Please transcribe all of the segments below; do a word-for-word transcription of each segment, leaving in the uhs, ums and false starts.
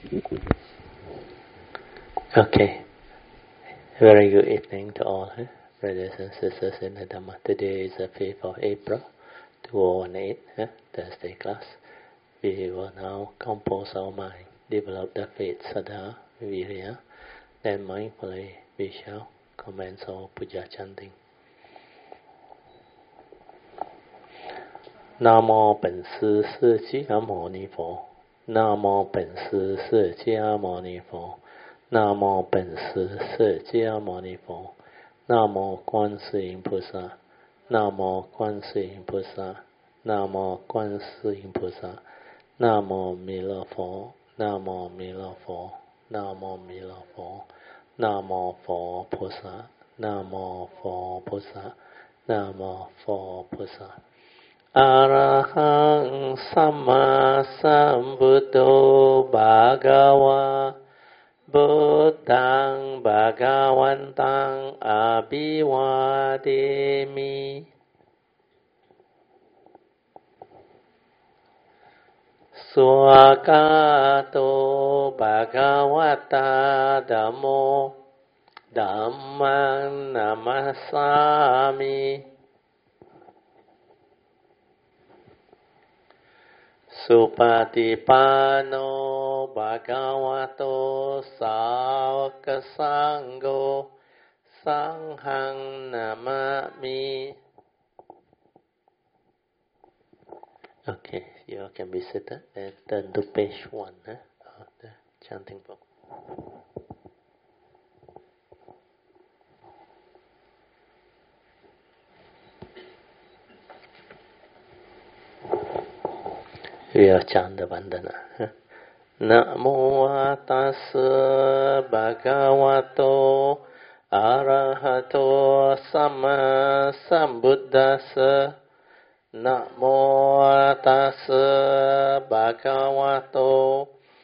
Okay. Very good evening to all, huh? Brothers and sisters in the Dhamma. Today is the fifth of April, two thousand eighteen, huh? Thursday class. We will now compose our mind, develop the faith, Saddha, Virya, then mindfully we shall commence our puja chanting. 南无本师释迦牟尼佛，南无本师释迦牟尼佛，南无本师释迦牟尼佛，南无观世音菩萨，南无观世音菩萨，南无观世音菩萨，南无弥勒佛，南无弥勒佛，南无弥勒佛，南无佛菩萨，南无佛菩萨，南无佛菩萨。อะระหังสัมมาสัมพุทโธภะคะวะพุทธังภะคะวันตังอะภิวาเทมิสวากาโตภะคะวะตาธัมโมธัมมังนะมัสสามิสุปฏิปันโนภะคะวะโตสาวกสังโฆสังฆังนะมะมิ Okay, you all can be seated and turn to page one huh, of the chanting book. We will chant the Vandana. Namo tassa bhagavato arahato samma sambuddhassa. Namo tassa bhagavato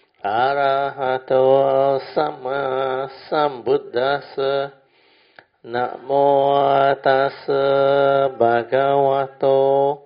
arahato samma sambuddhassa. Namo tassa bhagavato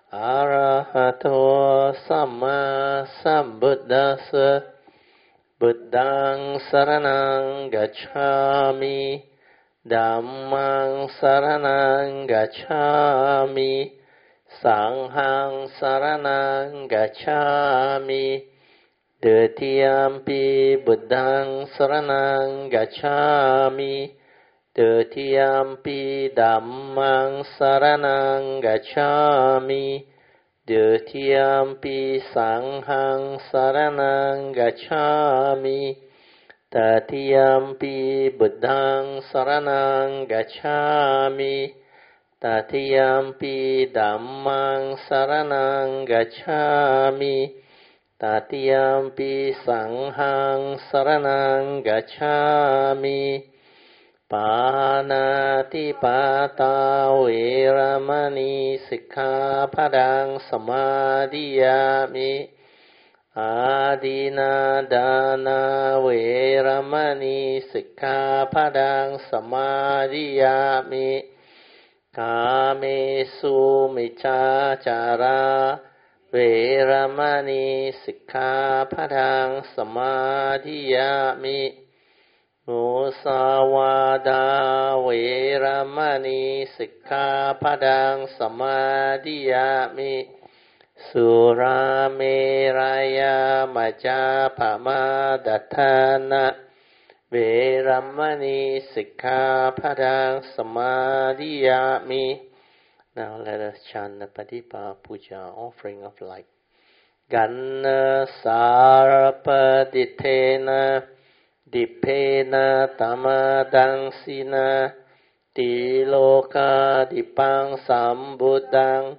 arahato samma sambuddhassa. Buddhaṃ saraṇaṃ gacchāmi, Dhammaṃ saraṇaṃ gacchāmi, Saṅghaṃ saraṇaṃ gacchāmi. Dutiyampi Buddhaṃ saraṇaṃ gacchāmi, Dutiyampi Dhammaṃ saraṇaṃ gacchāmi, Dutiyampi Saṅghaṃ saraṇaṃ gacchāmi, Tatiyampi Buddhaṃ saraṇaṃ gacchāmi, Tatiyampi Dhammaṃ saraṇaṃ gacchāmi, Tatiyampi Saṅghaṃ saraṇaṃ gacchāmi. Pānāti pātā veramani sikkhapadang samadhiyami. Ādina dāna veramani sikkhapadang samadhiyami. Kāmesu micchācārā veramani sikkhapadang samadhiyami. Musawada veramani sikkhapadang samadhiyami. Surameraya majjapamadatthana veramani sikkhapadang samadhiyami. Now let us chant the Patipa Puja offering of light. Ganna sarapatitena Dipena tamadangsina Tiloka dipang sambuddhang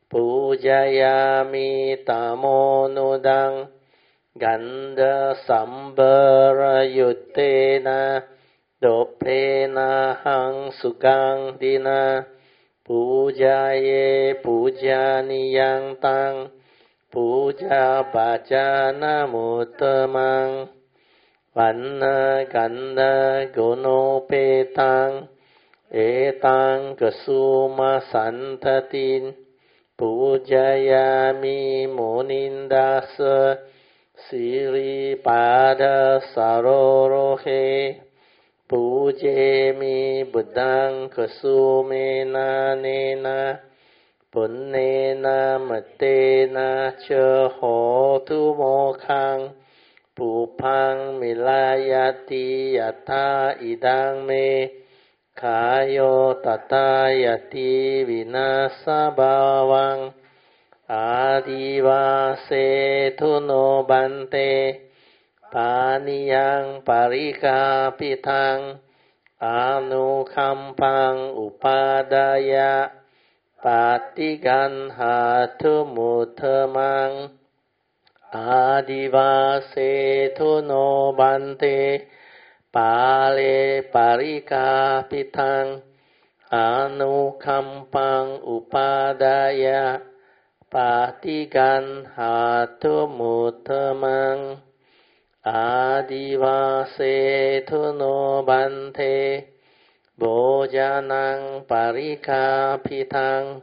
Pujayami tamonudang Ganda sambara yuttena Dopena hang sugang dina Pujaye pujaniyang tang Puja bhajana muttamang Vanna ganda gunopetang etang kasuma santatin pujayami munindasa Siri pada sarorohe pujemi buddhang kasumena nena punnena matena cha hotu mokhang pupang milayati yata idang me kayo tatayati vinasa bhavang adivase tuno bante paniyang parikapitang anukampang upadaya patigan hatu mutamang adivase tuno bante pale parikapitang anukampang upadaya patigan hatu mutamang adivase tuno bante bojanang parikapitang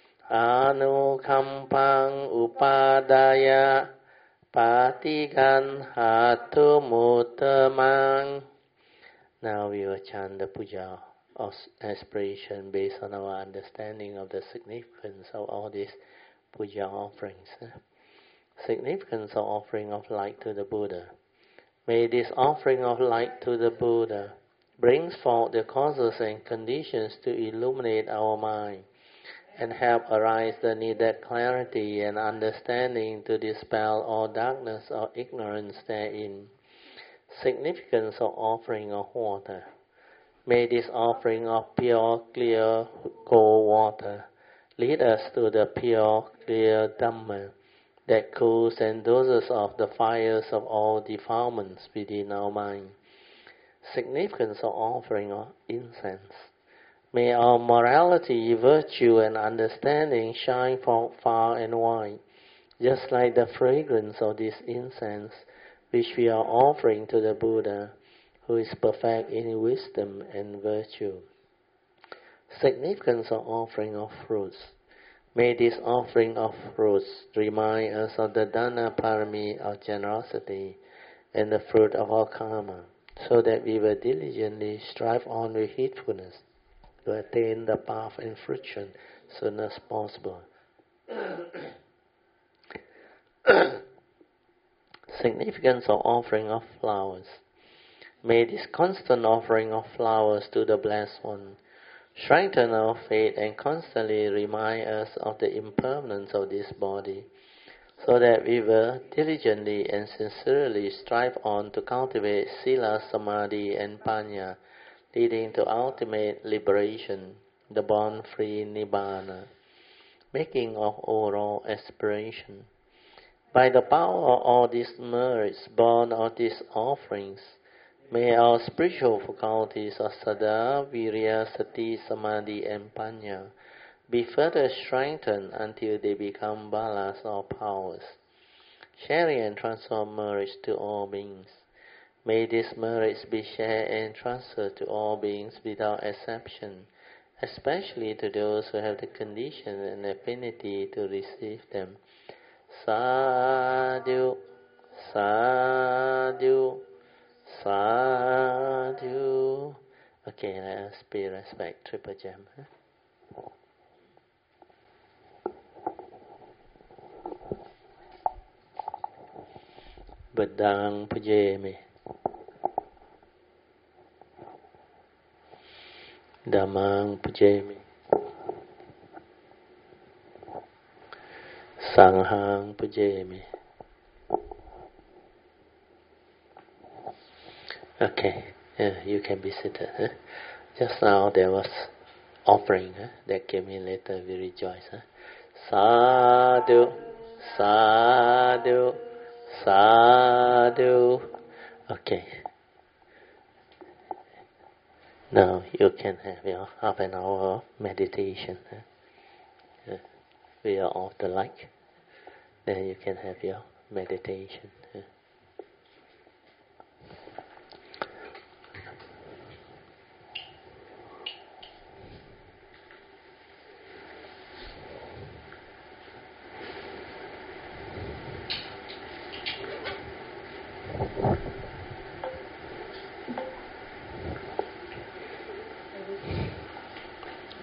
anukampang upadaya patigan hatu mutamang. Now we will chant the puja of aspiration based on our understanding of the significance of all these puja offerings. Significance of offering of light to the Buddha. May this offering of light to the Buddha brings forth the causes and conditions to illuminate our mind and help arise the needed clarity and understanding to dispel all darkness or ignorance therein. Significance of offering of water. May this offering of pure, clear, cold water lead us to the pure, clear Dhamma that cools and doses off the fires of all defilements within our mind. Significance of offering of incense. May our morality, virtue, and understanding shine forth far and wide, just like the fragrance of this incense which we are offering to the Buddha, who is perfect in wisdom and virtue. Significance of offering of fruits. May this offering of fruits remind us of the Dana Parami of generosity and the fruit of our karma, so that we will diligently strive on with heedfulness to attain the path and fruition soon as possible. Significance of offering of flowers. May this constant offering of flowers to the Blessed One strengthen our faith and constantly remind us of the impermanence of this body, so that we will diligently and sincerely strive on to cultivate Sila, Samadhi, and Panya, leading to ultimate liberation, the born-free Nibbana, making of overall aspiration. By the power of all these merits born of these offerings, may our spiritual faculties of Sada, Virya, Sati, Samadhi, and Panya be further strengthened until they become balas or powers, sharing and transform merits to all beings. May these merits be shared and transferred to all beings without exception, especially to those who have the condition and affinity to receive them. Sadhu, sadhu, sadhu. Okay, let us pay respect. Triple gem. Huh? Buddhang pujemi. Dhammang pujemi. Sanghang pujemi. Okay, yeah, you can be seated. Huh? Just now there was offering huh? that came in later. We rejoice. Huh? Sadhu, sadhu, sadhu. Okay. Now you can have your half an hour of meditation. Huh? Uh, we are off the light. Then you can have your meditation. Huh?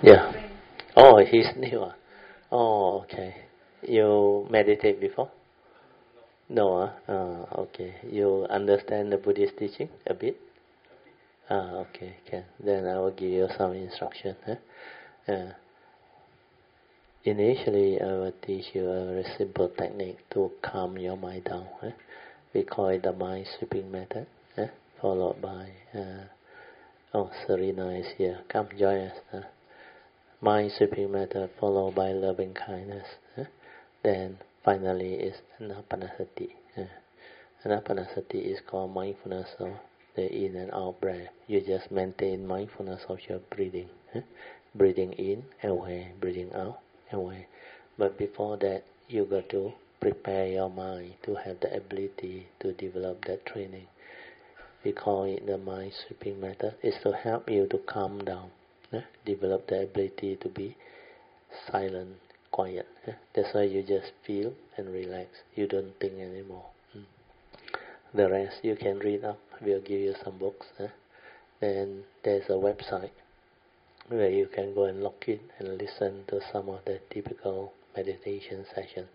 Yeah. Oh, he's new. ah. Oh, okay. You meditate before? No. ah. Ah, okay. You understand the Buddhist teaching a bit? Ah, okay. Can then I will give you some instruction. Huh? Uh, initially, I will teach you a very simple technique to calm your mind down. Huh? We call it the mind sweeping method. Huh? Followed by uh, oh, Serena is here. Come join us. Huh? Mind sweeping method followed by loving kindness. Huh? Then finally is anapanasati. Huh? Anapanasati is called mindfulness of the in and out breath. You just maintain mindfulness of your breathing. Huh? Breathing in, away, breathing out, away. But before that, you got to prepare your mind to have the ability to develop that training. We call it the mind sweeping method. It's to help you to calm down, huh? Develop the ability to be silent, quiet. Huh? That's why you just feel and relax. You don't think anymore. Hmm. The rest you can read up. We'll give you some books. Huh? Then there's a website where you can go and log in and listen to some of the typical meditation sessions.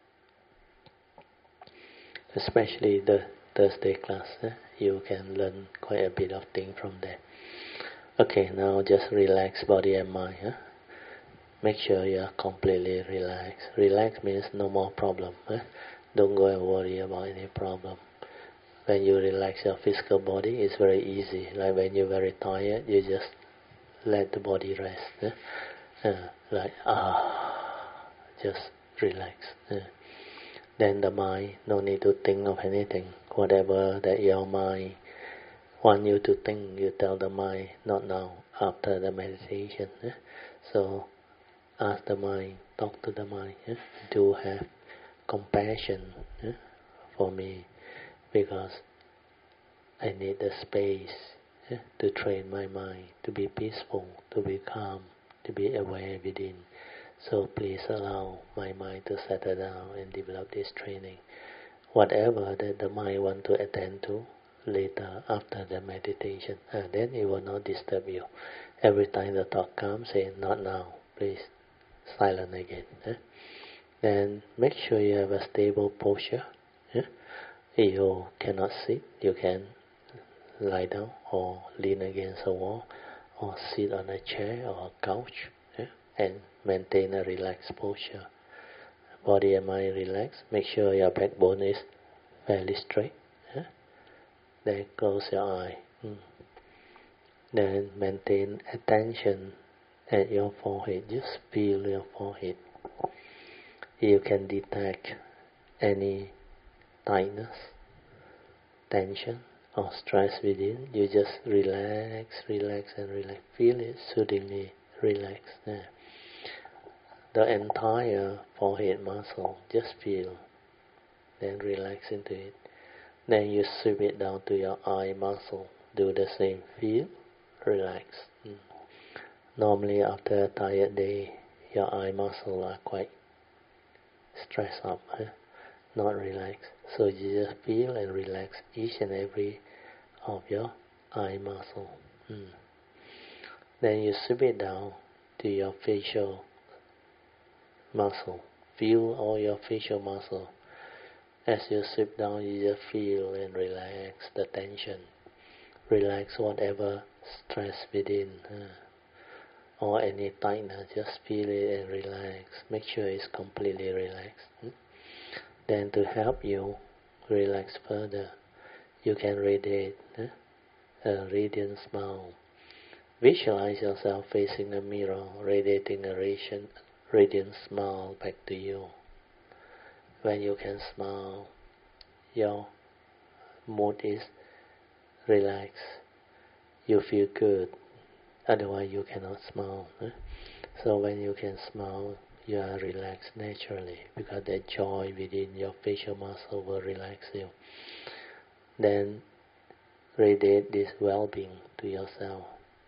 Especially the Thursday class. Huh? You can learn quite a bit of things from there. Okay, now just relax body and mind. Huh? Make sure you are completely relaxed. Relax means no more problem. Huh? Don't go and worry about any problem. When you relax your physical body, it's very easy. Like when you're very tired, you just let the body rest. Huh? Uh, like, ah, just relax. Huh? Then the mind, no need to think of anything. Whatever that your mind want you to think, you tell the mind, not now, after the meditation. Huh? So, ask the mind, talk to the mind, huh? To have compassion huh? for me, because I need the space huh? to train my mind to be peaceful, to be calm, to be aware within. So please allow my mind to settle down and develop this training. Whatever that the mind want to attend to later after the meditation, uh, then it will not disturb you. Every time the thought comes, say, not now, please, silent again. Eh? Then make sure you have a stable posture. Eh? If you cannot sit, you can lie down or lean against a wall or sit on a chair or a couch eh? and maintain a relaxed posture. Body and mind relaxed. Make sure your backbone is fairly straight. Eh? Then close your eye. Mm. Then maintain attention at your forehead. Just feel your forehead. You can detect any tightness, tension, or stress within. You just relax, relax, and relax. Feel it soothingly relax. Yeah. The entire forehead muscle, just feel. Then relax into it. Then you sweep it down to your eye muscle. Do the same. Feel, relax. Mm. Normally after a tired day, your eye muscle are quite stressed up, huh? Not relaxed. So you just feel and relax each and every of your eye muscle. Mm. Then you sweep it down to your facial muscle. Feel all your facial muscle. As you sweep down, you just feel and relax the tension. Relax whatever stress within. Uh, or any tightness, just feel it and relax. Make sure it's completely relaxed. Hmm? Then to help you relax further, you can radiate huh? a radiant smile. Visualize yourself facing a mirror, radiating a radiant, radiant smile back to you. When you can smile, your mood is relaxed. You feel good. Otherwise, you cannot smile. Huh? So when you can smile, you are relaxed naturally, because that joy within your facial muscle will relax you. Then radiate this well-being to yourself.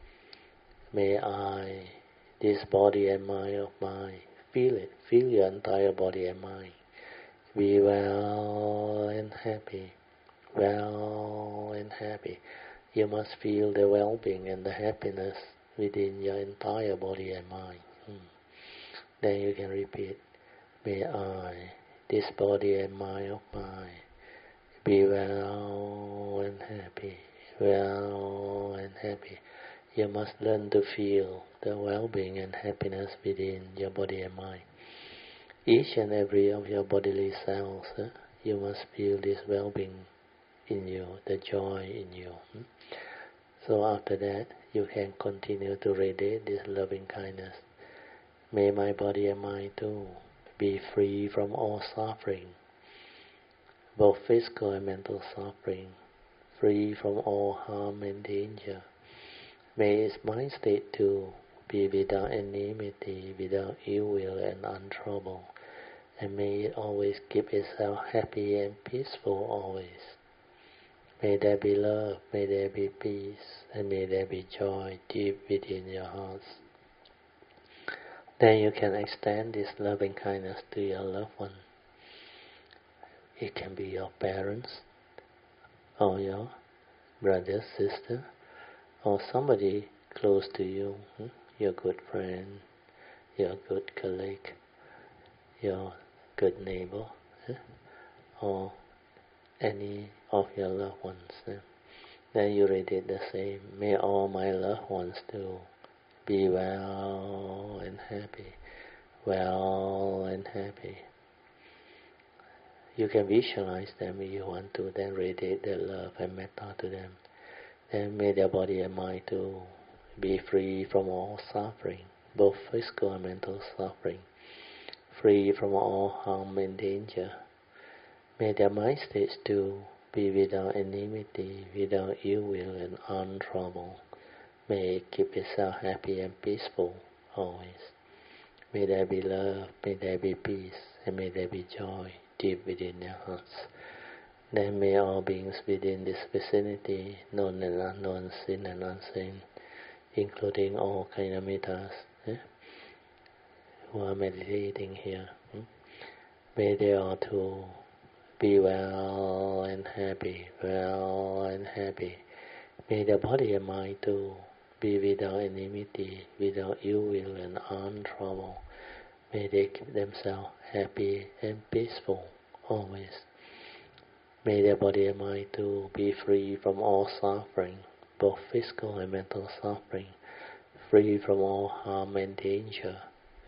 May I, this body and mind of mine, feel it, feel your entire body and mind. Be well and happy, well and happy. You must feel the well-being and the happiness within your entire body and mind. Hmm. Then you can repeat, may I, this body and mind of mine, be well and happy, well and happy. You must learn to feel the well-being and happiness within your body and mind. Each and every of your bodily cells, uh, you must feel this well-being in you, the joy in you. Hmm? So after that, you can continue to radiate this loving kindness. May my body and mind too be free from all suffering, both physical and mental suffering, free from all harm and danger. May its mind state too be without enmity, without ill will and untroubled, and may it always keep itself happy and peaceful always. May there be love, may there be peace, and may there be joy deep within your hearts. Then you can extend this loving kindness to your loved one. It can be your parents, or your brother, sister, or somebody close to you, hmm? your good friend, your good colleague, your good neighbor, eh? or any of your loved ones. Eh? Then you read it the same. May all my loved ones too be well and happy, well and happy. You can visualize them if you want to, then radiate their love and metta to them. Then may their body and mind too be free from all suffering, both physical and mental suffering, free from all harm and danger. May their mind states too be without enmity, without ill will and untroubled. May it keep itself happy and peaceful always. May there be love, may there be peace, and may there be joy deep within their hearts. Then may all beings within this vicinity, known and unknown, seen and unseen, including all Kainamitas, eh, who are meditating here, hmm? may they all too be well and happy, well and happy. May their body and mind too be without enmity, without ill will and untroubled. May they keep themselves happy and peaceful always. May their body and mind too be free from all suffering, both physical and mental suffering, free from all harm and danger.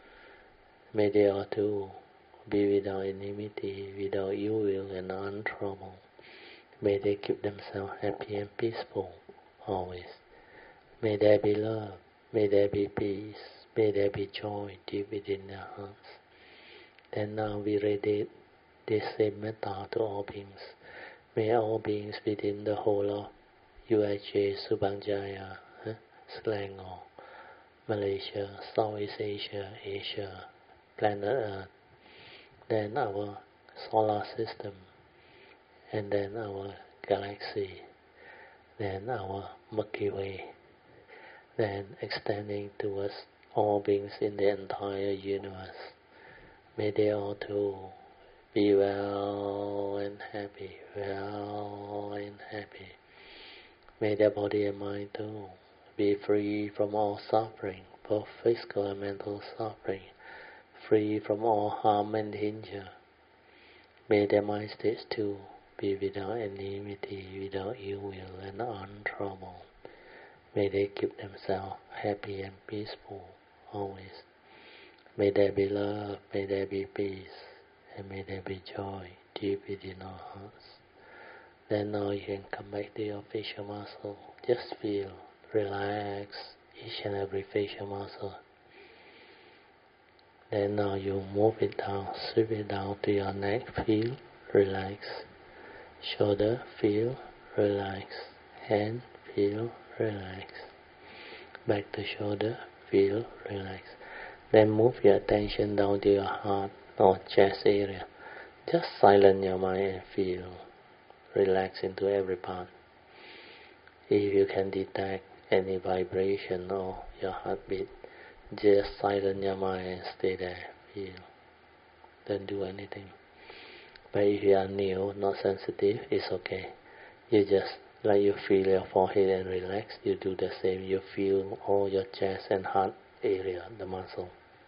May they all too be without enmity, without ill will and untroubled. May they keep themselves happy and peaceful always. May there be love, may there be peace, may there be joy deep within their hearts. Then now we radiate this same metta to all beings. May all beings within the whole of U H A, Subang Jaya, eh, Selangor, Malaysia, Southeast Asia, Asia, planet Earth, then our solar system, and then our galaxy, then our Milky Way, then extending towards all beings in the entire universe. May they all too be well and happy, well and happy. May their body and mind too be free from all suffering, both physical and mental suffering, free from all harm and danger. May their mind states too be without enmity, without ill will and untroubled. May they keep themselves happy and peaceful always. May there be love, may there be peace, and may there be joy deep within our hearts. Then now you can come back to your facial muscle. Just feel, relax each and every facial muscle. Then now you move it down, sweep it down to your neck, feel, relax. Shoulder, feel, relax. Hand, feel, relax. Back to shoulder, feel, relax. Then move your attention down to your heart or chest area. Just silence your mind and feel, relax into every part. If you can detect any vibration or your heartbeat, just silence your mind and stay there, feel. Don't do anything. But if you are new, not sensitive, it's okay. You just Like you feel your forehead and relax, you do the same. You feel all your chest and heart area, the muscle.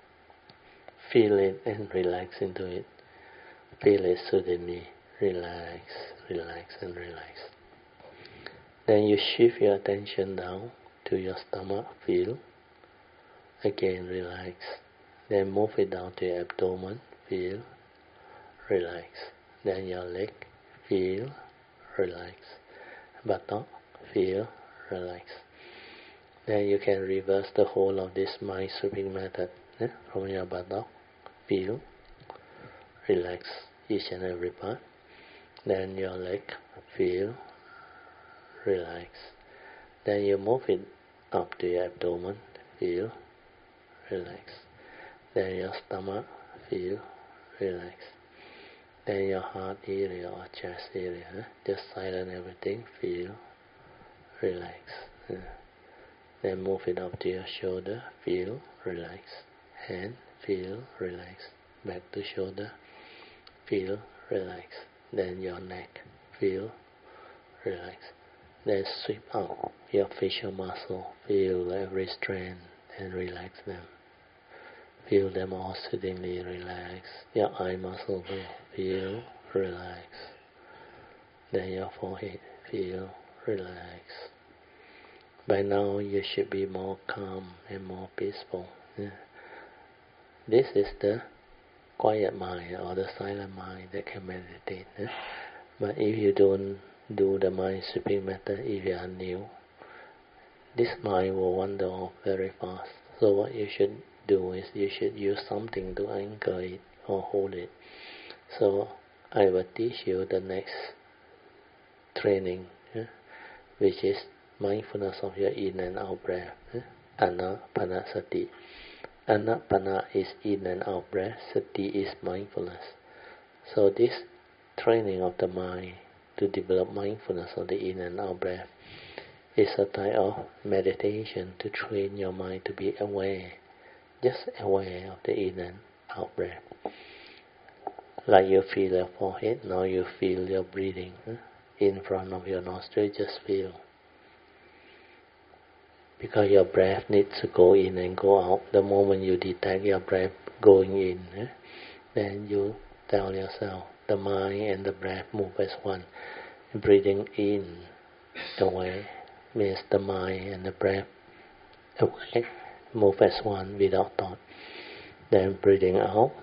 Feel it and relax into it. Feel it suddenly. Relax, relax, and relax. Then you shift your attention down to your stomach. Feel. Again, relax. Then move it down to your abdomen. Feel. Relax. Then your leg. Feel. Relax. Buttock. Feel. Relax. Then you can reverse the whole of this mind sweeping method. Yeah? From your buttock. Feel. Relax each and every part. Then your leg. Feel. Relax. Then you move it up to your abdomen. Feel. Relax. Then your stomach. Feel. Relax. Then your heart area or chest area. Eh? Just silence everything. Feel. Relax. Eh? Then move it up to your shoulder. Feel. Relax. Hand. Feel. Relax. Back to shoulder. Feel. Relax. Then your neck. Feel. Relax. Then sweep out your facial muscle. Feel every strand and relax them. Feel them all suddenly relax. Your eye muscle will feel, relax. Then your forehead, feel, relax. By now you should be more calm and more peaceful. Yeah. This is the quiet mind or the silent mind that can meditate. Yeah. But if you don't do the mind sweeping method, if you are new, this mind will wander off very fast. So what you should do is you should use something to anchor it or hold it. So I will teach you the next training, yeah, which is mindfulness of your in and out breath. Yeah? Anapanasati. Anapana is in and out breath. Sati is mindfulness. So this training of the mind to develop mindfulness of the in and out breath is a type of meditation to train your mind to be aware, just aware of the in and out breath. Like you feel your forehead, now you feel your breathing huh? in front of your nostril, just feel. Because your breath needs to go in and go out. The moment you detect your breath going in, huh? then you tell yourself, the mind and the breath move as one. Breathing in, away, means the mind and the breath away, move as one without thought. Then breathing out,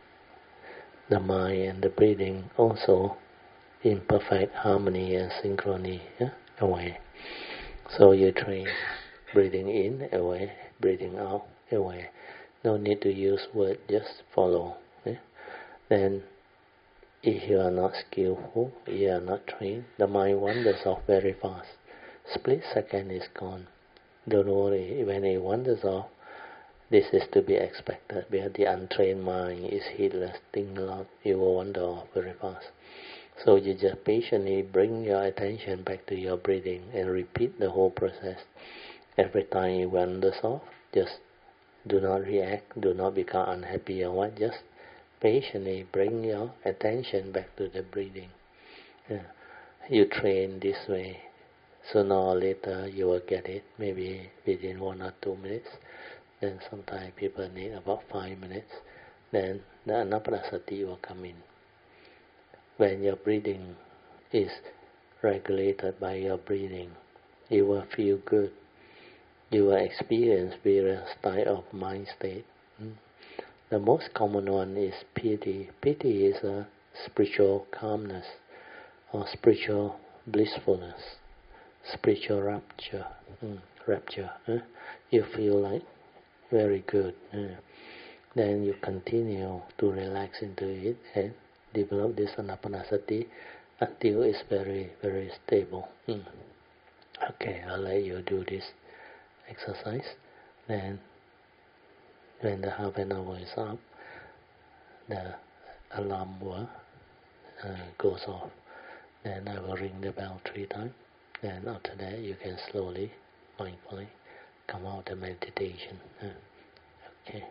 the mind and the breathing also in perfect harmony and synchrony, yeah? away. So you train breathing in, away, breathing out, away. No need to use words, just follow. Yeah? Then if you are not skillful, you are not trained, the mind wanders off very fast. Split second is gone. Don't worry, when it wanders off, this is to be expected, because the untrained mind is heedless, think a lot, it will wander off very fast. So you just patiently bring your attention back to your breathing and repeat the whole process. Every time it wanders off, just do not react, do not become unhappy or what, just patiently bring your attention back to the breathing. Yeah. You train this way, sooner or later you will get it, maybe within one or two minutes. Then sometimes people need about five minutes. Then the anapanasati will come in. When your breathing is regulated by your breathing, you will feel good. You will experience various types of mind state. Hmm? The most common one is piti. Piti is a spiritual calmness or spiritual blissfulness, spiritual rapture. Hmm? Rapture. Huh? You feel like very good. Huh? Then you continue to relax into it and develop this anapanasati until it's very, very stable. Hmm. Okay, I'll let you do this exercise. Then when the half an hour is up, the alarm will uh, goes off. Then I will ring the bell three times. Then after that you can slowly, mindfully come out of meditation. Uh, okay.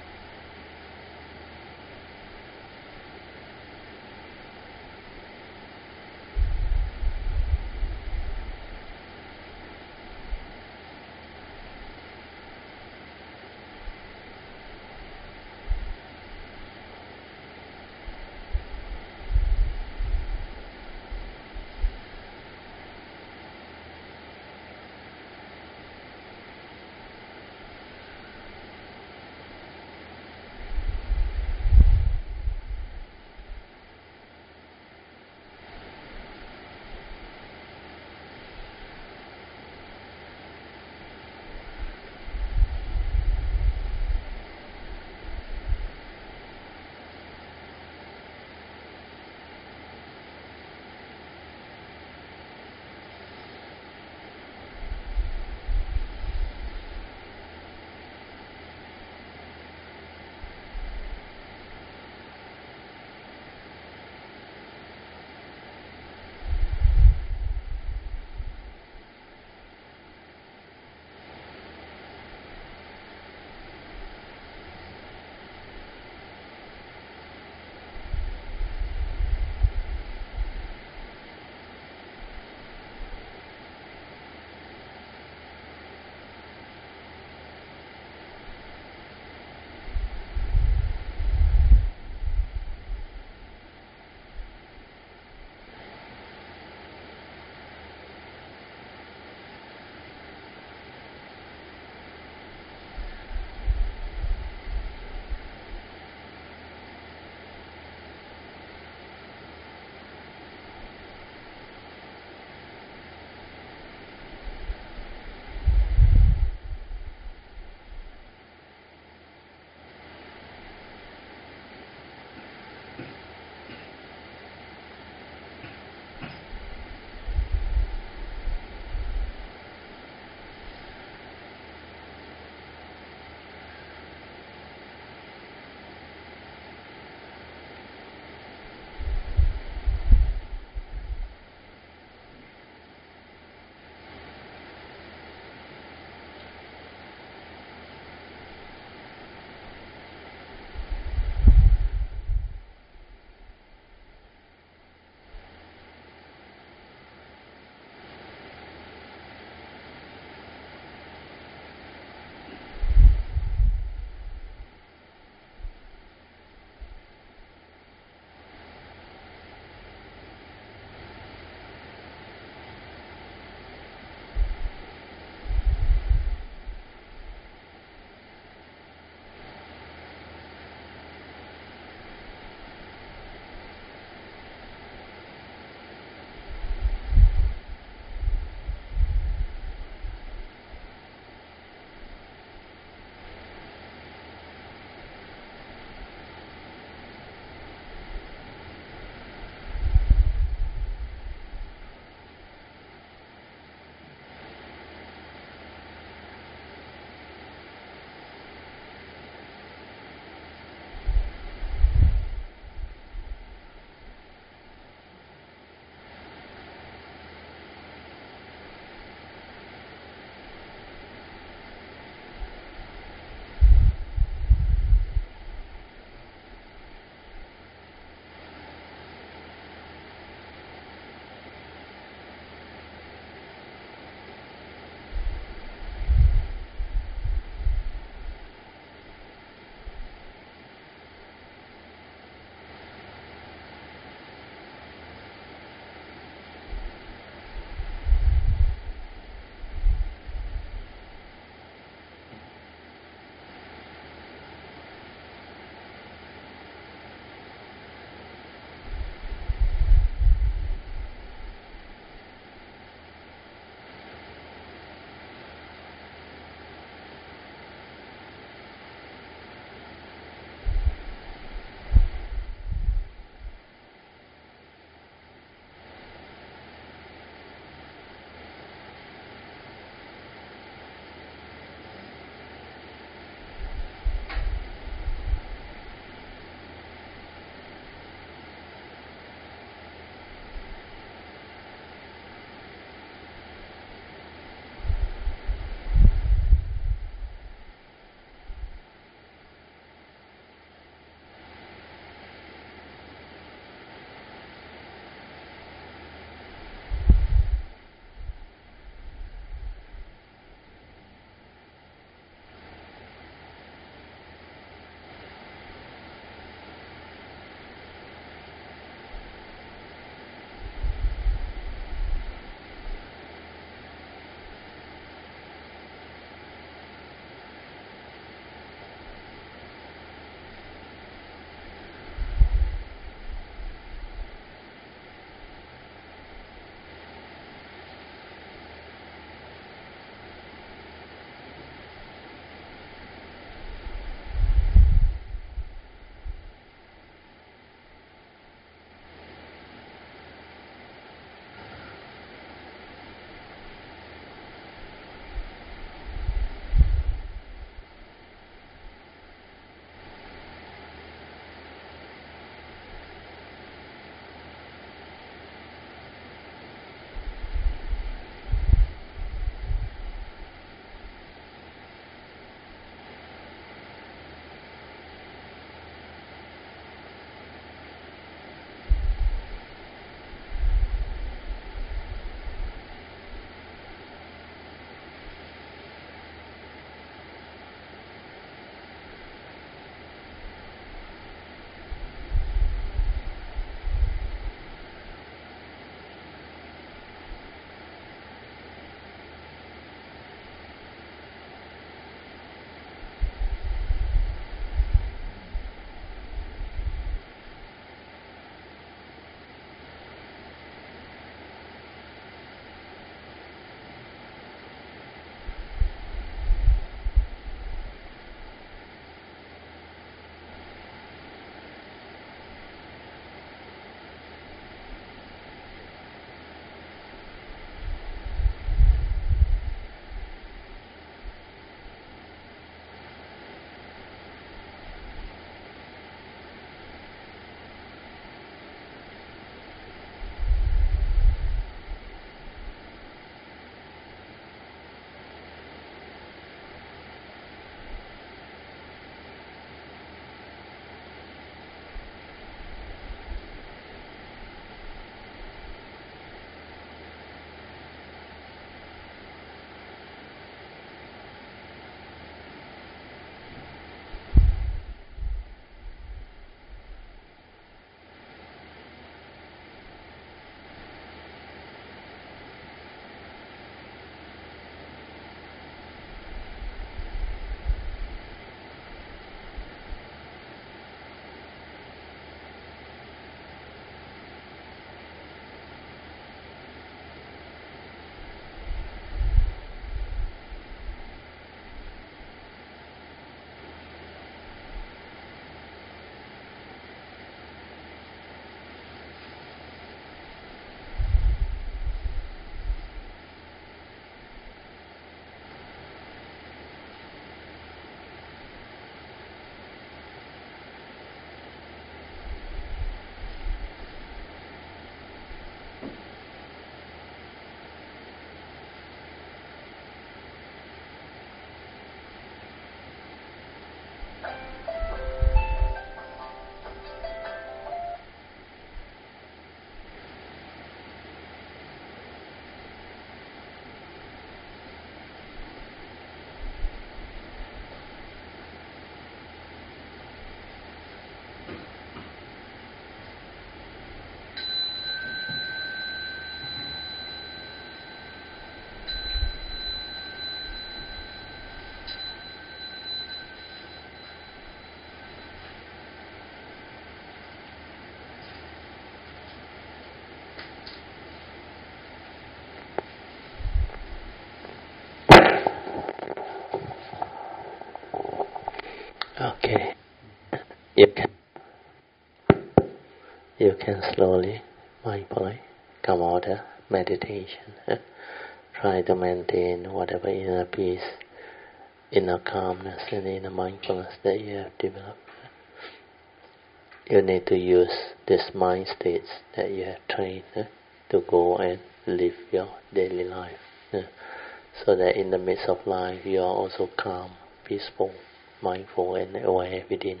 can slowly, mindfully come out of meditation. Try to maintain whatever inner peace, inner calmness, and inner mindfulness that you have developed. You need to use these mind states that you have trained to go and live your daily life. So that in the midst of life you are also calm, peaceful, mindful, and aware within.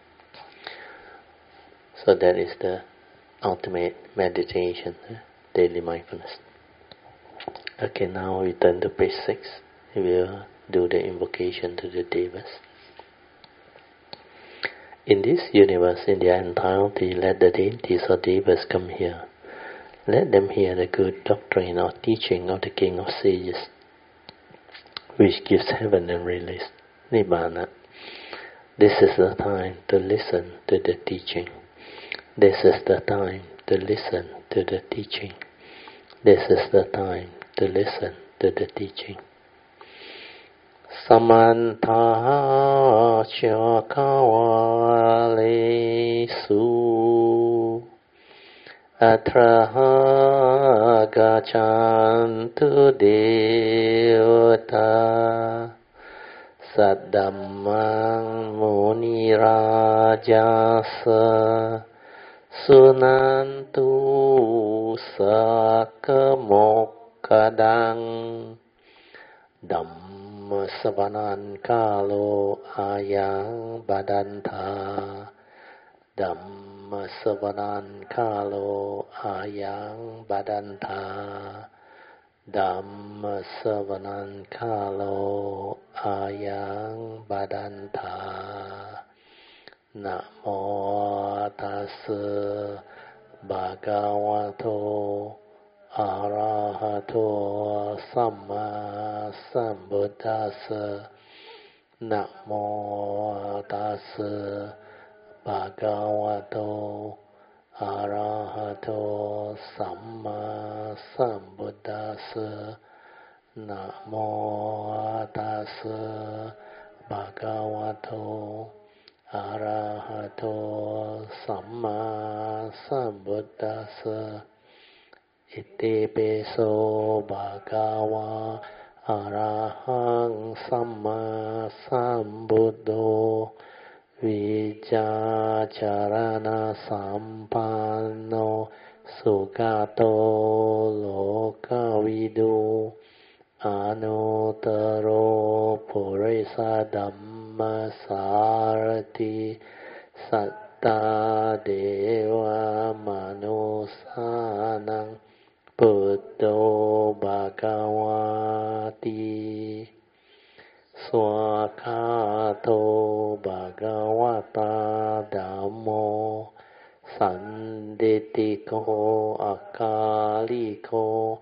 So that is the ultimate meditation, daily mindfulness. Okay, now we turn to page six. We will do the invocation to the Devas. In this universe, in their entirety, let the deities or Devas come here. Let them hear the good doctrine or teaching of the King of Sages, which gives heaven and release, Nibbana. This is the time to listen to the teaching. This is the time to listen to the teaching. This is the time to listen to the teaching. Samantha Chakawalesu Atraha Gachantu Devata Saddhammang Muni Rajasa Sunantu Sakamokadang Dhamma Savanan Kalo Ayang Badanta Dhamma Savanan Kalo Ayang Badanta Dhamma Savanan Kalo Ayang Badanta Namo Tassa Bhagavato Arahato Samma Sambuddhassa Namo Tassa Bhagavato Arahato Samma Sambuddhassa Namo Tassa Bhagavato Arahato Samma Sambuddhassa Iti Peso Bhagava Arahang Samma Sambuddho Vijacharana Sampanno Sugato Lokavidu Anuttaro Purisa Dhamma Sarati Satta Deva Manusanang Buddho Bhagavati Swakato Bhagavata Dhammo Sanditiko Akaliko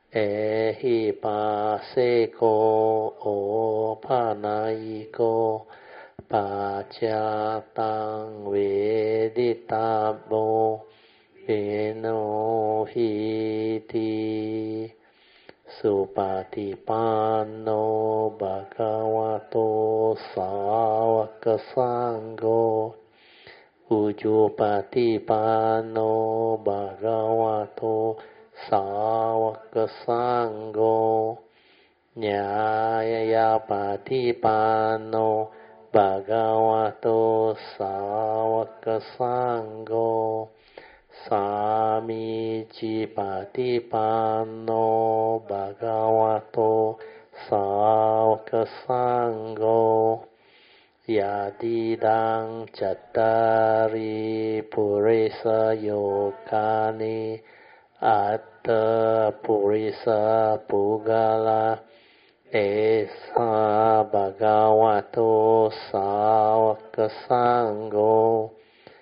Ehipaseko Opanayiko Pachatang Veditabo Eno hiti Supatipanno Bhagavato Sāvaka Sangho Ujupatipanno Bhagavato Sāvaka Sangho Nyāyapatipanno Bhagavato Sāvaka Sangho Samici Patipanno Bhagavato Sāvaka Sangho Yadidang Cattari Purisa Yokani Atta Purisa Pugala Esa Bhagavato Sāvaka Sangho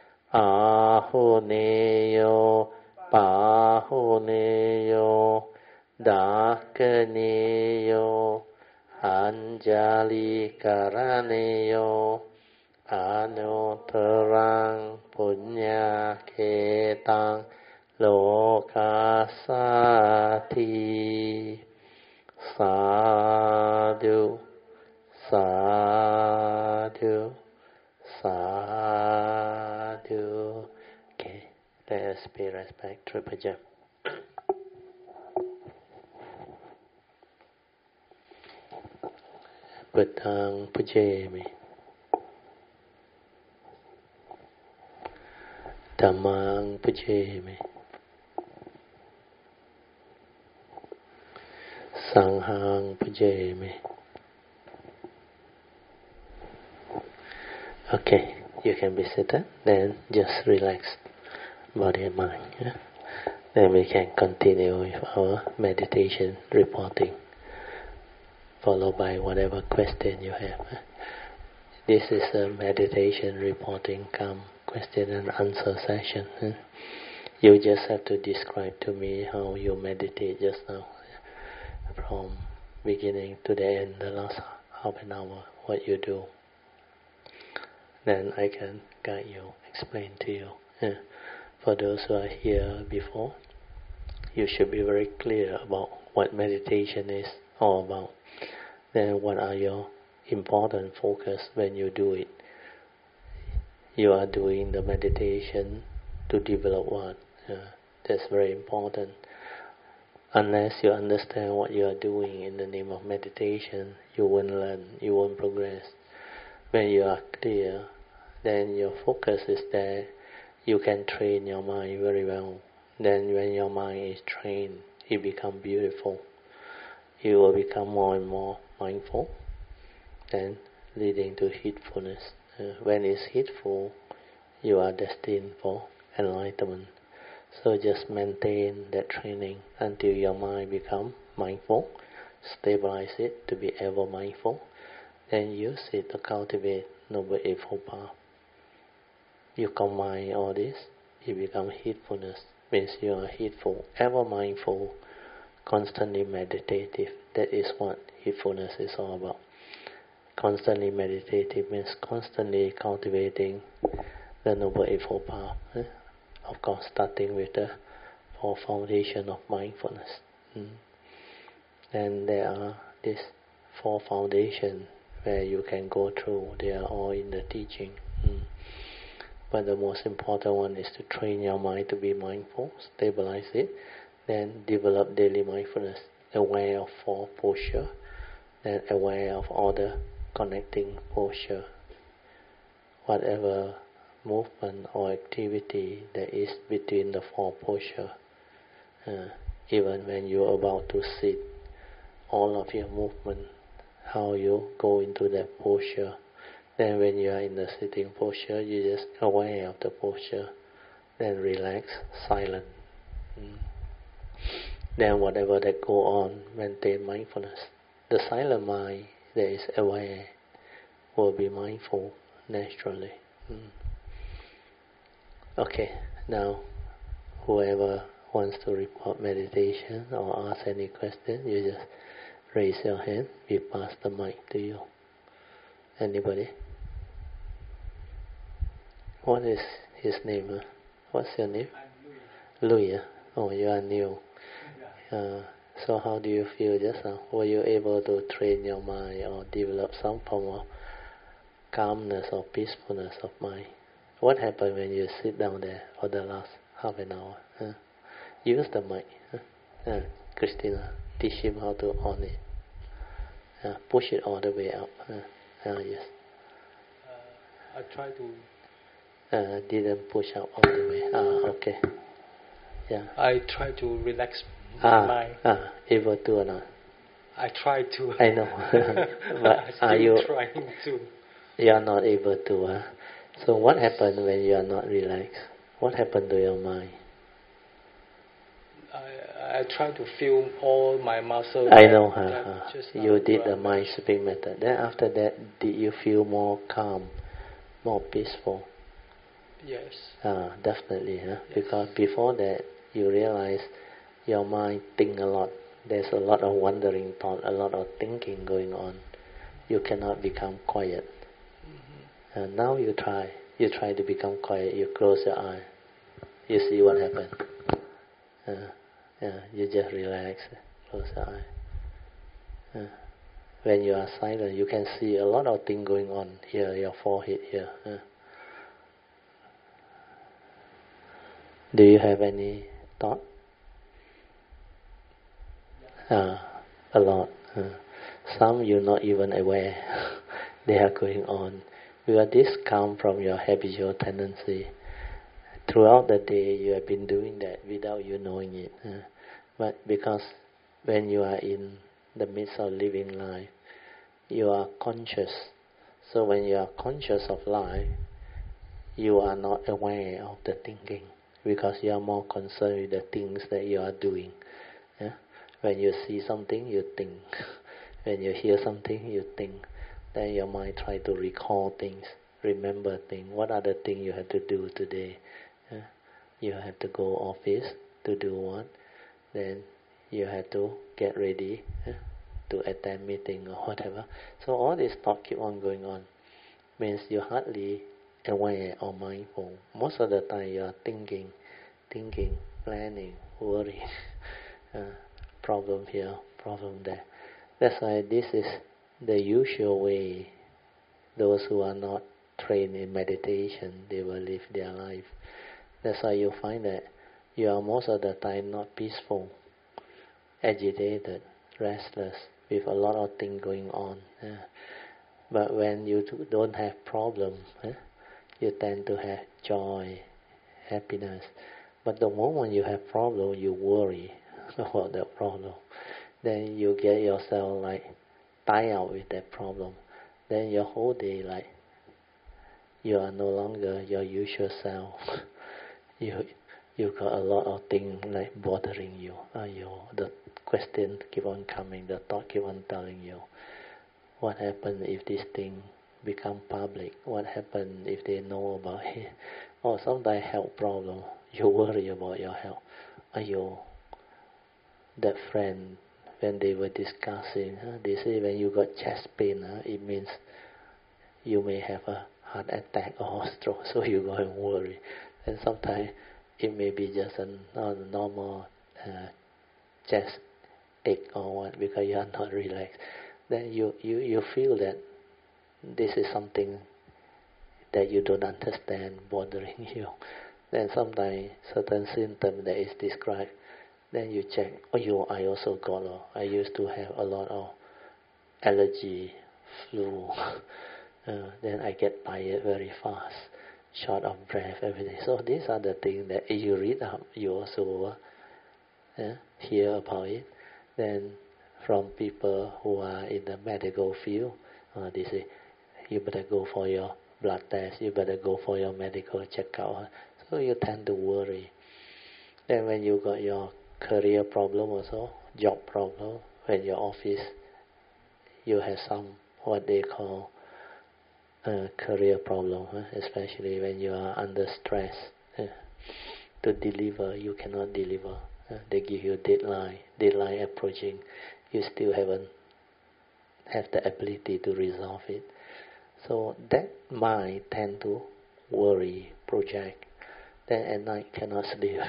Ahuneyo Pahuneyo Dakaneyo Anjali Karaneyo Anuttarang Punya Ketang Lokasati Sadhu Sadhu Sadhu. Okay, let us Let's pay respect to Pajam. Buddhang Pujami. Dhammang Pujami. Sanghang Pujami. Okay, you can be seated. Then just relax body and mind. Yeah? Then we can continue with our meditation reporting, followed by whatever question you have. This is a meditation reporting come question and answer session. You just have to describe to me how you meditate just now, from beginning to the end, the last half an hour, what you do. Then I can guide you, explain to you. Yeah. For those who are here before, you should be very clear about what meditation is all about. Then what are your important focus when you do it? You are doing the meditation to develop what? Yeah. That's very important. Unless you understand what you are doing in the name of meditation, you won't learn, you won't progress. When you are clear, then your focus is there. You can train your mind very well. Then when your mind is trained, it becomes beautiful. You will become more and more mindful, then leading to heedfulness. Uh, when it's heedful, you are destined for enlightenment. So just maintain that training until your mind becomes mindful. Stabilize it to be ever mindful. Then use it to cultivate Noble Eightfold Path. You combine all this, it becomes heedfulness. Means you are heedful, ever mindful, constantly meditative. That is what heedfulness is all about. Constantly meditative means constantly cultivating the Noble Eightfold Path. Eh? Of course, starting with the four foundation of mindfulness. Mm. And there are these four foundations where you can go through. They are all in the teaching. Mm. But the most important one is to train your mind to be mindful, stabilize it, then develop daily mindfulness, aware of four posture, then aware of all the connecting posture. Whatever movement or activity that is between the four posture. Uh, even when you're about to sit, all of your movement, how you go into that posture. Then when you are in the sitting posture, you just aware of the posture. Then relax, silent. Mm. Then whatever that go on, maintain mindfulness. The silent mind that is aware will be mindful naturally. Mm. Okay, now whoever wants to report meditation or ask any question, you just raise your hand. We pass the mic to you. Anybody? What is his name? Huh? What's your name? I'm Louis. Louis. Oh, you are new. Yeah. Uh, so how do you feel just now? Were you able to train your mind or develop some form of calmness or peacefulness of mind? What happened when you sit down there for the last half an hour? Huh? Use the mic. Huh? Uh, Christina, teach him how to on it. Uh, push it all the way up. Uh, uh, yes. Uh, I try to... Uh, didn't push up all the way. Ah, okay. Yeah. I try to relax ah, my mind. Ah, able to or not? I try to. I know. But are you trying to? You are not able to. Huh? So what happened when you are not relaxed? What happened to your mind? I, I try to feel all my muscles. I know. Huh, huh. Just you did the mind sweeping method. Then after that, did you feel more calm, more peaceful? Yes. Ah, definitely. Huh? Yes. Because before that, you realize your mind think a lot. There's a lot of wandering thought, a lot of thinking going on. You cannot become quiet. Mm-hmm. And now you try. You try to become quiet. You close your eye. You see what happens. Uh, yeah, you just relax. Close your eye. Uh, when you are silent, you can see a lot of things going on here, your forehead here. Uh. Do you have any thought? Uh, a lot. Uh, some you're not even aware they are going on. Because this come from your habitual tendency. Throughout the day you have been doing that without you knowing it. Uh, but because when you are in the midst of living life, you are conscious. So when you are conscious of life, you are not aware of the thinking because you are more concerned with the things that you are doing. Yeah? When you see something, you think. When you hear something, you think. Then your mind try to recall things, remember things. What are the things you have to do today? Yeah? You have to go office to do what? Then you have to get ready yeah? to attend meeting or whatever. So all this thought keep on going on. Means you're hardly aware or mindful. Most of the time you are thinking, thinking, planning, worrying. uh, problem here, problem there. That's why this is the usual way those who are not trained in meditation, they will live their life. That's why you find that you are most of the time not peaceful, agitated, restless, with a lot of things going on. Yeah. But when you don't have problem, eh, you tend to have joy, happiness. But the moment you have problem, you worry about that problem. Then you get yourself like tied out with that problem. Then your whole day like you are no longer your usual self. you you got a lot of things like bothering you. Uh, you the question keep on coming, the thought keep on telling you. What happens if this thing become public? What happens if they know about it? Or sometimes health problem. You worry about your health. Are you that friend when they were discussing? Huh? They say when you got chest pain, huh, it means you may have a heart attack or stroke. So you go and worry. And sometimes it may be just a normal uh, chest ache or what because you are not relaxed. Then you, you, you feel that this is something that you don't understand bothering you. Then sometimes certain symptom that is described, then you check, oh, you, I also got, oh, I used to have a lot of allergy, flu. uh, then I get tired very fast, short of breath, everything. So these are the things that if you read up, you also uh, hear about it. Then from people who are in the medical field, uh, they say, you better go for your blood test, you better go for your medical checkup. So you tend to worry. Then when you got your career problem also, job problem, when your office, you have some, what they call, uh, career problem, huh? Especially when you are under stress. Uh, to deliver, you cannot deliver. Uh, they give you deadline, deadline approaching. You still haven't have the ability to resolve it. So that mind tend to worry, project. Then at night cannot sleep.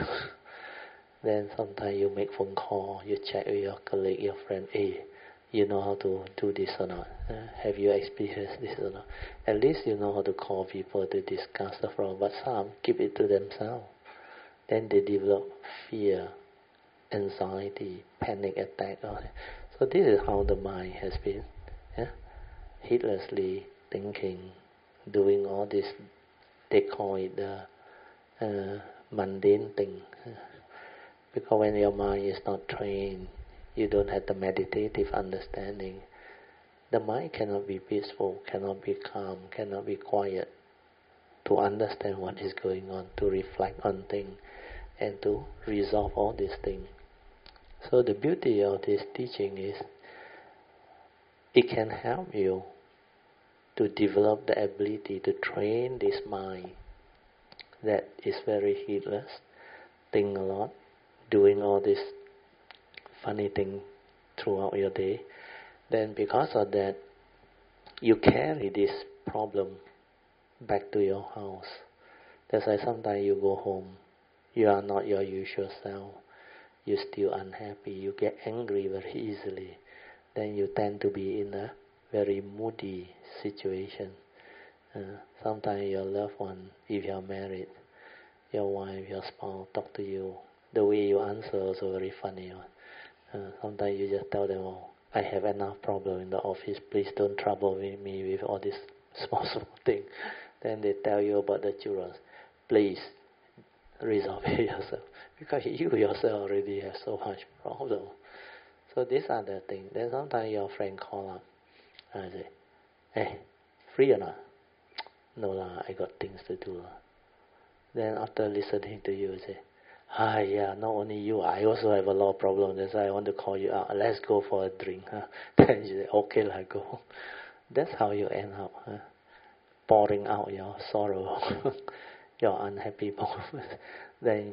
Then sometimes you make phone call, you check with your colleague, your friend, hey, you know how to do this or not? Uh, have you experienced this or not? At least you know how to call people to discuss the problem. But some keep it to themselves. Then they develop fear, anxiety, panic attack. So this is how the mind has been yeah? heedlessly thinking, doing all this. They call it the uh, mundane thing. Because when your mind is not trained, you don't have the meditative understanding. The mind cannot be peaceful, cannot be calm, cannot be quiet to understand what is going on, to reflect on things, and to resolve all these things. So the beauty of this teaching is it can help you to develop the ability to train this mind that is very heedless, think a lot, doing all this funny thing throughout your day. Then because of that, you carry this problem back to your house. That's why sometimes you go home, you are not your usual self. You're still unhappy. You get angry very easily. Then you tend to be in a very moody situation. Uh, sometimes your loved one, if you are married, your wife, your spouse talk to you, the way you answer also very funny. Uh, sometimes you just tell them, oh, I have enough problem in the office, please don't trouble with me with all this small small thing. Then they tell you about the children, please resolve it yourself, because you yourself already have so much problem. So these are the things. Then sometimes your friend call up and say, hey, free or not? No lah, I got things to do. Then after listening to you, say, ah yeah, not only you, I also have a lot of problems. That's why I want to call you out. Let's go for a drink. Huh? Then you say, okay, let go. That's how you end up, huh? Pouring out your sorrow, your unhappy moments. Then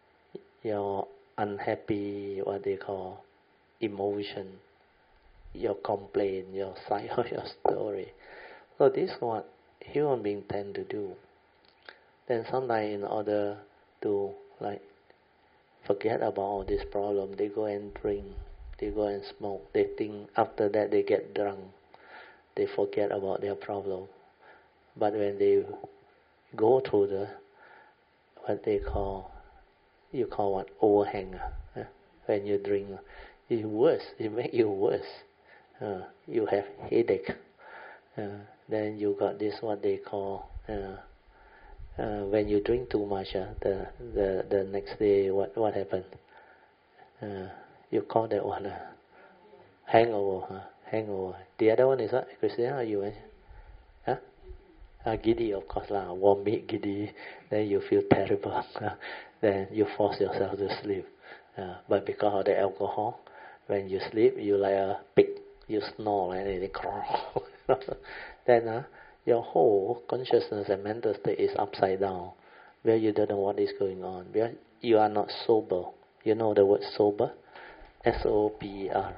your unhappy, what they call, emotion, your complaint, your side of your story. So this is what human beings tend to do. Then sometimes in order to like forget about all this problem, they go and drink, they go and smoke, they think after that they get drunk, they forget about their problem. But when they go through the, what they call, you call what, overhang, uh, when you drink, it's worse, it makes you worse. Uh, you have headache. Uh, then you got this, what they call, uh, uh, when you drink too much, uh, the, the the next day, what what happened? Uh, you call that one uh, hangover, huh? Hangover. The other one is what? Christian, are you? Huh? Uh, giddy, of course lah. Vomit, giddy. Then you feel terrible. Then you force yourself to sleep. Uh, but because of the alcohol, when you sleep, you like a pig. You snore and it crawl. Then uh, your whole consciousness and mental state is upside down, where you don't know what is going on. Where you are not sober. You know the word sober? S O P E R.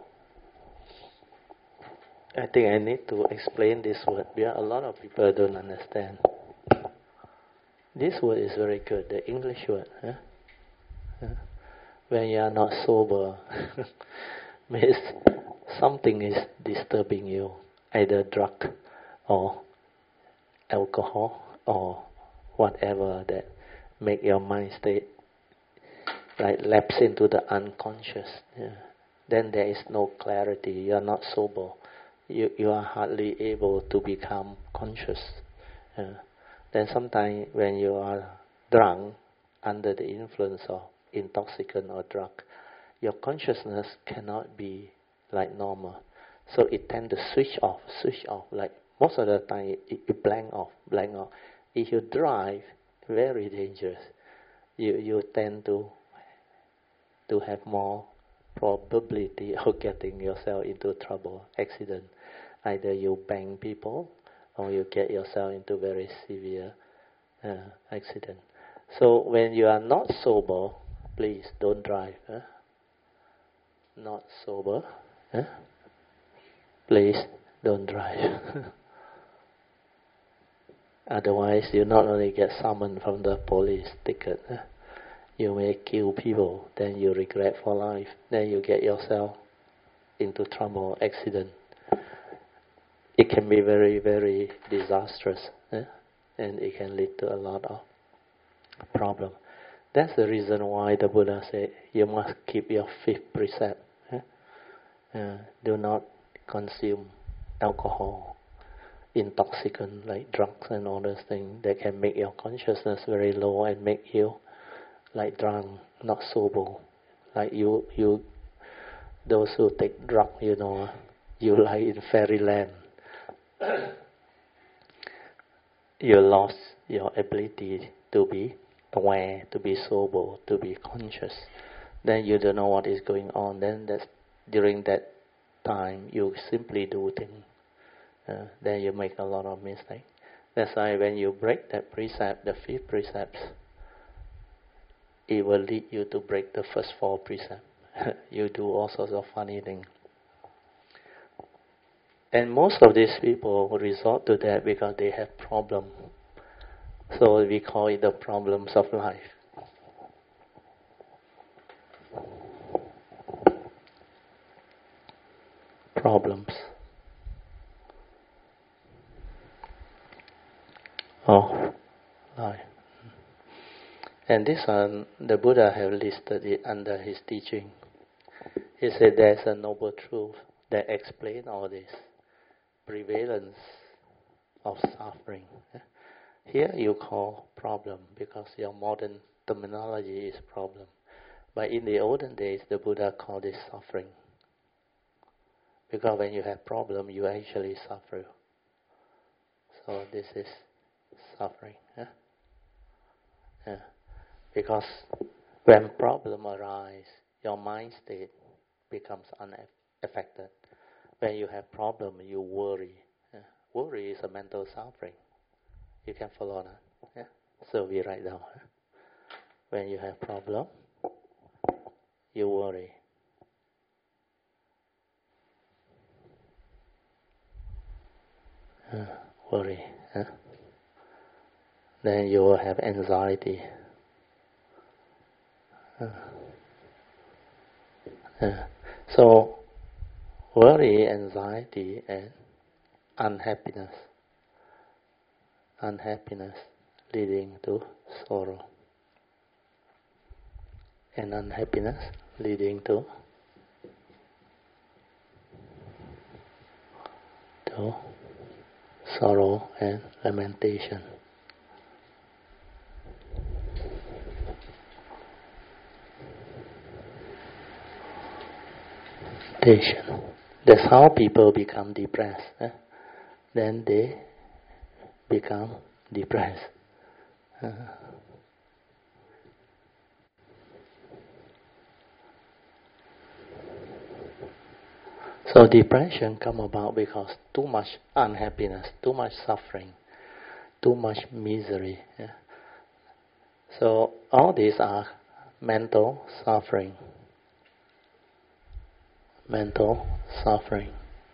I think I need to explain this word because a lot of people don't understand. This word is very good, the English word. Huh? Huh? When you are not sober, means something is disturbing you, either drug or alcohol or whatever that make your mind stay like lapse into the unconscious. Yeah. Then there is no clarity. You are not sober. You you are hardly able to become conscious. Yeah. Then sometimes when you are drunk under the influence of intoxicant or drug, your consciousness cannot be like normal. So it tends to switch off, switch off. Like most of the time, it, it blank off, blank off. If you drive, very dangerous. You you tend to to have more probability of getting yourself into trouble, accident. Either you bang people or you get yourself into very severe uh, accident. So when you are not sober, please don't drive. Huh? Not sober, huh? Please don't drive. Otherwise, you not only get summoned from the police ticket, huh? You may kill people, then you regret for life, then you get yourself into trouble, accident. It can be very, very disastrous, eh? And it can lead to a lot of problem. That's the reason why the Buddha said you must keep your fifth precept. Eh? Uh, do not consume alcohol, intoxicant like drugs and all those things that can make your consciousness very low and make you like drunk, not sober. Like you, you, those who take drug, you know, you like in fairyland. You lost your ability to be aware, to be sober, to be conscious. Then you don't know what is going on. Then that's during that time you simply do things. Uh, then you make a lot of mistakes. That's why when you break that precept, the fifth precept, it will lead you to break the first four precepts. You do all sorts of funny things. And most of these people resort to that because they have problems. So we call it the problems of life. Problems. Oh, life. And this one, the Buddha have listed it under his teaching. He said there's a noble truth that explains all this. Prevalence of suffering. Here you call problem because your modern terminology is problem. But in the olden days, the Buddha called it suffering. Because when you have problem, you actually suffer. So this is suffering. Yeah? Yeah. Because when problem arise, your mind state becomes unaffected. When you have problem, you worry. Yeah? Worry is a mental suffering. You can follow that. Yeah? So we write down. Yeah? When you have problem, you worry. Uh, worry. Yeah? Then you will have anxiety. Uh, uh, so, worry, anxiety, and unhappiness. Unhappiness leading to sorrow. And unhappiness leading to to sorrow and lamentation. That's how people become depressed. Eh? Then they become depressed. Uh, so depression come about because too much unhappiness, too much suffering, too much misery. Yeah? So all these are mental suffering. Mental suffering.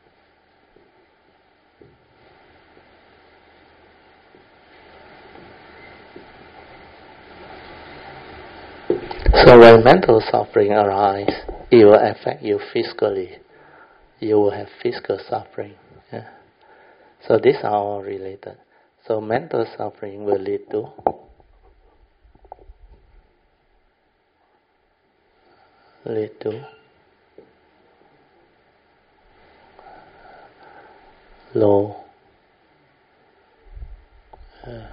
So when mental suffering arises, it will affect you physically. You will have physical suffering. Yeah? So these are all related. So mental suffering will lead to lead to low uh,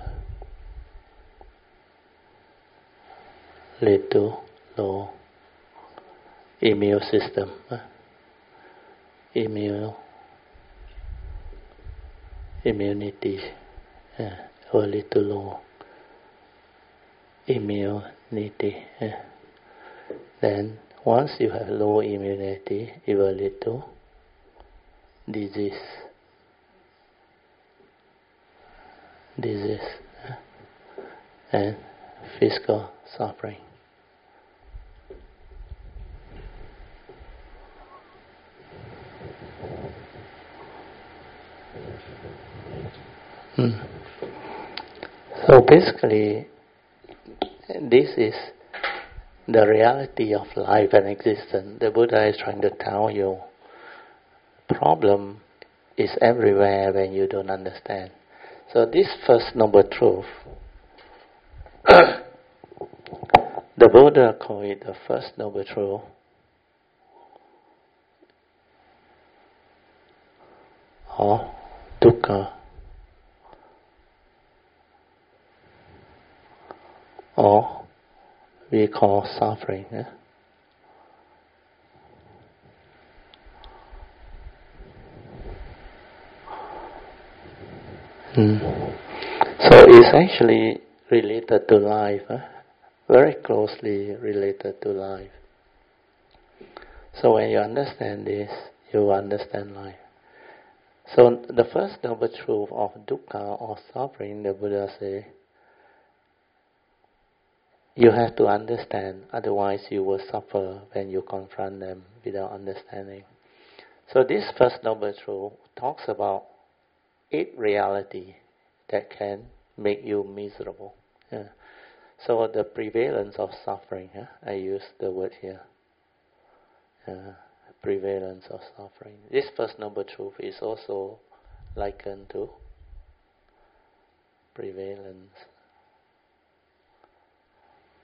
lead to low immune system. Uh, immune immunity uh, will lead to low immunity. Uh. Then once you have low immunity, it will lead to disease. Disease uh, and physical suffering. Hmm. So basically, this is the reality of life and existence. The Buddha is trying to tell you, problem is everywhere when you don't understand. So this first noble truth, the Buddha called it the first noble truth, or dukkha, or we call suffering. Eh? Mm. So it's actually related to life, eh? Very closely related to life. So when you understand this, you understand life. So the first noble truth of dukkha or suffering, the Buddha says, you have to understand, otherwise you will suffer when you confront them without understanding. So this first noble truth talks about eight reality that can make you miserable. Yeah. So the prevalence of suffering, yeah? I use the word here. Uh, prevalence of suffering. This first noble truth is also likened to prevalence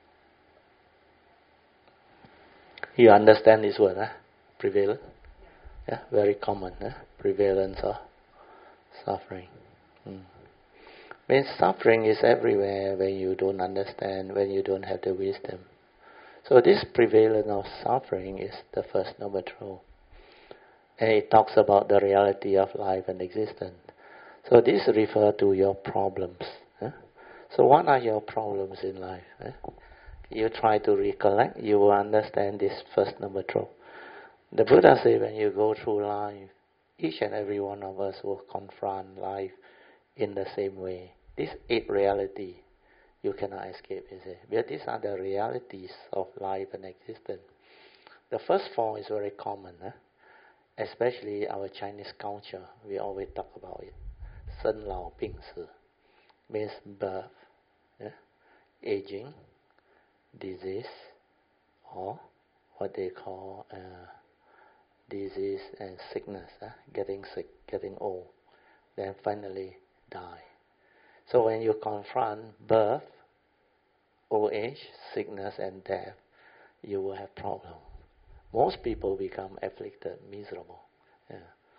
You understand this word, huh? Prevalent? Yeah, very common, huh? Prevalence of suffering. Hmm. Means suffering is everywhere when you don't understand, when you don't have the wisdom. So this prevalence of suffering is the first noble truth. And it talks about the reality of life and existence. So this refers to your problems. Huh? So what are your problems in life? Huh? You try to recollect, you will understand this first noble truth. The Buddha said when you go through life, each and every one of us will confront life in the same way. This eight reality you cannot escape, you see. But these are the realities of life and existence. The first four is very common, huh? Especially our Chinese culture. We always talk about it. 生老病死 means birth, yeah? Aging, disease, or what they call uh, disease and sickness, huh? Getting sick, getting old, then finally die. So when you confront birth, old age, sickness and death, you will have problems. Most people become afflicted, miserable. Yeah.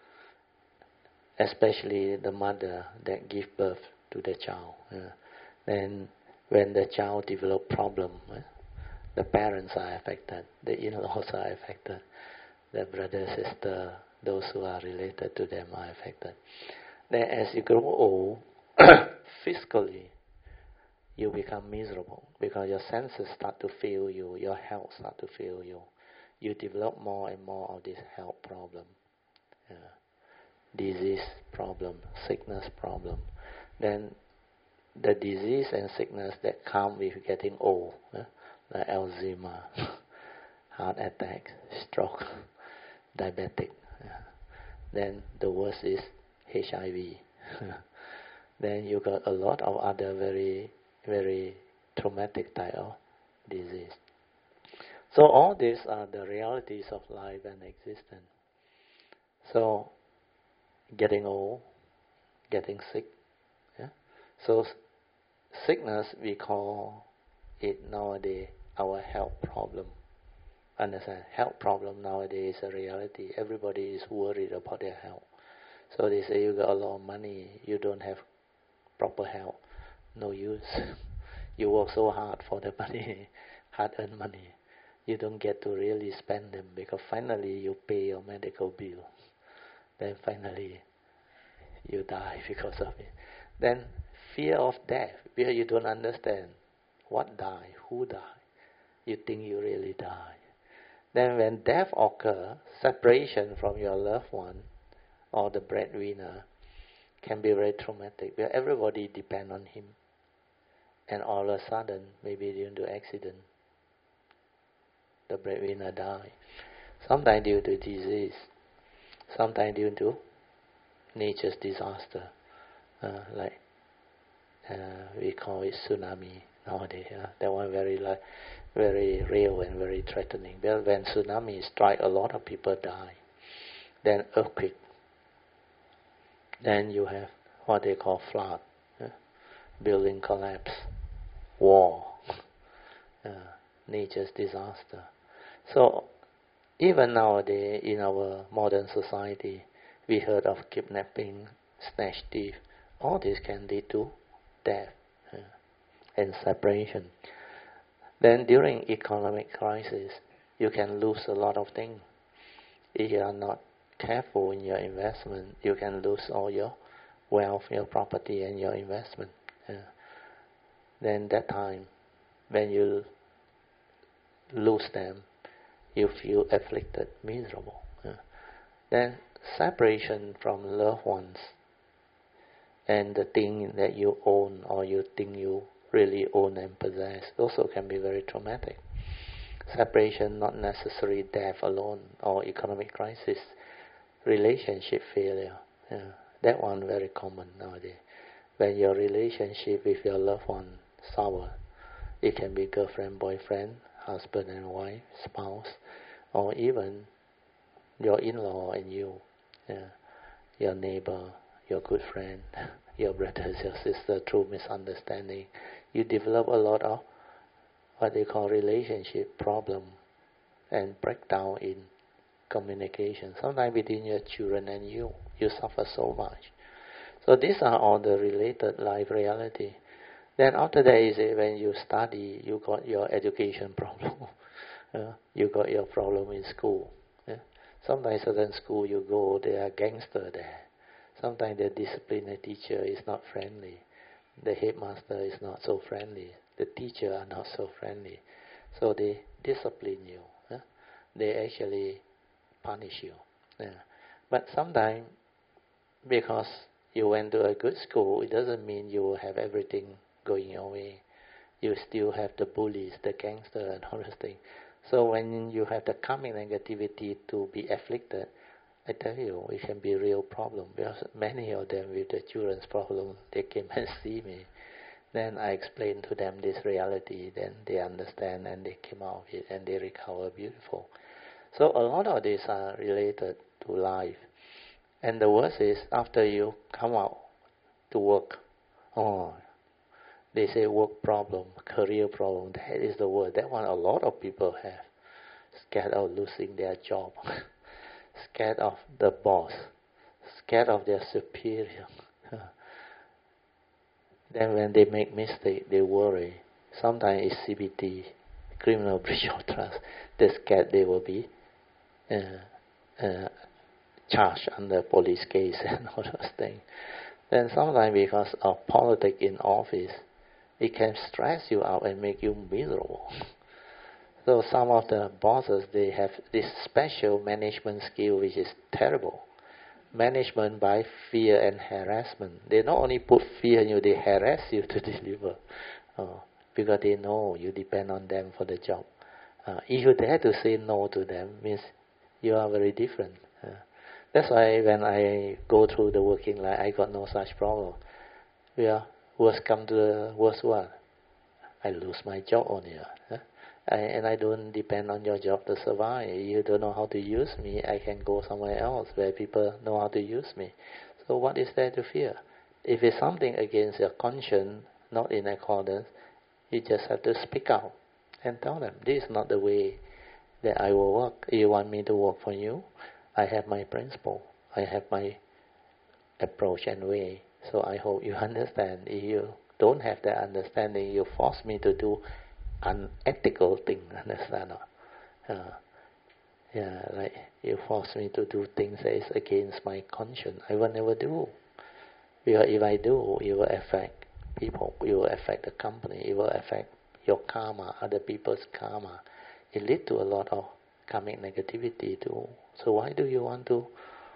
Especially the mother that gives birth to the child. Yeah. Then when the child develops problem, yeah, the parents are affected, the in-laws are affected, the brother, sister, those who are related to them are affected. Then as you grow old, physically, you become miserable because your senses start to fail you, your health start to fail you. You develop more and more of this health problem, yeah. Disease problem, sickness problem. Then the disease and sickness that come with getting old, yeah? Like Alzheimer, heart attack, stroke, diabetic. Yeah. Then the worst is H I V. Then you got a lot of other very, very traumatic type of disease. So all these are the realities of life and existence. So getting old, getting sick. Yeah? So sickness, we call it nowadays our health problem. Understand? Health problem nowadays is a reality. Everybody is worried about their health. So they say you got a lot of money, you don't have proper health. No use. You work so hard for the money, hard-earned money. You don't get to really spend them because finally you pay your medical bill. Then finally you die because of it. Then fear of death, because you don't understand what die, who die. You think you really die. Then when death occurs, separation from your loved one or the breadwinner can be very traumatic because everybody depends on him. And all of a sudden, maybe due to accident, the breadwinner die. Sometimes due to disease, sometimes due to nature's disaster, uh, like uh, we call it tsunami nowadays. Uh, that one very like, very real and very threatening. Well, when tsunami strike, a lot of people die. Then earthquake. Then you have what they call flood, uh, building collapse, war, uh, nature's disaster. So even nowadays in our modern society, we heard of kidnapping, snatch thief. All this can lead to death uh, and separation. Then during economic crisis, you can lose a lot of things. If you are not careful in your investment, you can lose all your wealth, your property, and your investment. Uh, then that time, when you lose them, you feel afflicted, miserable. Uh, then separation from loved ones and the thing that you own or you think you really own and possess also can be very traumatic. Separation, not necessarily death alone or economic crisis, relationship failure. Yeah, that one very common nowadays. When your relationship with your loved one sour, it can be girlfriend, boyfriend, husband and wife, spouse, or even your in-law and you, yeah, your neighbor, your good friend, your brothers, your sister, through misunderstanding. You develop a lot of what they call relationship problem. and breakdown in communication. Sometimes between your children and you, you suffer so much. So these are all the related life reality. Then after that is when you study, you got your education problem. uh, you got your problem in school. Yeah? Sometimes certain school you go, there are gangsters there. Sometimes the disciplinary teacher is not friendly. The headmaster is not so friendly. The teacher are not so friendly. So they discipline you. Yeah? They actually punish you. Yeah. But sometimes, because you went to a good school, it doesn't mean you will have everything going your way. You still have the bullies, the gangsters, and all those things. So when you have the karmic negativity to be afflicted, I tell you, it can be a real problem, because many of them with the children's problem, they came and see me. Then I explained to them this reality, then they understand and they came out of it and they recover beautiful. So a lot of these are related to life. And the worst is, after you come out to work, oh, they say work problem, career problem, that is the word. That one a lot of people have. Scared of losing their job. Scared of the boss. Scared of their superior. Then when they make mistake, they worry. Sometimes it's C B T, criminal breach of trust. They're scared they will be uh, uh, charged under police case and all those things. Then sometimes because of politics in office, it can stress you out and make you miserable. So some of the bosses, they have this special management skill which is terrible. Management by fear and harassment. They not only put fear in you, they harass you to deliver. Uh, because they know you depend on them for the job. Uh, if you dare to say no to them, means you are very different. Uh, that's why when I go through the working life, I got no such problem. Yeah, worst come to the worst one, I lose my job only. Uh, I, and I don't depend on your job to survive. You don't know how to use me, I can go somewhere else where people know how to use me. So what is there to fear? If it's something against your conscience, not in accordance, you just have to speak out and tell them, this is not the way that I will work. You want me to work for you? I have my principle. I have my approach and way. So I hope you understand. If you don't have that understanding, you force me to do unethical thing, understand? Uh, yeah, like you force me to do things that is against my conscience. I will never do. Because if I do, it will affect people. It will affect the company. It will affect your karma, other people's karma. It leads to a lot of karmic negativity too. So why do you want to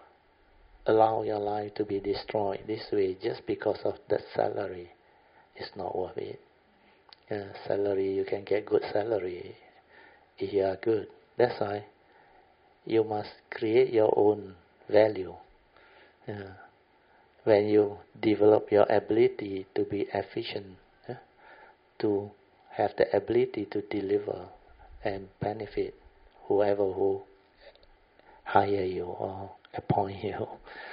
allow your life to be destroyed this way just because of that salary? It's not worth it. Yeah, salary, you can get good salary if you are good. That's why you must create your own value. Yeah. When you develop your ability to be efficient, yeah, to have the ability to deliver and benefit whoever who hire you or appoint you,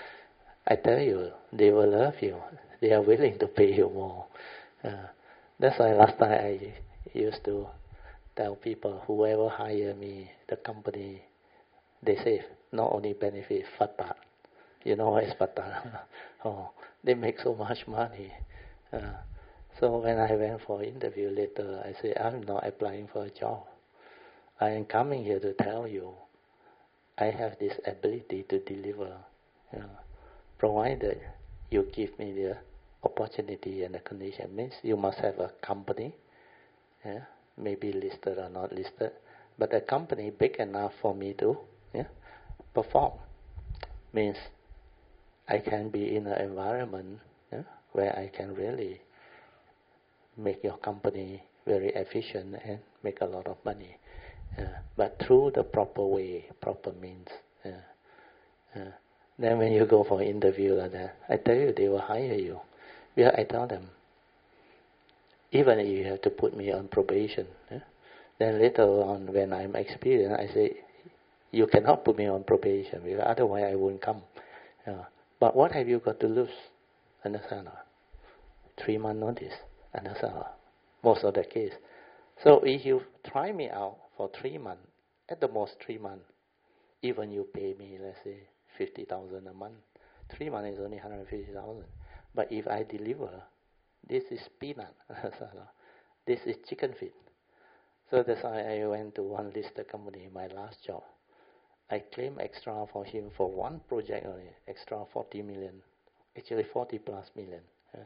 I tell you, they will love you. They are willing to pay you more. Uh, that's why last time I used to tell people, whoever hire me, the company, they say not only benefit, fatat. You know what is fatat? Oh, they make so much money. Uh, so when I went for interview later, I said, I'm not applying for a job. I am coming here to tell you, I have this ability to deliver. You know, provided you give me the opportunity and the condition. Means you must have a company, yeah, maybe listed or not listed, but a company big enough for me to, yeah, perform. Means I can be in an environment, yeah, where I can really make your company very efficient and make a lot of money. Uh, but through the proper way, proper means. Uh, uh, then when you go for an interview like that, I tell you, they will hire you. Because I tell them, even if you have to put me on probation, yeah, then later on when I'm experienced, I say, you cannot put me on probation, because otherwise I won't come. Uh, but what have you got to lose? Understand? Three month notice. Understand? Most of the case. So if you try me out for three months at the most three months. Even you pay me, let's say, fifty thousand a month, three months is only one hundred fifty thousand. But if I deliver, this is peanut. This is chicken feed. So that's why I went to one listed company, my last job. I claimed extra for him for one project only, extra forty million, actually forty plus million. Yeah.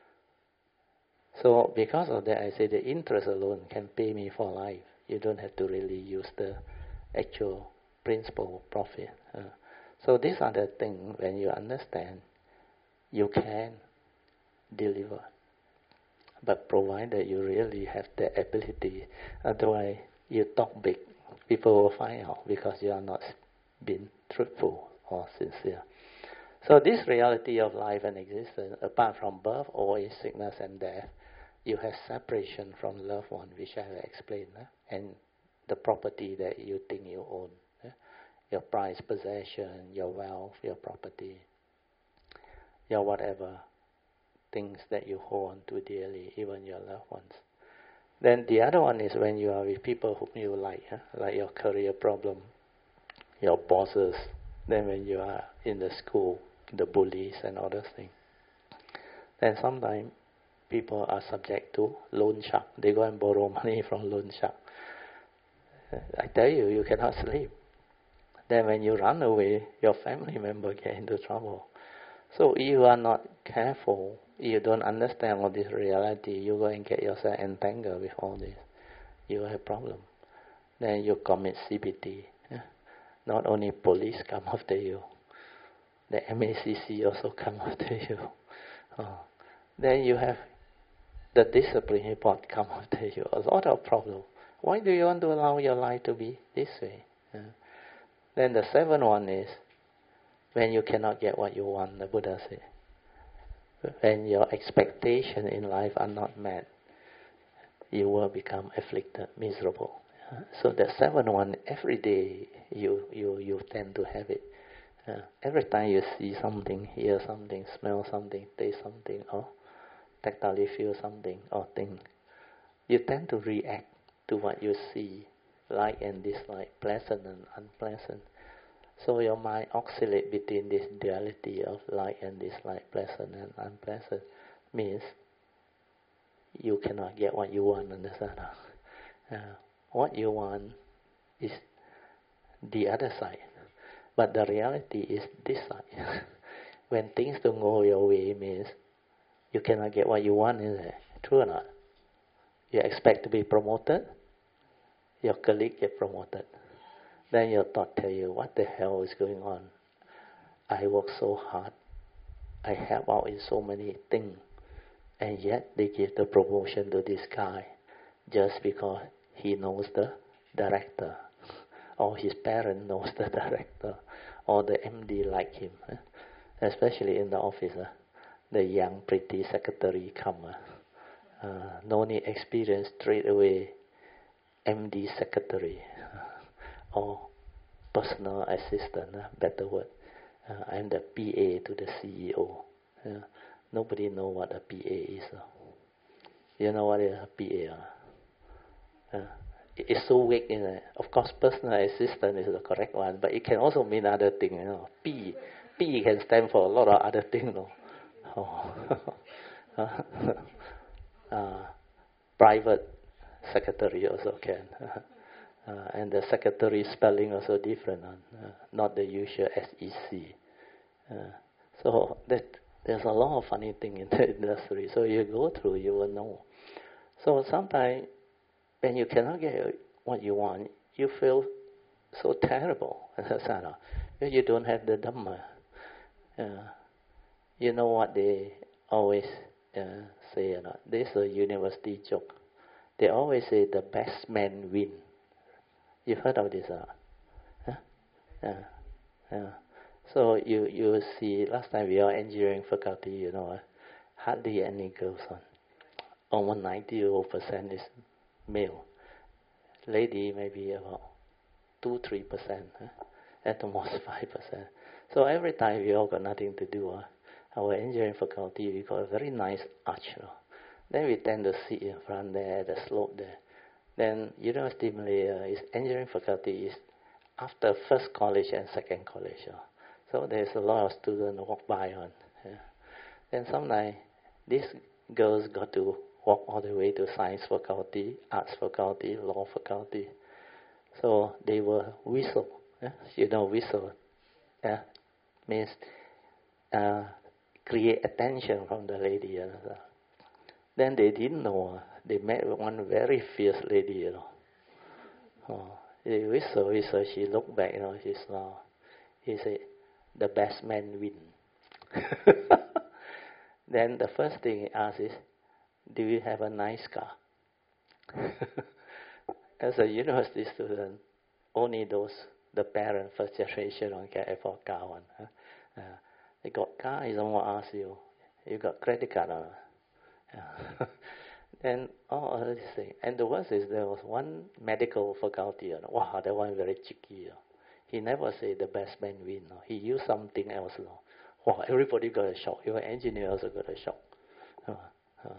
So because of that, I say the interest alone can pay me for life. You don't have to really use the actual principal profit. Uh, so these are the things when you understand, you can deliver. But provided you really have the ability, otherwise you talk big, people will find out because you are not being truthful or sincere. So this reality of life and existence, apart from birth, old age, sickness and death, you have separation from loved one, which I have explained, eh? And the property that you think you own, eh? Your prized possession, your wealth, your property, your whatever, things that you hold on to dearly, even your loved ones. Then the other one is when you are with people whom you like, eh? Like your career problem, your bosses, then when you are in the school, the bullies and all those things. Then sometimes people are subject to loan shark. They go and borrow money from loan shark. I tell you, you cannot sleep. Then when you run away, your family member get into trouble. So if you are not careful, you don't understand all this reality, you go and get yourself entangled with all this. You have problem. Then you commit C B T. Yeah? Not only police come after you, the M A C C also come after you. Oh. Then you have the discipline report come after you. A lot of problem. Why do you want to allow your life to be this way? Yeah. Then the seventh one is when you cannot get what you want, the Buddha said. When your expectations in life are not met, you will become afflicted, miserable. Yeah. So the seventh one, every day you, you, you tend to have it. Uh, every time you see something, hear something, smell something, taste something, or tactily feel something, or think, you tend to react to what you see, like and dislike, pleasant and unpleasant. So your mind oscillates between this duality of like and dislike, pleasant and unpleasant. Means you cannot get what you want, understand? Uh, what you want is the other side. But the reality is this side. When things don't go your way, means you cannot get what you want, is it? True or not? You expect to be promoted, your colleague get promoted. Then your thought tell you, what the hell is going on? I work so hard. I help out in so many things. And yet they give the promotion to this guy just because he knows the director. Or his parent knows the director. Or the M D like him. Eh? Especially in the office. Eh? The young pretty secretary come. Eh? Uh, no need experience, straight away M D secretary. Or personal assistant, uh, better word. Uh, I'm the P A to the C E O. Uh, nobody know what a P A is. Uh. You know what is a P A? Uh? Uh, it's so weak, in it. Of course, personal assistant is the correct one, but it can also mean other things. You know, P, P can stand for a lot of other things. You know? Oh. uh, private secretary also can. Uh, and the secretary spelling also different, uh, not the usual S E C. Uh, so that there's a lot of funny thing in the industry. So you go through, you will know. So sometimes when you cannot get what you want, you feel so terrible. You don't have the Dhamma. Uh, you know what they always uh, say? You know, this is a university joke. They always say the best man win. You've heard of this? Uh? Huh? Yeah. Yeah. So you you see, last time we are engineering faculty, you know, uh, hardly any girls on. Almost ninety percent is male. Lady maybe about two, three percent. Huh? At the most five percent. So every time we all got nothing to do, uh, our engineering faculty, we got a very nice arch. You know? Then we tend to sit in front there, the slope there. Then University of Malaya is engineering faculty is after first college and second college. You know. So there's a lot of students walk by on. Yeah. Then sometimes these girls got to walk all the way to science faculty, arts faculty, law faculty. So they were whistle. Yeah? You know whistle. Yeah? Means uh, create attention from the lady. You know. Then they didn't know. They met one very fierce lady, you know. Oh, they whistle, whistle. She looked back, you know. She smiled. He said, "The best man win." Then the first thing he asked is, "Do you have a nice car?" As a university student, only those the parents first generation don't can afford car one. Huh? Uh, they got car, he don't want to ask you, you got credit card or not? Yeah. And all other things. And the worst is there was one medical faculty. You know, wow, that one very cheeky. You know. He never said the best man win. You know. He used something else. You know. Wow, everybody got a shock. Even engineer also got a shock. Uh, uh.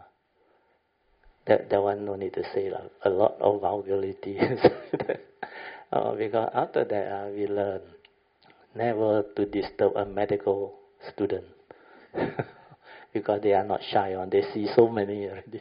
That that one no need to say like, a lot of vulgarity. uh, because after that uh, we learn never to disturb a medical student. Because they are not shy on, they see so many already.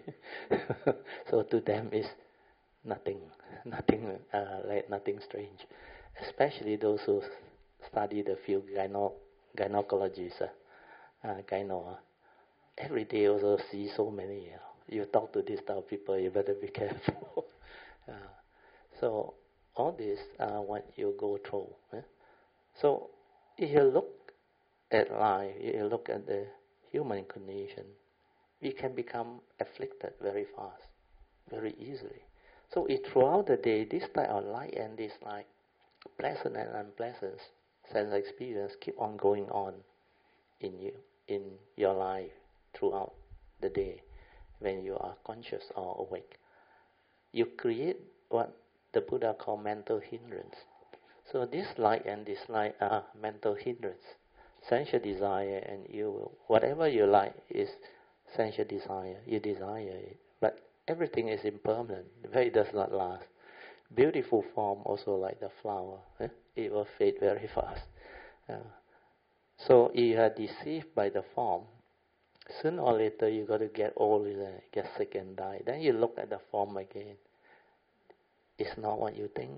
So to them is nothing, nothing uh, like nothing strange. Especially those who study the field gyno, gynecologists, uh, uh, gyno. Uh, every day also see so many. You know. You talk to these type of people, you better be careful. uh, so all this uh, what you go through. Eh? So if you look at life, you look at the human condition, we can become afflicted very fast, very easily. So if throughout the day, this type of light and dislike, pleasant and unpleasant sense experience keep on going on in you, in your life throughout the day, when you are conscious or awake, you create what the Buddha called mental hindrance. So this like and dislike are mental hindrance. Sensual desire and you will, whatever you like is sensual desire, you desire it. But everything is impermanent, it does not last. Beautiful form also like the flower, eh? It will fade very fast. Uh, so if you are deceived by the form, sooner or later you got to get old, get sick and die. Then you look at the form again. It's not what you think.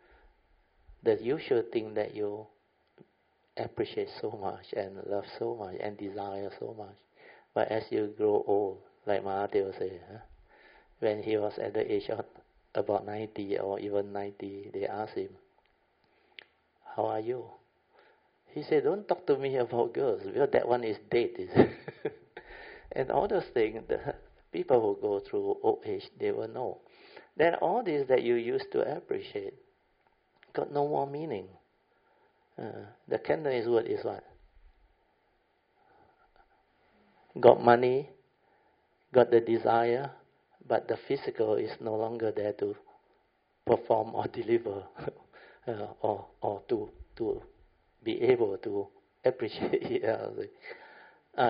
The usual thing that you appreciate so much and love so much and desire so much. But as you grow old, like Mahathir will say, huh? When he was at the age of about ninety or even ninety, they asked him, "How are you?" He said, "Don't talk to me about girls, because that one is dead." And all those things, the people who go through old age, they will know. Then all this that you used to appreciate got no more meaning. Uh, the Cantonese word is what? Got money, got the desire, but the physical is no longer there to perform or deliver, uh, or or to to be able to appreciate it. Uh,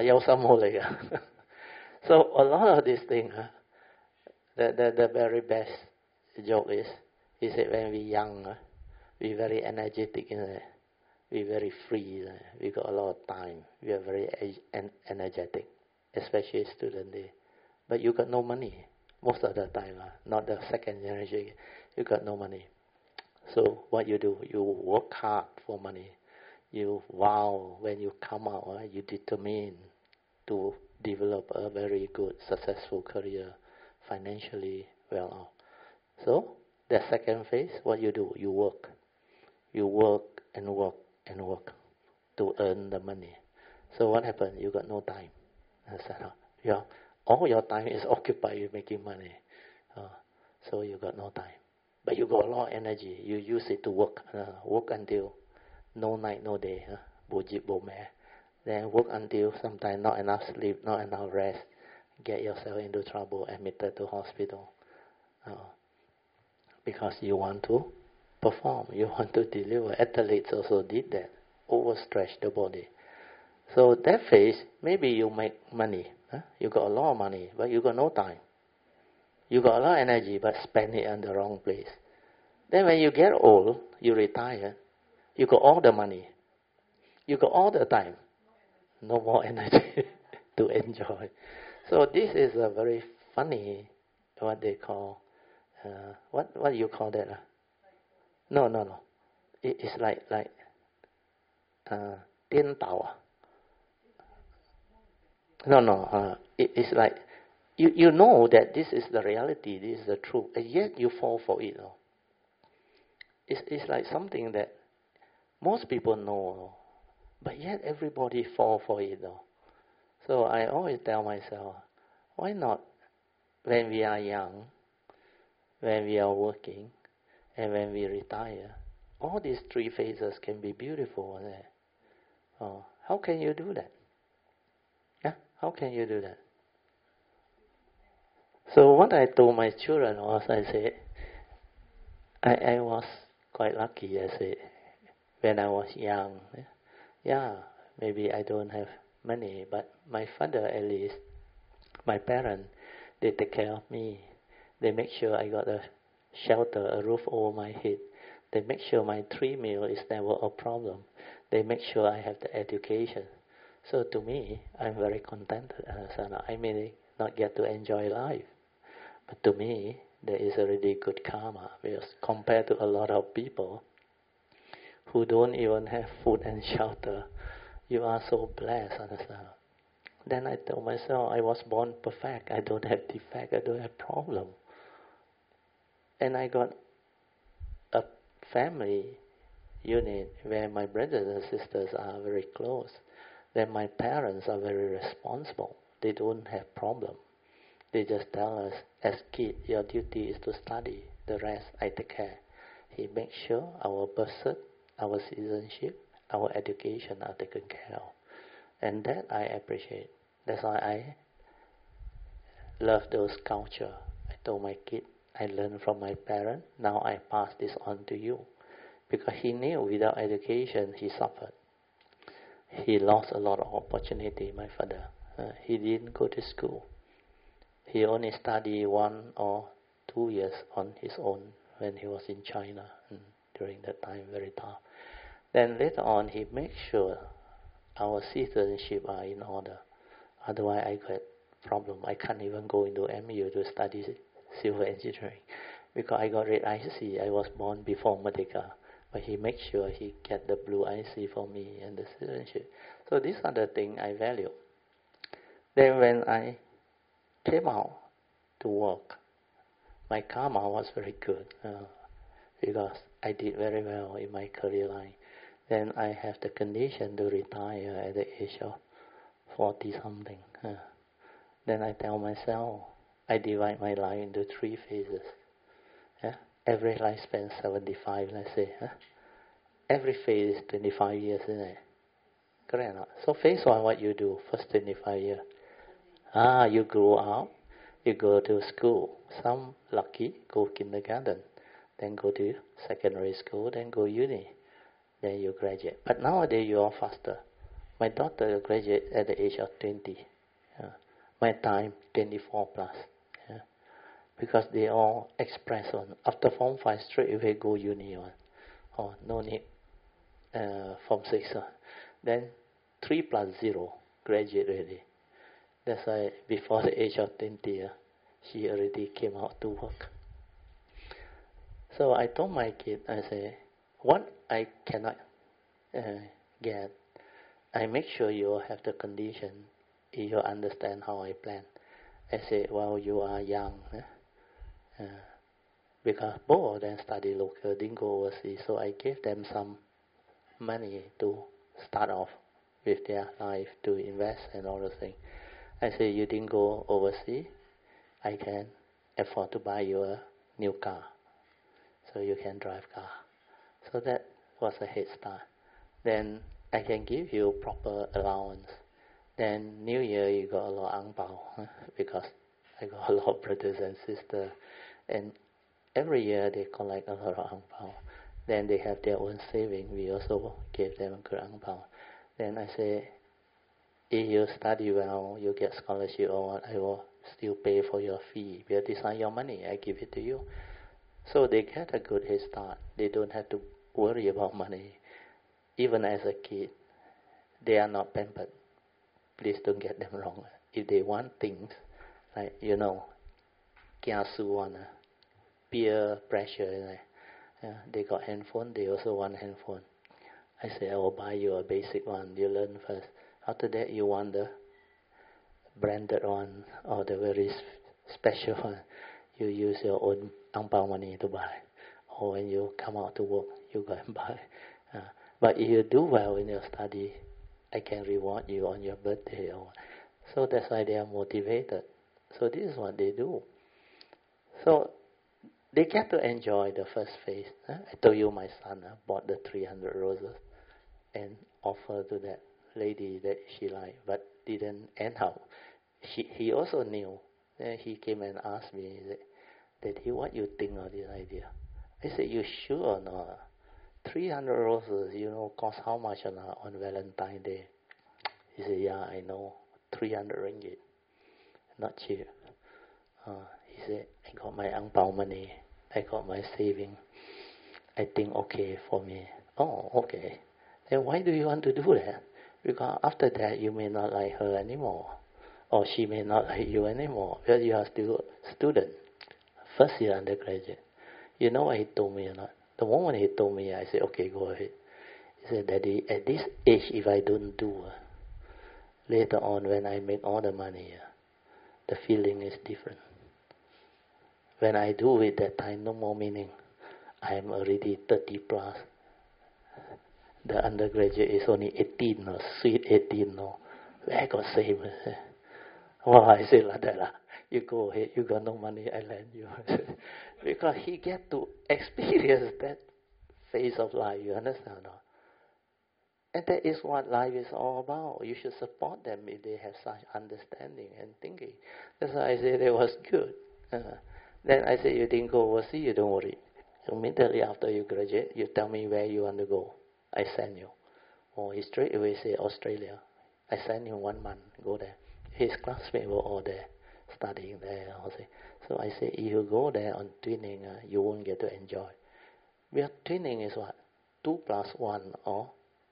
so a lot of these things, uh, the, the the very best joke is, he said when we young, uh, we very energetic in it. We're very free. We got a lot of time. We are very en- energetic, especially student day. But you got no money most of the time. Uh, not the second generation. You got no money. So what you do? You work hard for money. You vow when you come out. Uh, you determine to develop a very good, successful career, financially well off. So the second phase, what you do? You work. You work and work and work to earn the money. So what happened? You got no time. Yeah, all your time is occupied with making money. Uh, so you got no time. But you got a lot of energy. You use it to work. Uh, work until no night, no day. Bojit bo me. Then work until sometimes not enough sleep, not enough rest. Get yourself into trouble, admitted to hospital. Uh, because you want to perform, you want to deliver. Athletes also did that, overstretch the body. So that phase, maybe you make money, huh? You got a lot of money, but you got no time. You got a lot of energy, but spend it in the wrong place. Then when you get old, you retire, you got all the money, you got all the time, no more energy to enjoy. So this is a very funny, what they call, uh, what what do you call that? Uh? No, no, no. It, it's like like uh, 颠倒 ah. No, no. Uh, it, it's like you you know that this is the reality, this is the truth, and yet you fall for it. No? It's it's like something that most people know, no? But yet everybody fall for it. No? So I always tell myself, why not when we are young, when we are working, and when we retire, all these three phases can be beautiful. Right? Oh, how can you do that? Yeah, how can you do that? So what I told my children was, I said, I, I was quite lucky. I said, when I was young, yeah, maybe I don't have money, but my father at least, my parents, they take care of me. They make sure I got a shelter, a roof over my head. They make sure my three meal is never a problem. They make sure I have the education. So to me, I'm very contented. I may not get to enjoy life, but to me, there is already good karma. Because compared to a lot of people who don't even have food and shelter, you are so blessed. Understand? Then I tell myself, I was born perfect. I don't have defect. I don't have problem. And I got a family unit where my brothers and sisters are very close. Then my parents are very responsible. They don't have problem. They just tell us, as kids, your duty is to study. The rest, I take care. He makes sure our birth cert, our citizenship, our education are taken care of. And that I appreciate. That's why I love those culture. I told my kid, I learned from my parents. Now I pass this on to you. Because he knew without education, he suffered. He lost a lot of opportunity, my father. Uh, he didn't go to school. He only studied one or two years on his own when he was in China. And during that time, very tough. Then later on, he made sure our citizenship are in order. Otherwise, I got problem. I can't even go into M U to study civil engineering because I got red I C. I was born before Merdeka. But he makes sure he get the blue I C for me and the citizenship. So these are the things I value. Then when I came out to work, my karma was very good uh, because I did very well in my career line. Then I have the condition to retire at the age of forty something. Uh, then I tell myself, I divide my life into three phases. Yeah? Average lifespan seventy-five, let's say. Huh? Every phase is twenty-five years, isn't it? Correct or not? So phase one, what you do, first twenty-five years. Ah, you grow up, you go to school. Some lucky, go kindergarten. Then go to secondary school, then go uni. Then you graduate. But nowadays you are faster. My daughter graduated at the age of twenty. Yeah. My time, twenty-four plus. Yeah. Because they all express on. After Form five, straight away go uni on. Oh, no need uh, Form six. Uh. Then three plus zero, graduate already. That's why before the age of twenty, uh, she already came out to work. So I told my kid, I say, what I cannot uh, get, I make sure you have the condition, you understand how I plan. I say, well, you are young. Eh? Uh, because both of them study local, didn't go overseas, so I gave them some money to start off with their life, to invest and all those things. I say, you didn't go overseas, I can afford to buy you a new car, so you can drive car. So that was a head start. Then I can give you proper allowance. Then New Year you got a lot of ang pao, huh? Because I got a lot of brothers and sisters, and every year they collect a lot of ang pao. Then they have their own saving. We also gave them a good ang pao. Then I say, if you study well, you get scholarship or what, I will still pay for your fee. Because this is not your money, I give it to you. So they get a good head start. They don't have to worry about money. Even as a kid, they are not pampered. Please don't get them wrong. If they want things, like, you know, kiasu one, uh, peer pressure, like, yeah, they got handphone, they also want handphone. I say, I will buy you a basic one, you learn first. After that, you want the branded one or the very special one. You use your own ang pao money to buy. Or when you come out to work, you go and buy. Uh, but if you do well in your study, I can reward you on your birthday. Or so that's why they are motivated. So this is what they do. So they get to enjoy the first phase. Huh? I told you my son uh, bought the three hundred roses and offered to that lady that she liked, but didn't end up. She, he also knew. Then he came and asked me, Daddy, what you think of this idea? I said, you sure or not? three hundred roses, you know, cost how much on, on Valentine's Day? He said, yeah, I know, three hundred ringgit. Not cheap. Uh, he said, I got my ang pao money, I got my saving. I think okay for me. Oh, okay. Then why do you want to do that? Because after that, you may not like her anymore. Or she may not like you anymore. Because you are still a student. First year undergraduate. You know what he told me or not? The moment he told me, I said, okay, go ahead. He said, Daddy, at this age, if I don't do, uh, later on when I make all the money, uh, the feeling is different. When I do it that time, no more meaning. I am already thirty plus. The undergraduate is only eighteen, no, sweet eighteen, no. Where got same? Well, I say like that. You go ahead, you got no money, I lend you. Because he get to experience that phase of life, you understand? No? And that is what life is all about. You should support them if they have such understanding and thinking. That's why I said it was good. Uh, then I said, you didn't go overseas, you don't worry. Immediately after you graduate, you tell me where you want to go. I send you. Or he straight away say Australia. I send him one month, go there. His classmates were all there, studying there. So I say, if you go there on twinning, uh, you won't get to enjoy. Because twinning is what? Two plus one or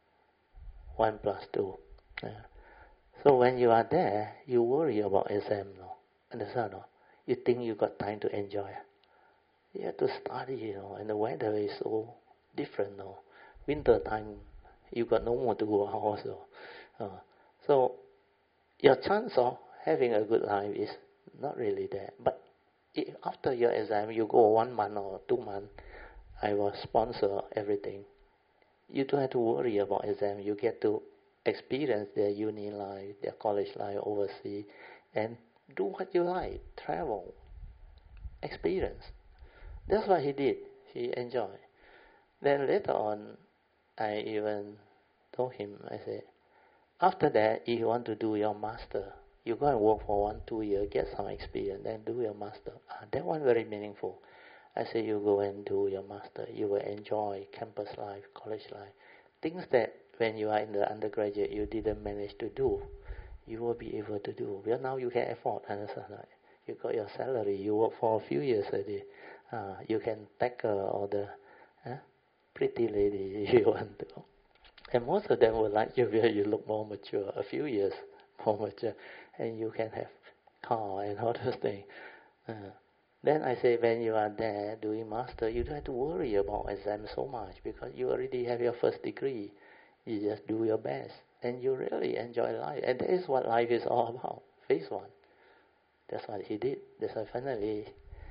one plus two. Yeah. So when you are there, you worry about exam, no? Understand, no? You think you got time to enjoy. You have to study, you know, and the weather is so different, no? Winter time, you got no more to go out also. Uh, so your chance of having a good life is not really there. But if after your exam, you go one month or two months, I will sponsor everything. You don't have to worry about exam. You get to experience their uni life, their college life overseas, and do what you like. Travel, experience. That's what he did. He enjoyed. Then later on, I even told him, I said, after that, if you want to do your master, you go and work for one, two years, get some experience, then do your master. Ah, that one very meaningful. I said, you go and do your master. You will enjoy campus life, college life. Things that when you are in the undergraduate, you didn't manage to do, you will be able to do. Well, now you can afford, understand? You got your salary, you work for a few years already. Uh, you can tackle all the uh, pretty lady you want to. And most of them will like you because you look more mature, a few years more mature, and you can have car and all those things. Uh, then I say, when you are there doing master, you don't have to worry about exam so much because you already have your first degree. You just do your best, and you really enjoy life. And that is what life is all about. Phase one. That's what he did. That's why finally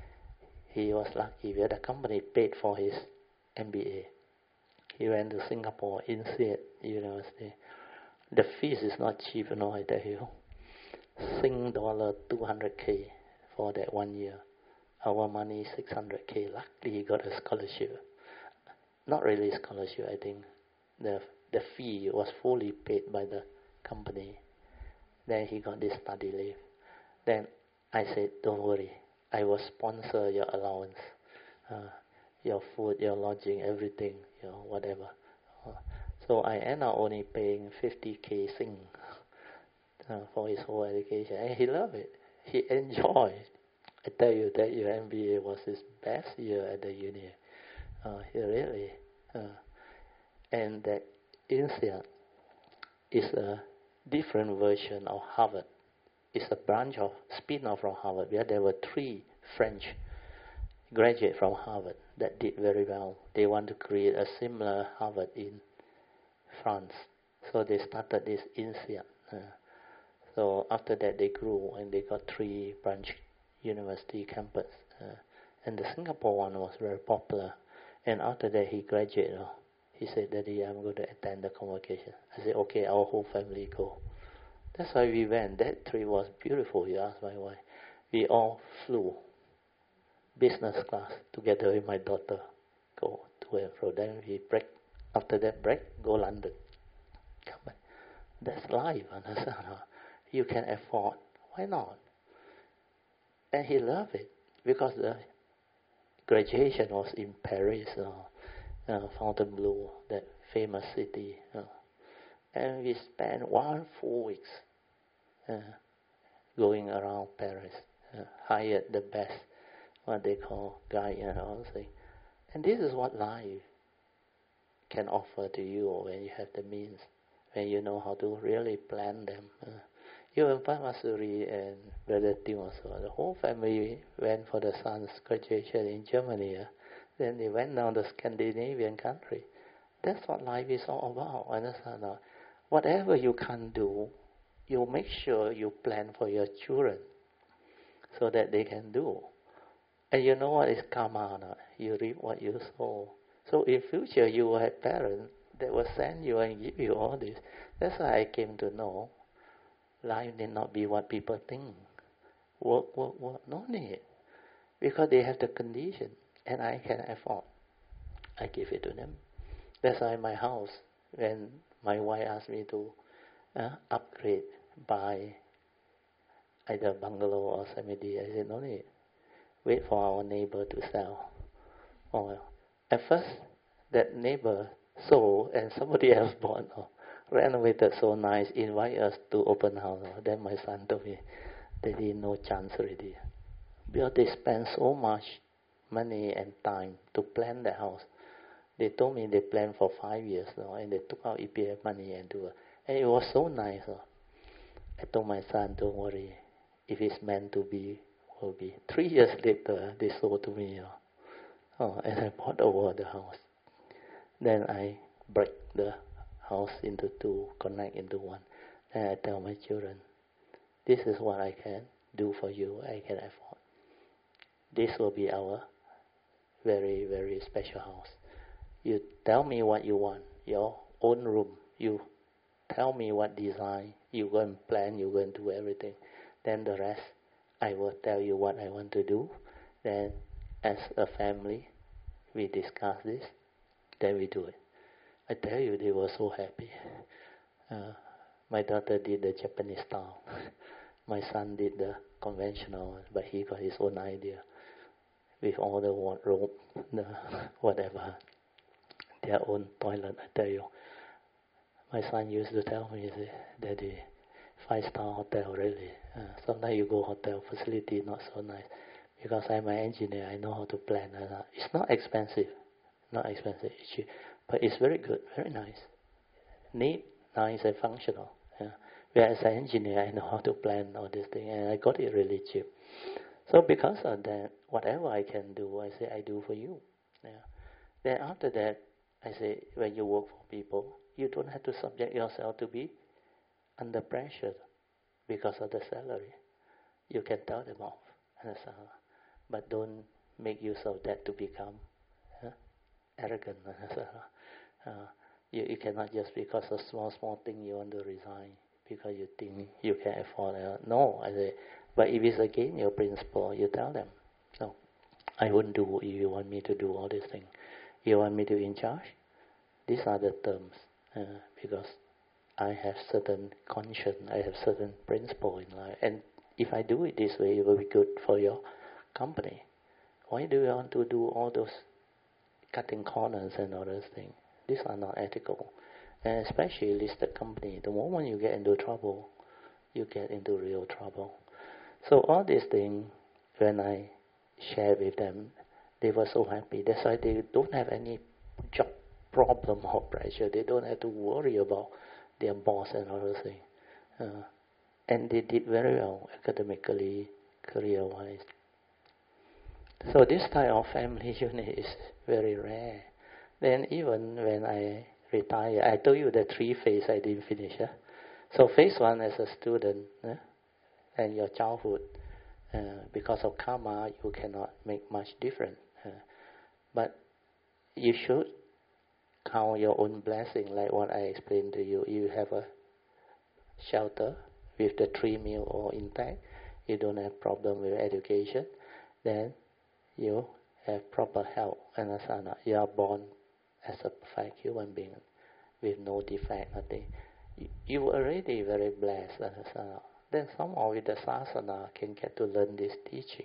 he was lucky where the company paid for his M B A. He went to Singapore, INSEAD University. The fees is not cheap, you know, I tell you. Sing dollar two hundred K for that one year. Our money six hundred K. Luckily he got a scholarship. Not really a scholarship, I think. The the fee was fully paid by the company. Then he got this study leave. Then I said, don't worry, I will sponsor your allowance. Uh, your food, your lodging, everything, you know, whatever. Uh, so I end up only paying fifty K Sing uh, for his whole education. And he loved it. he enjoyed. I tell you that your M B A was his best year at the uni. Uh, he really, uh, and that INSEAD is a different version of Harvard. It's a branch of spin-off from Harvard, where there were three French graduates from Harvard that did very well. They want to create a similar Harvard in France. So they started this INSEAD. Uh, so after that they grew and they got three branch university campus. Uh, and the Singapore one was very popular. And after that he graduated. Uh, he said, Daddy, I'm going to attend the convocation. I said, okay, our whole family go. That's why we went. That trip was beautiful. You asked my wife. We all flew business class together with my daughter. Go to and fro. Then we break. After that break, go London. Come back. That's life, understand? You can afford. Why not? And he loved it because the graduation was in Paris, uh, uh, Fontainebleau, that famous city. Uh, and we spent one full weeks uh, going around Paris, uh, hired the best, what they call guide and all things. And this is what life can offer to you when you have the means, when you know how to really plan them. Uh, even Pamasuri and Brother Tim also, the whole family went for the son's graduation in Germany. Uh, then they went down the Scandinavian country. That's what life is all about. Understand? Uh, whatever you can do, you make sure you plan for your children so that they can do. And you know what is karma? No? You reap what you sow. So in future you will have parents that will send you and give you all this. That's why I came to know life need not be what people think. Work, work, work. No need. Because they have the condition and I can afford. I give it to them. That's why my house, when my wife asked me to uh, upgrade, buy either bungalow or semi-D, I said, no need. Wait for our neighbor to sell. Oh, at first, that neighbor sold and somebody else bought. Oh, renovated so nice, invite us to open house. Oh, then my son told me, Daddy, no chance already. Because they spend so much money and time to plan the house. They told me they planned for five years, oh, and they took out E P F money and do it. And it was so nice. Oh. I told my son, don't worry, if it's meant to be, will be. Three years later, they sold to me. Oh, oh and I bought over the house. Then I break the house into two, connect into one. Then I tell my children, this is what I can do for you, I can afford. This will be our very, very special house. You tell me what you want, your own room. You tell me what design, you go and plan, you go and do everything. Then the rest, I will tell you what I want to do. Then as a family, we discuss this, then we do it. I tell you, they were so happy. Uh, my daughter did the Japanese style. My son did the conventional, but he got his own idea. With all the wardrobe, the whatever, their own toilet, I tell you. My son used to tell me, say, Daddy, five-star hotel, really. Uh, sometimes you go hotel, facility not so nice. Because I'm an engineer, I know how to plan. Uh, it's not expensive. Not expensive, it's cheap. But it's very good, very nice. Neat, nice and functional. Yeah. Whereas as an engineer, I know how to plan all this thing. And I got it really cheap. So because of that, whatever I can do, I say, I do for you. Yeah. Then after that, I say, when you work for people, you don't have to subject yourself to be under pressure because of the salary. You can tell them off. Understand? But don't make use of that to become uh, arrogant. Uh, you, you cannot just because of small, small thing you want to resign because you think you can afford it. No, I say, but if it's against your principle, you tell them, no, I wouldn't do if you want me to do all these things. You want me to in charge? These are the terms, uh, because I have certain conscience, I have certain principle in life, and if I do it this way, it will be good for your company. Why do you want to do all those cutting corners and all those things? These are not ethical. And especially listed company, the moment you get into trouble, you get into real trouble. So all these things, when I share with them, they were so happy. That's why they don't have any job problem or pressure. They don't have to worry about their boss and all those things. Uh, and they did very well academically, career-wise. So this type of family unit is very rare. Then even when I retire, I told you the three phases I didn't finish. Huh? So phase one as a student, huh? And your childhood, uh, because of karma, you cannot make much difference. Uh, but you should count your own blessing, like what I explained to you. You have a shelter with the three meal all intact. You don't have problem with education. Then you have proper health and asana. You are born as a perfect human being with no defect, nothing. You, you already very blessed and asana. Then somehow with the sasana can get to learn this teaching.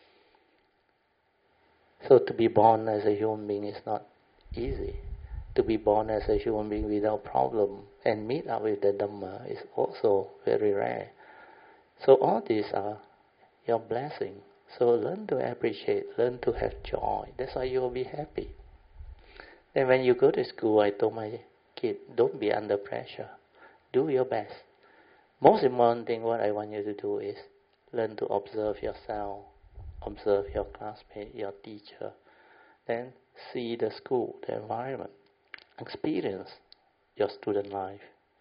So to be born as a human being is not easy. To be born as a human being without problem and meet up with the Dhamma is also very rare. So all these are your blessing. So learn to appreciate, learn to have joy. That's why you will be happy. And when you go to school, I told my kid, don't be under pressure. Do your best. Most important thing what I want you to do is learn to observe yourself, observe your classmate, your teacher, then see the school, the environment, experience your student life,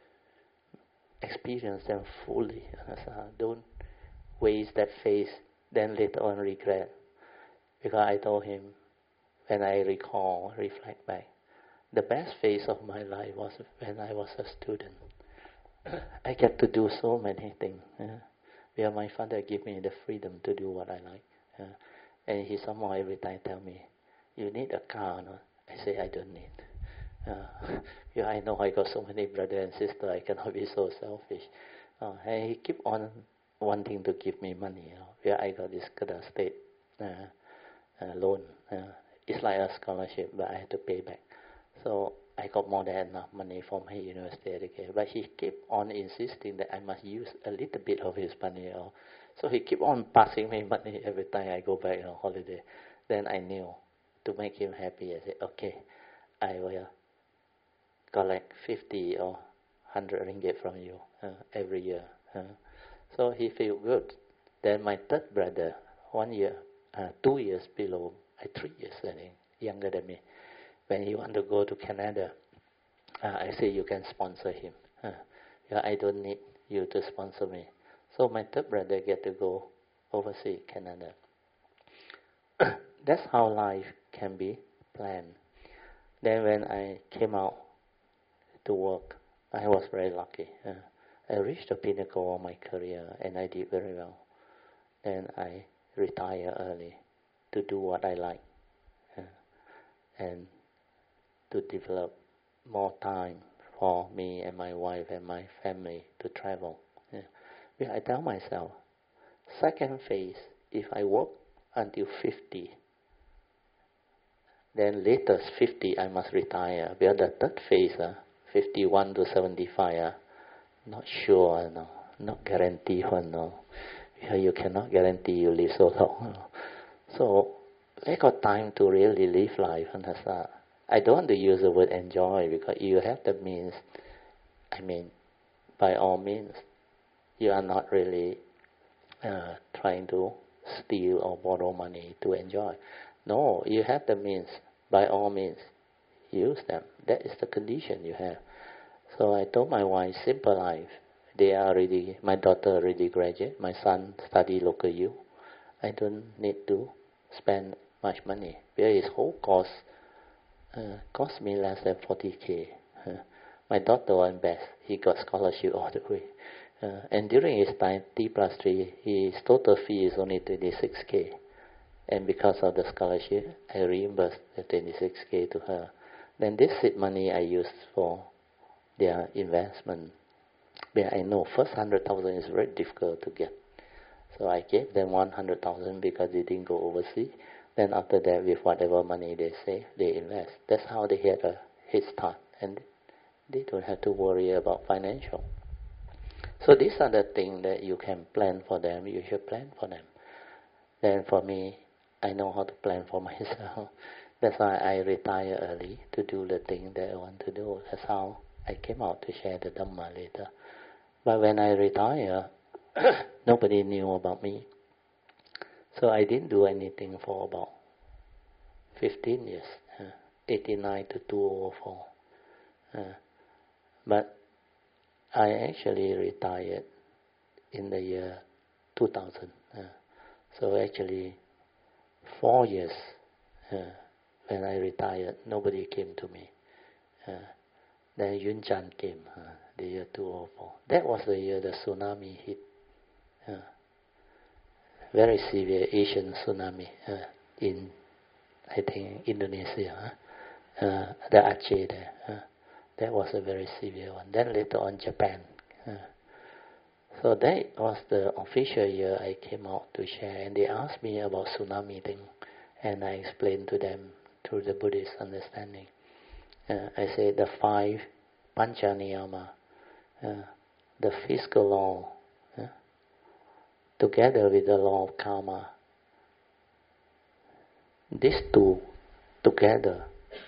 experience them fully. Don't waste that phase, then later on regret. Because I told him, when I recall, reflect back, the best phase of my life was when I was a student. I get to do so many things. Yeah. Where my father gave me the freedom to do what I like. Yeah. And he somehow every time tell me, you need a car, no? I say, I don't need. Uh, yeah, I know I got so many brothers and sisters, I cannot be so selfish. Uh, and he keep on wanting to give me money. You know, where I got this Kedah State uh, uh, loan. Uh, it's like a scholarship, but I have to pay back. So I got more than enough money for my university education. But he kept on insisting that I must use a little bit of his money. You know. So he kept on passing me money every time I go back on holiday. Then I knew, to make him happy, I said, okay, I will collect fifty or one hundred ringgit from you uh, every year. Uh. So he felt good. Then my third brother, one year, uh, two years below, uh, three years I think, younger than me, when he want to go to Canada, uh, I say you can sponsor him. Uh, yeah, I don't need you to sponsor me. So my third brother get to go overseas, Canada. That's how life can be planned. Then when I came out to work, I was very lucky. Uh, I reached the pinnacle of my career and I did very well. Then I retired early to do what I like uh, and to develop more time for me and my wife and my family to travel. Yeah. I tell myself, second phase, if I work until fifty, then latest fifty I must retire. Because the third phase, uh, fifty-one to seventy-five, uh, not sure, no, not guarantee one, no. Because you cannot guarantee you live so long. No. So, I got time to really live life. Understand? I don't want to use the word enjoy because you have the means. I mean, by all means, you are not really uh, trying to steal or borrow money to enjoy. No, you have the means. By all means, use them. That is the condition you have. So I told my wife, simple life. They are already, my daughter already graduate. My son study local U. I don't need to spend much money. Because his whole course Uh, cost me less than forty K. Uh, my daughter went best. He got scholarship all the way. Uh, and during his time, T plus three, his total fee is only twenty-six K. And because of the scholarship, I reimbursed the twenty-six K to her. Then this seed money I used for their investment. But I know first one hundred thousand is very difficult to get. So I gave them one hundred thousand because they didn't go overseas. Then after that, with whatever money they save, they invest. That's how they had a head start. And they don't have to worry about financial. So these are the things that you can plan for them. You should plan for them. Then for me, I know how to plan for myself. That's why I retire early to do the thing that I want to do. That's how I came out to share the Dhamma later. But when I retire, nobody knew about me. So I didn't do anything for about fifteen years, uh, eighty-nine to two thousand four. Uh, but I actually retired in the year two thousand. Uh, so actually, four years uh, when I retired, nobody came to me. Uh, then Yun Chan came, uh, the year two thousand four. That was the year the tsunami hit. Uh, very severe Asian tsunami uh, in, I think, Indonesia. Uh, uh, the Aceh there. Uh, that was a very severe one. Then later on Japan. Uh, so that was the official year I came out to share, and they asked me about tsunami thing, and I explained to them through the Buddhist understanding. Uh, I said the five pancha niyama, uh, the physical law, uh, together with the law of karma, these two together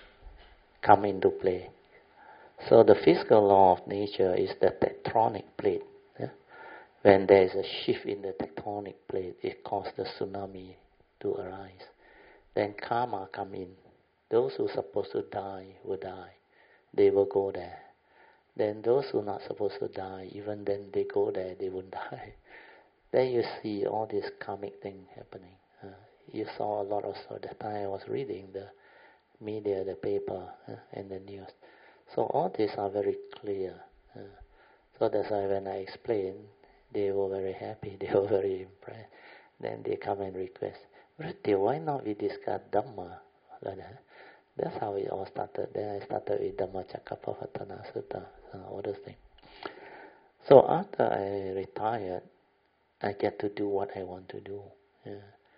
come into play. So the physical law of nature is the tectonic plate. Yeah? When there is a shift in the tectonic plate, it causes the tsunami to arise. Then karma come in. Those who are supposed to die will die. They will go there. Then those who are not supposed to die, even then they go there, they won't die. Then you see all this karmic thing happening. Uh, you saw a lot of, so that time I was reading the media, the paper, uh, and the news. So all these are very clear. Uh, so that's why when I explained, they were very happy, they were very impressed. Then they come and request, Vritti, why not we discuss Dhamma? Like that. That's how it all started. Then I started with Dhammacakkappavattana Sutta, so all those things. So after I retired, I get to do what I want to do. Yeah.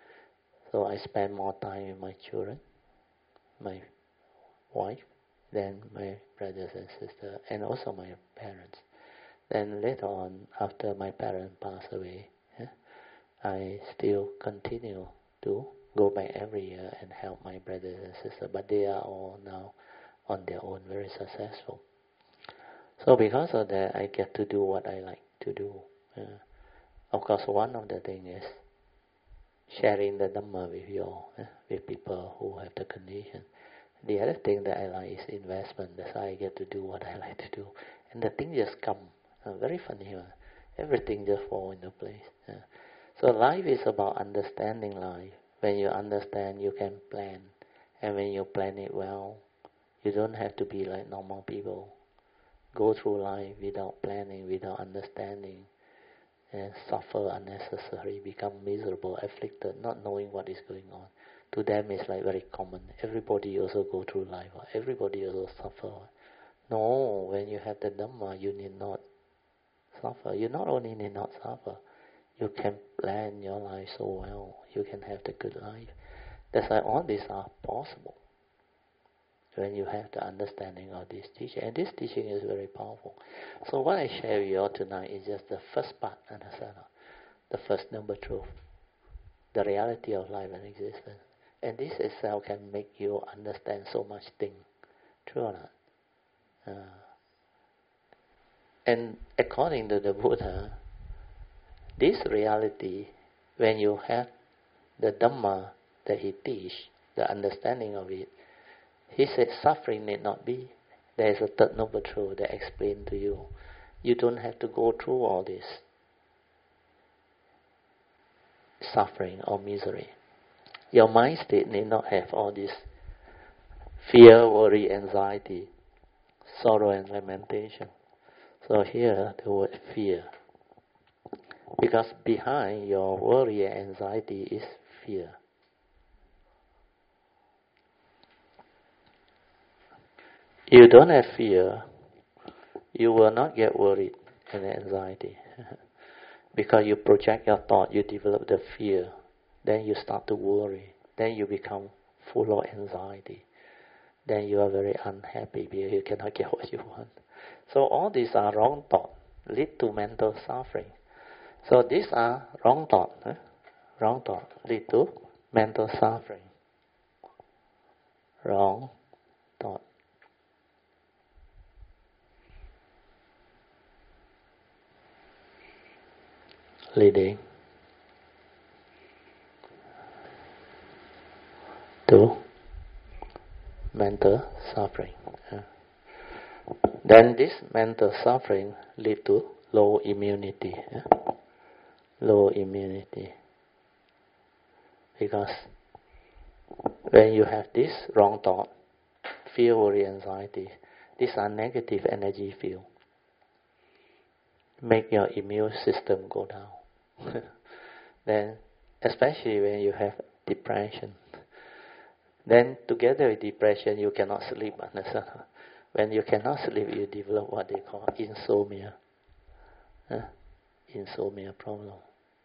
So I spend more time with my children, my wife, then my brothers and sisters, and also my parents. Then later on, after my parents passed away, yeah, I still continue to go back every year and help my brothers and sisters, but they are all now on their own, very successful. So because of that, I get to do what I like to do. Yeah. Of course, one of the things is sharing the Dhamma with you all, eh, with people who have the condition. The other thing that I like is investment. That's why I get to do what I like to do. And the thing just come. Uh, very funny. Uh, everything just fall into place. Uh. So life is about understanding life. When you understand, you can plan. And when you plan it well, you don't have to be like normal people. Go through life without planning, without understanding, and suffer unnecessarily, become miserable, afflicted, not knowing what is going on. To them it's like very common. Everybody also go through life. Everybody also suffer. No, when you have the Dhamma, you need not suffer. You not only need not suffer, you can plan your life so well. You can have the good life. That's why all these are possible when you have the understanding of this teaching. And this teaching is very powerful. So what I share with you all tonight is just the first part, understand? The first noble truth, the reality of life and existence. And this itself can make you understand so much things. True or not? Uh, and according to the Buddha, this reality, when you have the Dhamma that he teach, the understanding of it, he said suffering need not be. There is a third noble truth that explains to you. You don't have to go through all this suffering or misery. Your mind state need not have all this fear, worry, anxiety, sorrow and lamentation. So here the word fear. Because behind your worry and anxiety is fear. You don't have fear, you will not get worried and anxiety. Because you project your thought, you develop the fear, then you start to worry, then you become full of anxiety. Then you are very unhappy because you cannot get what you want. So all these are wrong thoughts. lead to mental suffering. So these are wrong thoughts. Huh? Wrong thought lead to mental suffering. Wrong thought. Leading to mental suffering. Then this mental suffering lead to low immunity. Low immunity. Because when you have this wrong thought, fear, worry, anxiety, these are negative energy field. Make your immune system go down. Then, especially when you have depression, then together with depression, you cannot sleep. Understand? When you cannot sleep, you develop what they call insomnia. Huh? Insomnia problem.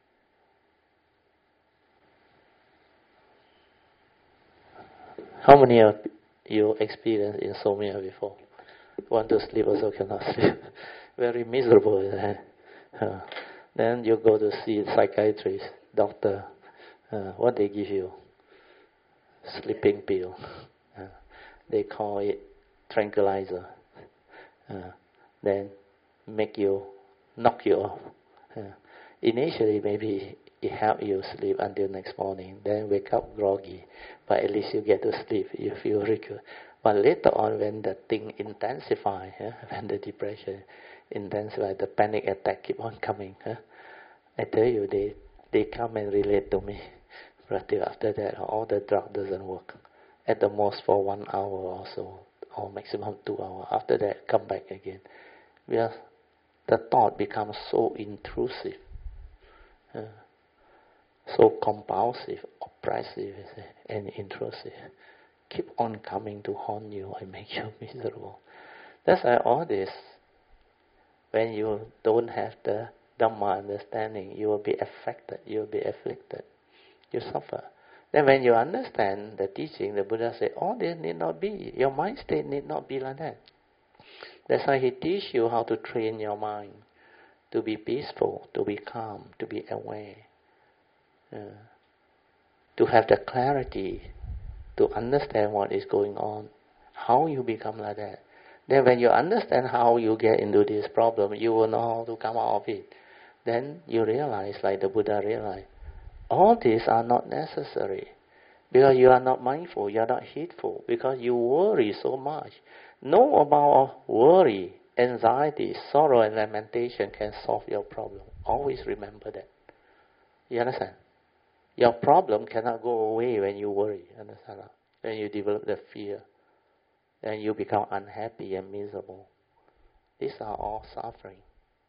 How many of you experienced insomnia before? Want to sleep also cannot sleep. Very miserable. Eh? Uh, then you go to see a psychiatrist, doctor. Uh, what they give you? Sleeping pill. Uh, they call it tranquilizer. Uh, then make you, knock you off. Uh, initially maybe it help you sleep until next morning. Then wake up groggy. But at least you get to sleep. You feel very good. But later on when the thing intensify, uh, when the depression intensify, the panic attack keep on coming. Uh, I tell you, they, they come and relate to me. But after that, all the drug doesn't work. At the most for one hour or so, or maximum two hours. After that, come back again. Because the thought becomes so intrusive, uh, so compulsive, oppressive, and intrusive. Keep on coming to haunt you and make you miserable. That's why all this, when you don't have the Dhamma understanding, you will be affected, you will be afflicted, you suffer. Then when you understand the teaching, the Buddha said, all this need not be. Your mind state need not be like that. That's why he teach you how to train your mind to be peaceful, to be calm, to be aware, uh, to have the clarity, to understand what is going on, how you become like that. Then when you understand how you get into this problem, you will know how to come out of it. Then you realize, like the Buddha realized, all these are not necessary. Because you are not mindful, you are not heedful, because you worry so much. No amount of worry, anxiety, sorrow and lamentation can solve your problem. Always remember that. You understand? Your problem cannot go away when you worry. Understand? When you develop the fear, then you become unhappy and miserable. These are all suffering.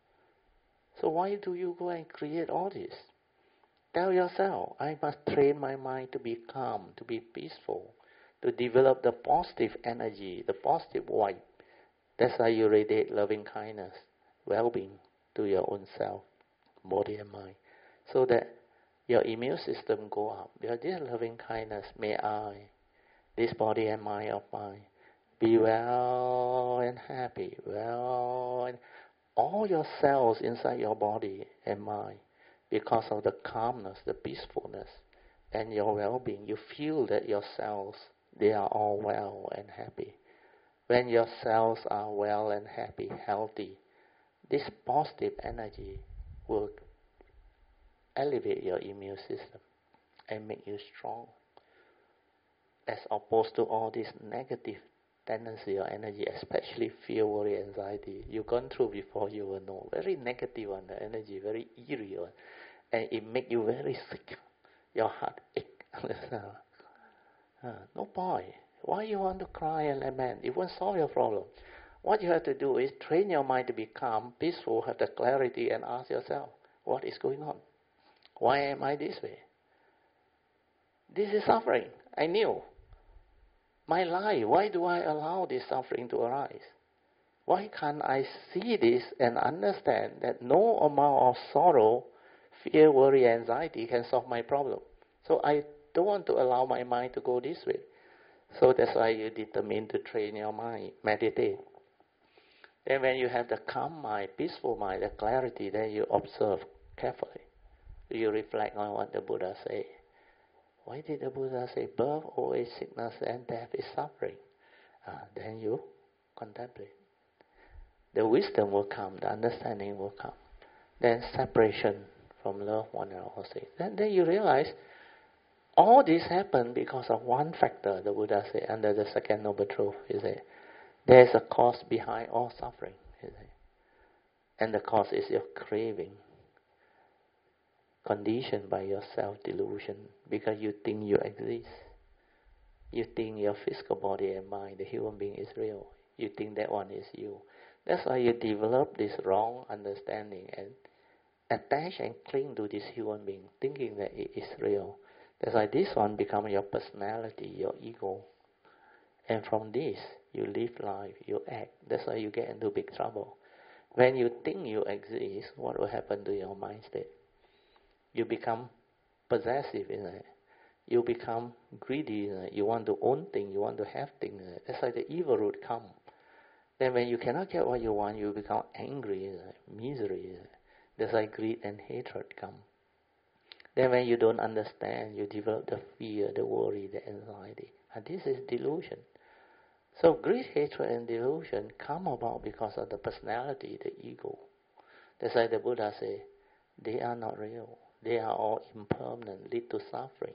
So why do you go and create all this? Tell yourself, I must train my mind to be calm, to be peaceful, to develop the positive energy, the positive vibe. That's how you radiate loving kindness, well-being to your own self, body and mind. So that your immune system go up. Because this loving kindness, may I, this body and mind of mine, be well and happy, well and all your cells inside your body and mind, because of the calmness, the peacefulness, and your well-being, you feel that your cells, they are all well and happy. When your cells are well and happy, healthy, this positive energy will elevate your immune system and make you strong, as opposed to all this negative tendency or energy, especially fear, worry, anxiety. You've gone through before, you will know. Very negative one, the energy, very eerie one. And it make you very sick. Your heart ache. uh, no point. Why you want to cry and lament? It won't solve your problem. What you have to do is train your mind to be calm, peaceful, have the clarity, and ask yourself, what is going on? Why am I this way? This is suffering. I knew. My life, why do I allow this suffering to arise? Why can't I see this and understand that no amount of sorrow, fear, worry, anxiety can solve my problem? So I don't want to allow my mind to go this way. So that's why you determine to train your mind, meditate. Then when you have the calm mind, peaceful mind, the clarity, then you observe carefully. You reflect on what the Buddha said. Why did the Buddha say birth, old age, sickness, and death is suffering? Uh, then you contemplate. The wisdom will come, the understanding will come. Then separation from love, one and all things. Then, then you realize all this happened because of one factor, the Buddha said, under the second noble truth. He said, there's a cause behind all suffering. He said. And the cause is your craving, conditioned by your self-delusion, because you think you exist. You think your physical body and mind, the human being, is real. You think that one is you. That's why you develop this wrong understanding and attach and cling to this human being, thinking that it is real. That's why this one becomes your personality, your ego. And from this, you live life, you act. That's why you get into big trouble. When you think you exist, what will happen to your mind state? You become possessive in it. You become greedy in it. You want to own things, you want to have things in it. That's why the evil root comes. Then when you cannot get what you want, you become angry in it, misery in it. That's why greed and hatred come. Then when you don't understand, you develop the fear, the worry, the anxiety. And this is delusion. So greed, hatred, and delusion come about because of the personality, the ego. That's why the Buddha says, they are not real. They are all impermanent, lead to suffering.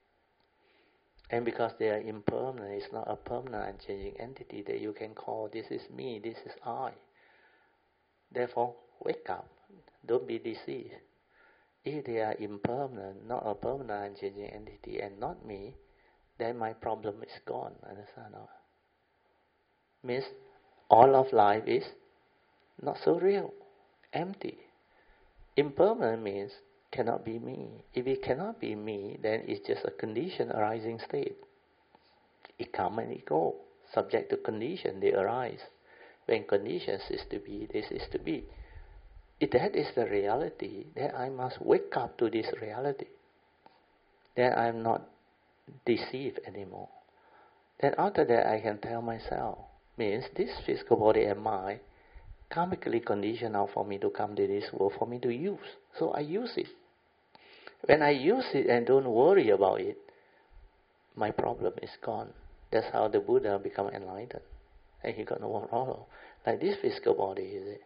And because they are impermanent, it's not a permanent and changing entity that you can call, this is me, this is I. Therefore, wake up. Don't be deceived. If they are impermanent, not a permanent and changing entity, and not me, then my problem is gone. Understand? No? Means all of life is not so real, empty. Impermanent means cannot be me. If it cannot be me, then it's just a condition arising state. It come and it go. Subject to condition, they arise. When conditions cease to be, they cease to be. If that is the reality, then I must wake up to this reality. Then I'm not deceived anymore. Then after that, I can tell myself, means this physical body and mind karmically conditioned out for me to come to this world for me to use. So I use it. When I use it and don't worry about it, my problem is gone. That's how the Buddha become enlightened. And he got no problem. Like this physical body, is it?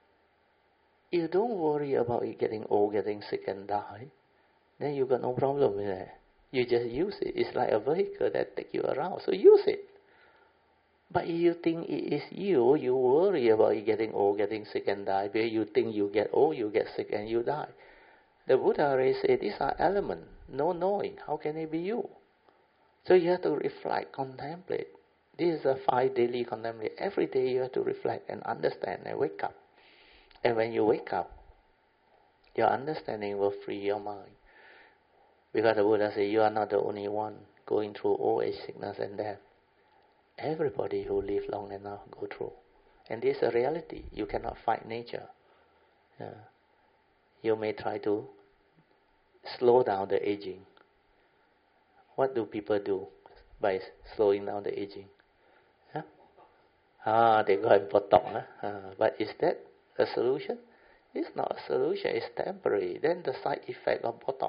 You don't worry about it getting old, getting sick and die, then you got no problem with that. You just use it. It's like a vehicle that takes you around. So use it. But if you think it is you, you worry about it getting old, getting sick and die, because you think you get old, you get sick and you die. The Buddha already said these are elements, no knowing. How can it be you? So you have to reflect, contemplate. This is a five daily contemplation. Every day you have to reflect and understand and wake up. And when you wake up, your understanding will free your mind. Because the Buddha said, you are not the only one going through old age, sickness and death. Everybody who lives long enough go through. And this is a reality. You cannot fight nature. Yeah. You may try to slow down the aging. What do people do by slowing down the aging? Yeah? Ah, they go and Botox. Huh? Ah, but is that a solution? It's not a solution. It's temporary. Then the side effect of Botox.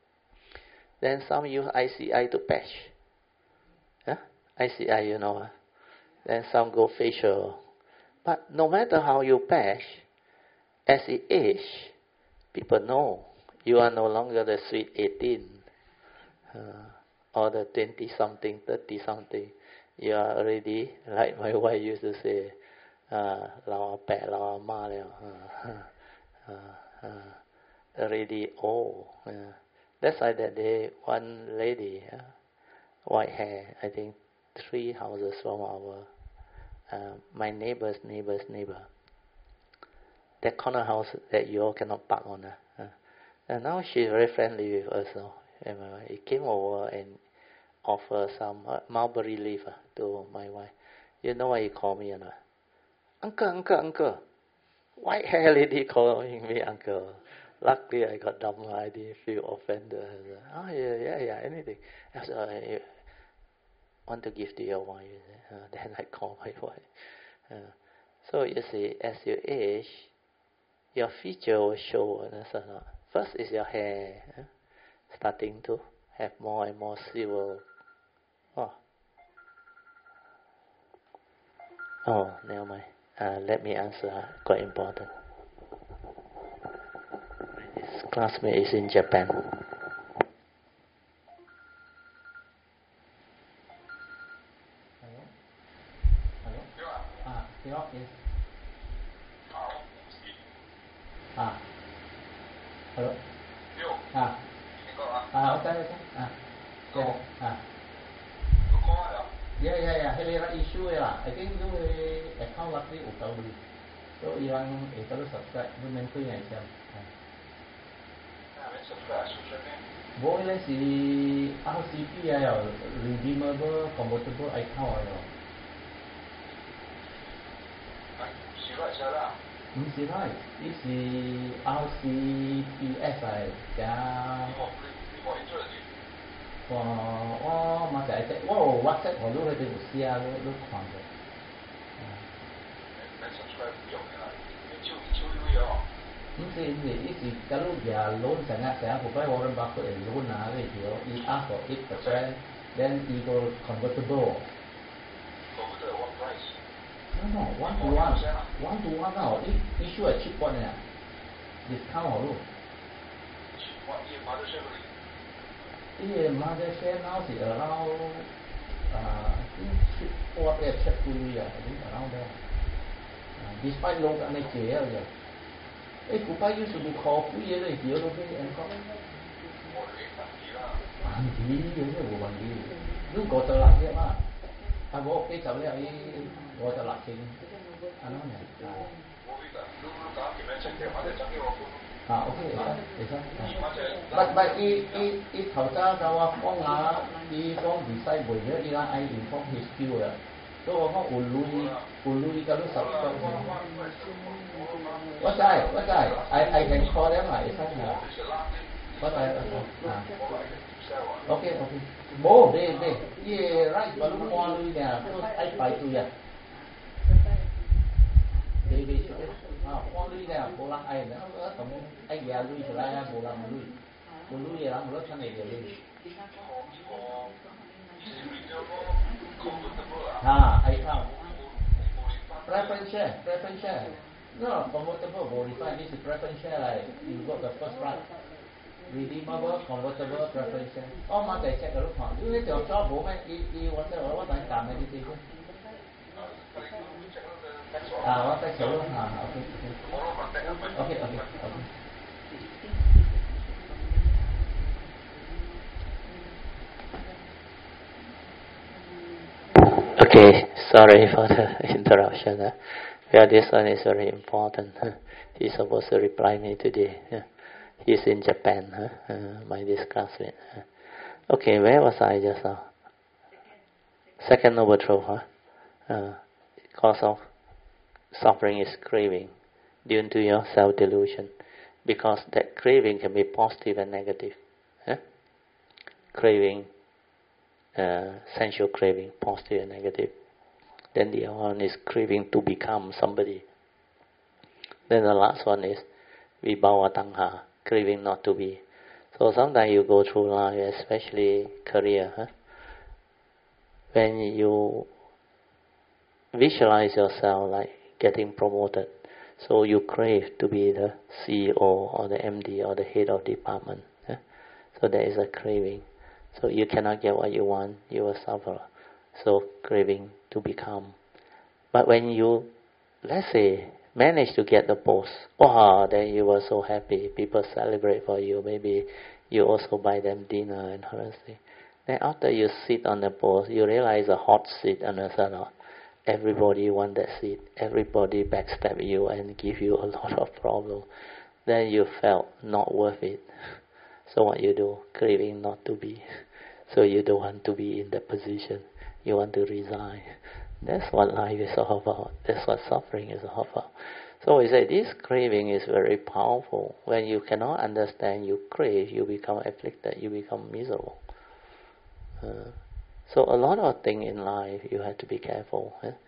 Then some use I C I to patch. Huh? I C I, you know. Huh? Then some go facial. But no matter how you patch, as it age, people know you are no longer the sweet eighteen uh, or the twenty-something, thirty-something. You are already, like my wife used to say, uh, เราแปะเรามาแล้ว uh, uh, uh, already old. Uh, that's why that day, one lady, uh, white hair, I think three houses from our, uh, my neighbor's neighbor's neighbor. That corner house that you all cannot park on. Uh, uh. And now she's very friendly with us. So, and my wife, he came over and offered some uh, mulberry leaf uh, to my wife. You know why he called me or not? Uncle, uncle, uncle. White hair lady calling me uncle. Luckily, I got dumb. I didn't feel offended. I said, oh, yeah, yeah, yeah, anything. I said, I want to give to your wife. Uh, then I call my wife. Uh, So you see, as you age, your feature will show. First is your hair, eh? starting to have more and more silver. Oh, oh never mind. Uh, let me answer. Quite important. This classmate is in Japan. Hello? Hello? Ah, Theo is. Ah. Hello? Ah. Ah, okay, okay. Ah. Yeah. Ah. Yeah, yeah, yeah. Hay là issue là, I think you account luckily ủ tàu đi. So ilang ito lo subscribe, you men ko yan siya. Bo ilang si R C P ayo, redeemable convertible account ayo. Không phải rồi, this is R C P S ay, kaya. Wow, wow, mà cái cái, wow, WhatsApp họ lúc này thì một xe lúc lúc khoảng rồi. Không phải gì, ít gì, cái lúc giờ loan chẳng hạn sẽ không phải Warren Buffett loan nào cái gì đó, he ask for eight percent, then he go convertible. No, no, one to one, one to one nào, issue a cheap one nè, discount họ luôn. Yeah, mother share now is around uh, I think four there check fully, I think around there. Uh, despite low anh ấy chế rồi. Ấy cũng phải used to be called free rồi, hiểu đâu biết em có. Bằng gì vậy chứ bằng gì? Lúc có tờ lạc vậy mà. À bố cái cháu này có tờ lạc chính. Anh nói này. Ah, okay, is that, is that? But but he he he 頭先就話幫下，he 幫 decide 為咗依家 I inform his skill 啊，所以我講有累有累個都十個。我知我知 I I can call them 啊，is that 啊？我知我知啊。OK OK，冇你你依 right 我都看累嘅，都愛排隊啊。你你說。啊，看lui nè, bộ lăng ai nữa, tổng ai già lui trở lại, bộ lăng lui, bộ lui gì lắm, bộ lăng này lui. À, ai không? Preference share, preference share. No, convertible, bộ refine, this is preference share like you got the first right. Redeemable, convertible, preference share. Oh, mà để check cái lúc họ, you need to cho bộ mấy, y y what the, what the cảm này đi chứ. À, what the số luôn, à, okay. Okay, okay, okay. Okay, sorry for the interruption. Uh, yeah, this one is very important. Huh? He's supposed to reply me today. Huh? He's in Japan, huh? uh, my this classmate. Huh? Okay, where was I just now? Second overthrow, huh? Uh, cause of suffering is craving due to your self-delusion, because that craving can be positive and negative. Huh? Craving, uh, sensual craving, positive and negative. Then the other one is craving to become somebody. Then the last one is vibhava tanha, craving not to be. So sometimes you go through life, especially career, huh? When you visualize yourself like getting promoted, so you crave to be the C E O or the M D or the head of department. Huh? So there is a craving. So you cannot get what you want, you will suffer. So craving to become. But when you, let's say, manage to get the post, oh, then you were so happy. People celebrate for you. Maybe you also buy them dinner and other things. Then after you sit on the post, you realize a hot seat on the salon. Everybody want that seat. Everybody backstab you and give you a lot of problems. Then you felt not worth it. So what you do? Craving not to be. So you don't want to be in that position. You want to resign. That's what life is all about. That's what suffering is all about. So we say this craving is very powerful. When you cannot understand, you crave, you become afflicted, you become miserable. Uh, so a lot of things in life you have to be careful. Eh?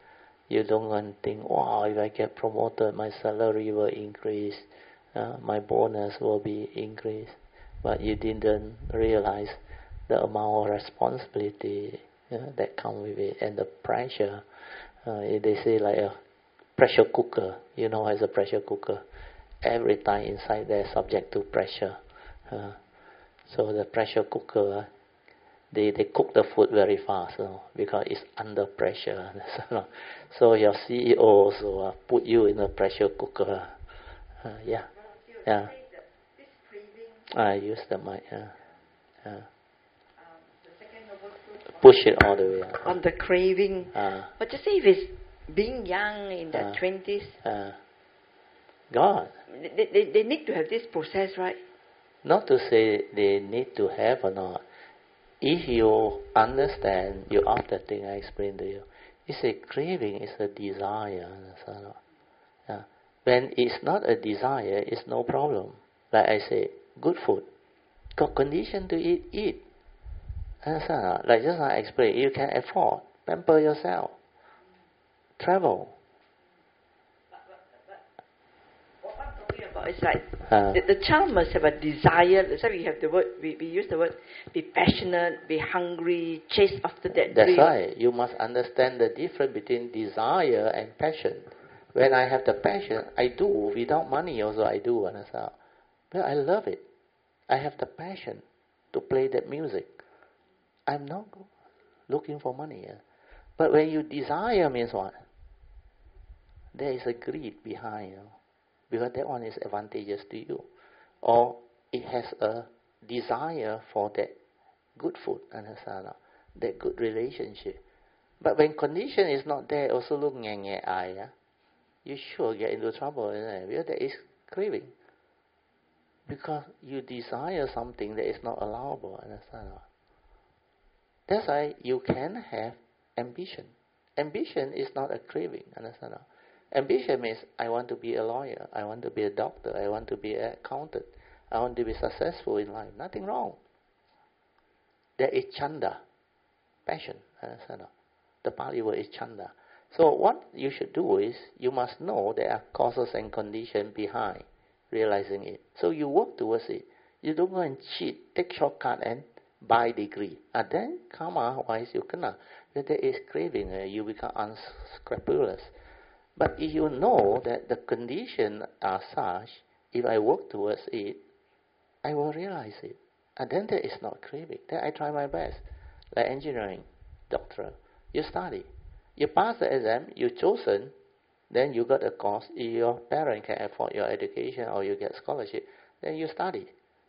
You don't go and think, wow, if I get promoted, my salary will increase, uh, my bonus will be increased. But you didn't realize the amount of responsibility uh, that comes with it and the pressure. Uh, they say like a pressure cooker. You know, as a pressure cooker, every time inside there subject to pressure. Uh, so the pressure cooker, uh, they they cook the food very fast, you know, because it's under pressure. So your C E O also uh, put you in a pressure cooker. Uh, yeah, yeah. I use the mic. Yeah, yeah. Push it all the way up. On the craving. Uh, but just say if it's being young in their uh, twenties, uh, God. They, they, they need to have this process, right? Not to say they need to have or not. If you understand, you ask the thing I explained to you. It's a craving, it's a desire. Yeah. When it's not a desire, it's no problem. Like I say, good food. Got condition to eat, eat. Understand? Like just like I explained, you can afford. Pamper yourself. Travel. What I'm talking about is like Uh, the, the child must have a desire. That's why we have the word, we, we use the word, be passionate, be hungry, chase after that That's dream. right. You must understand the difference between desire and passion. When I have the passion, I do. Without money also I do. Understand? But I love it. I have the passion to play that music. I'm not looking for money. Yeah? But when you desire means what? There is a greed behind. You know? Because that one is advantageous to you. Or it has a desire for that good food. Understand? That good relationship. But when condition is not there, also look nge nge eye. Yeah? You sure get into trouble. Isn't it? Because there is craving. Because you desire something that is not allowable. Understand? That's why you can have ambition. Ambition is not a craving. Understand? Ambition means I want to be a lawyer. I want to be a doctor. I want to be an accountant. I want to be successful in life. Nothing wrong. There is chanda, passion. Understand? The Pali word is chanda. So what you should do is you must know there are causes and conditions behind realizing it. So you work towards it. You don't go and cheat, take shortcut and buy degree. And then karma-wise you kena. When there is craving, uh, you become unscrupulous. But if you know that the conditions are such, if I work towards it, I will realize it. And then there is not craving. Then I try my best. Like engineering, doctor, you study. You pass the exam, you chosen, then you got a course. If your parent can afford your education or you get scholarship, then you study.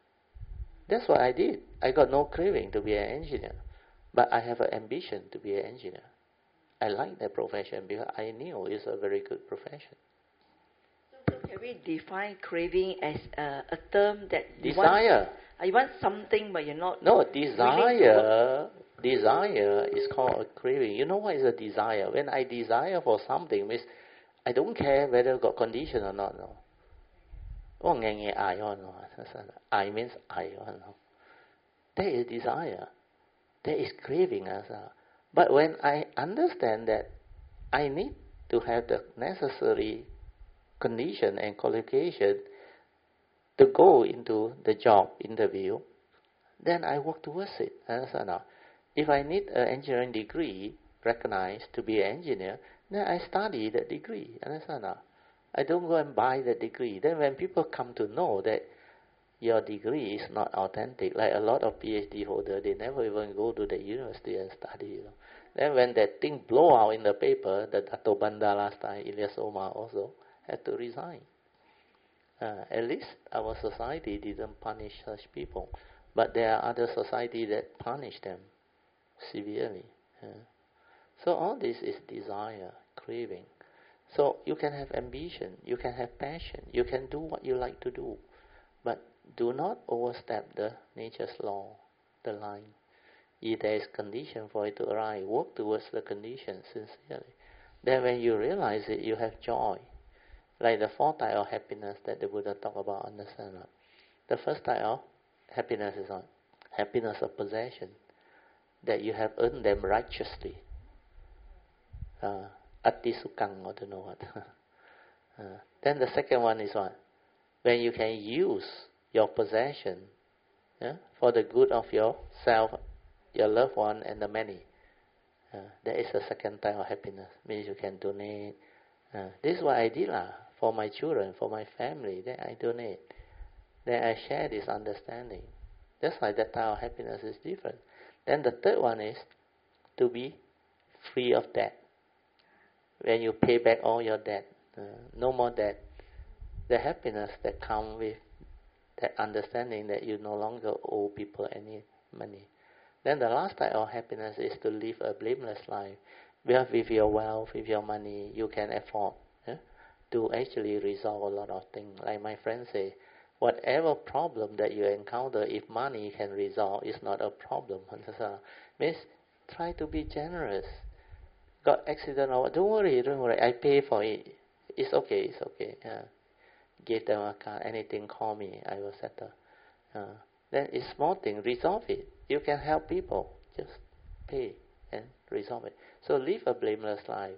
That's what I did. I got no craving to be an engineer. But I have an ambition to be an engineer. I like that profession because I knew it's a very good profession. So, so can we define craving as a, a term that you Desire. Want, uh, you want something but you're not... No, desire, desire is called a craving. You know what is a desire? When I desire for something, means I don't care whether got condition or not. No. Oh, nge nge I or no. I means I or no. There is desire. There is craving as well. But when I understand that I need to have the necessary condition and qualification to go into the job interview, then I work towards it. Understand now? If I need an engineering degree recognized to be an engineer, then I study that degree. Understand now? I don't go and buy the degree. Then when people come to know that your degree is not authentic, like a lot of PhD holders, they never even go to the university and study. You know. Then when that thing blow out in the paper, the Dato Banda last time, Ilyas Omar also had to resign. Uh, at least our society didn't punish such people. But there are other societies that punish them severely. Yeah. So all this is desire, craving. So you can have ambition, you can have passion, you can do what you like to do. But do not overstep the nature's law, the line. If there is condition for it to arise, work towards the condition sincerely. Then when you realize it, you have joy. Like the four types of happiness that the Buddha talked about, understand that? The first type of happiness is what? Happiness of possession. That you have earned them righteously. Uh, Ati sukang, I don't know what. uh, then the second one is what? When you can use your possession, yeah, for the good of yourself, your loved one, and the many. Uh, that is the second type of happiness. Means you can donate. Uh, this is what I did lah, for my children, for my family. Then I donate. Then I share this understanding. That's why that type of happiness is different. Then the third one is to be free of debt. When you pay back all your debt, uh, no more debt. The happiness that comes with that understanding that you no longer owe people any money. Then the last type of happiness is to live a blameless life. Where with your wealth, with your money, you can afford yeah, to actually resolve a lot of things. Like my friends say, whatever problem that you encounter, if money can resolve, it's not a problem. Means try to be generous. Got accident or don't worry, don't worry. I pay for it. It's okay, it's okay. Yeah. Give them a card, anything, call me, I will settle. Uh, then it's small thing, resolve it. You can help people, just pay and resolve it. So live a blameless life,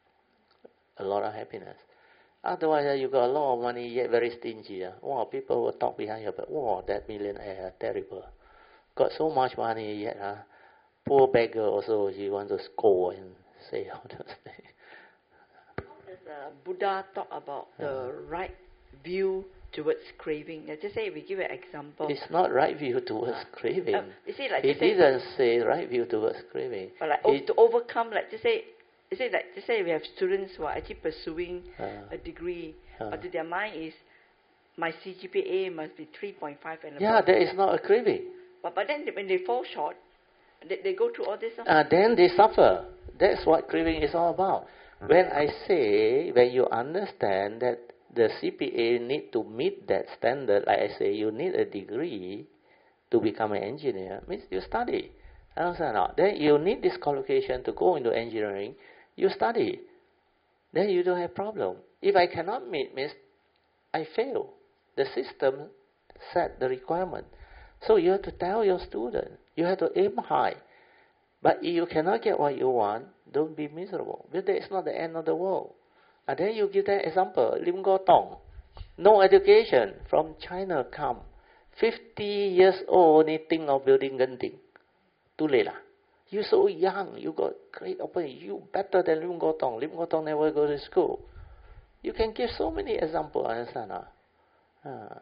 a lot of happiness. Otherwise, uh, you got a lot of money yet very stingy. Uh. Wow, people will talk behind your back. Wow, that millionaire, terrible. Got so much money yet. Uh. Poor beggar also, he wants to scold and say all those things. How does uh, Buddha talk about the uh, right view towards craving? Let's just say we give an example. It's not right view towards uh, craving. Uh, you see, like he didn't say, say right view towards craving. But like he, to overcome, like just say, you say like just say we have students who are actually pursuing uh, a degree, uh, but to their mind is my C G P A must be three point five and above. Yeah, that is not a craving. But but then when they fall short, they, they go through all this. Uh, then they suffer. That's what craving is all about. When I say, when you understand that the C P A need to meet that standard, like I say, you need a degree to become an engineer, means you study. Understand or not? Then you need this qualification to go into engineering, you study. Then you don't have problem. If I cannot meet, means I fail. The system set the requirement. So you have to tell your student, you have to aim high. But if you cannot get what you want, don't be miserable. Because that is not the end of the world. And then you give that example, Lim Go Tong, no education, from China come, fifty years old, only think of building Genting. Too late lah. You're so young, you got great opportunity, you better than Lim Go Tong. Lim Go Tong never go to school. You can give so many examples, understand? Uh.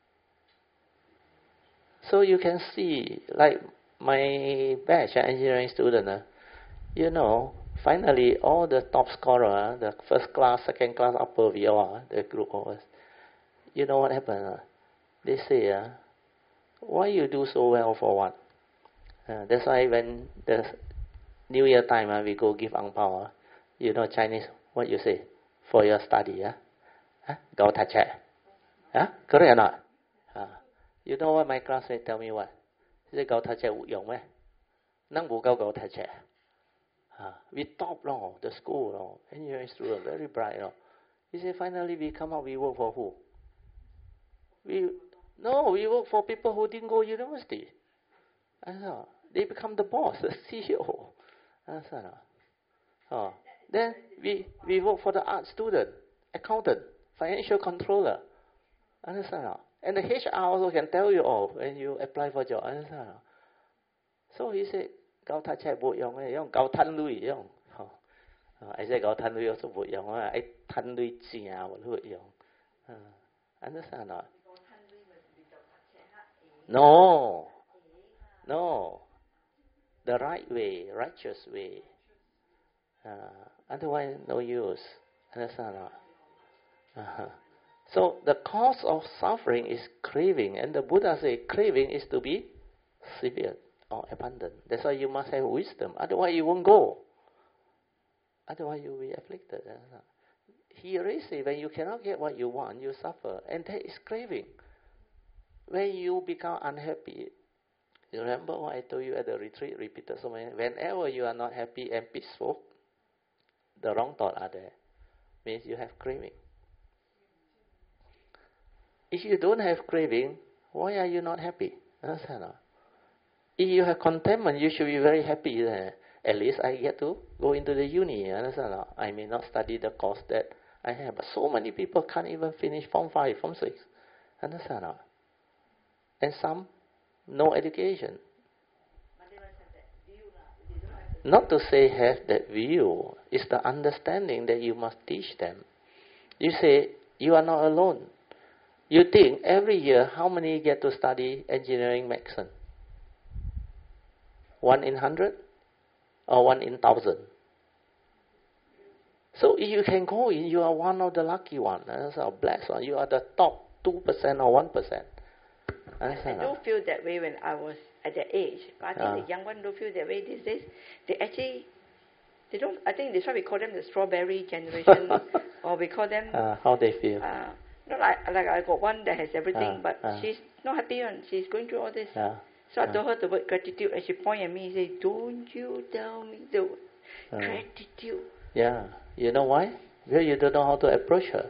So you can see, like my batch, engineering student, uh, you know, finally all the top scorer, uh, the first class, second class, upper V O, uh, the group of us, you know what happened? Uh? They say, uh, why you do so well for what? Uh, that's why when the New Year time, uh, we go give ang pao, uh, you know Chinese, what you say? For your study, uh? Huh? Go touch it. Huh? Correct or not? Uh, you know what my classmate tell me what? He said, go touch it, vô dụng咩? Nắng vụ go go touch it. Uh, we top no, the school, no, engineering student, very bright. No. He said, finally we come out, we work for who? We No, we work for people who didn't go university. I said, they become the boss, the C E O. I said, oh. Then we, we work for the art student, accountant, financial controller. Understand? And the H R also can tell you all when you apply for job. Understand? So he said, Gao ta chai vô dụng, dùng Gao thanh lui dùng. I said Gao thanh lui also vô dụng. I thanh lui chia vô dụng. Understand? No, no. The right way, righteous way. Uh, otherwise, no use. Understand? Uh-huh. So the cause of suffering is craving, and the Buddha says craving is to be severe or abundant. That's why you must have wisdom. Otherwise, you won't go. Otherwise, you will be afflicted. He already said when you cannot get what you want, you suffer, and that is craving. When you become unhappy, you remember what I told you at the retreat, repeated so many. Whenever you are not happy and peaceful, the wrong thoughts are there. Means you have craving. If you don't have craving, why are you not happy? Understand? If you have contentment, you should be very happy. At least I get to go into the uni. Understand? I may not study the course that I have, but so many people can't even finish Form five, Form six. Understand? And some, no education. Not to say have that view, it's the understanding that you must teach them. You say, you are not alone. You think every year, how many get to study engineering medicine? One in hundred? Or one in thousand? So if you can go in, you are one of the lucky ones. That's a blessed one. You are the top two percent or one percent. I don't feel that way when I was at that age. But I think uh, the young ones don't feel that way these days. They actually, they don't, I think that's why we call them the strawberry generation. Or we call them... Uh, how they feel? Uh, not like, like I got one that has everything, uh, but uh, she's not happy and she's going through all this. Uh, so I uh, told her the word gratitude and she pointed at me and said, don't you tell me the word uh, gratitude. Yeah. You know why? Because you don't know how to approach her.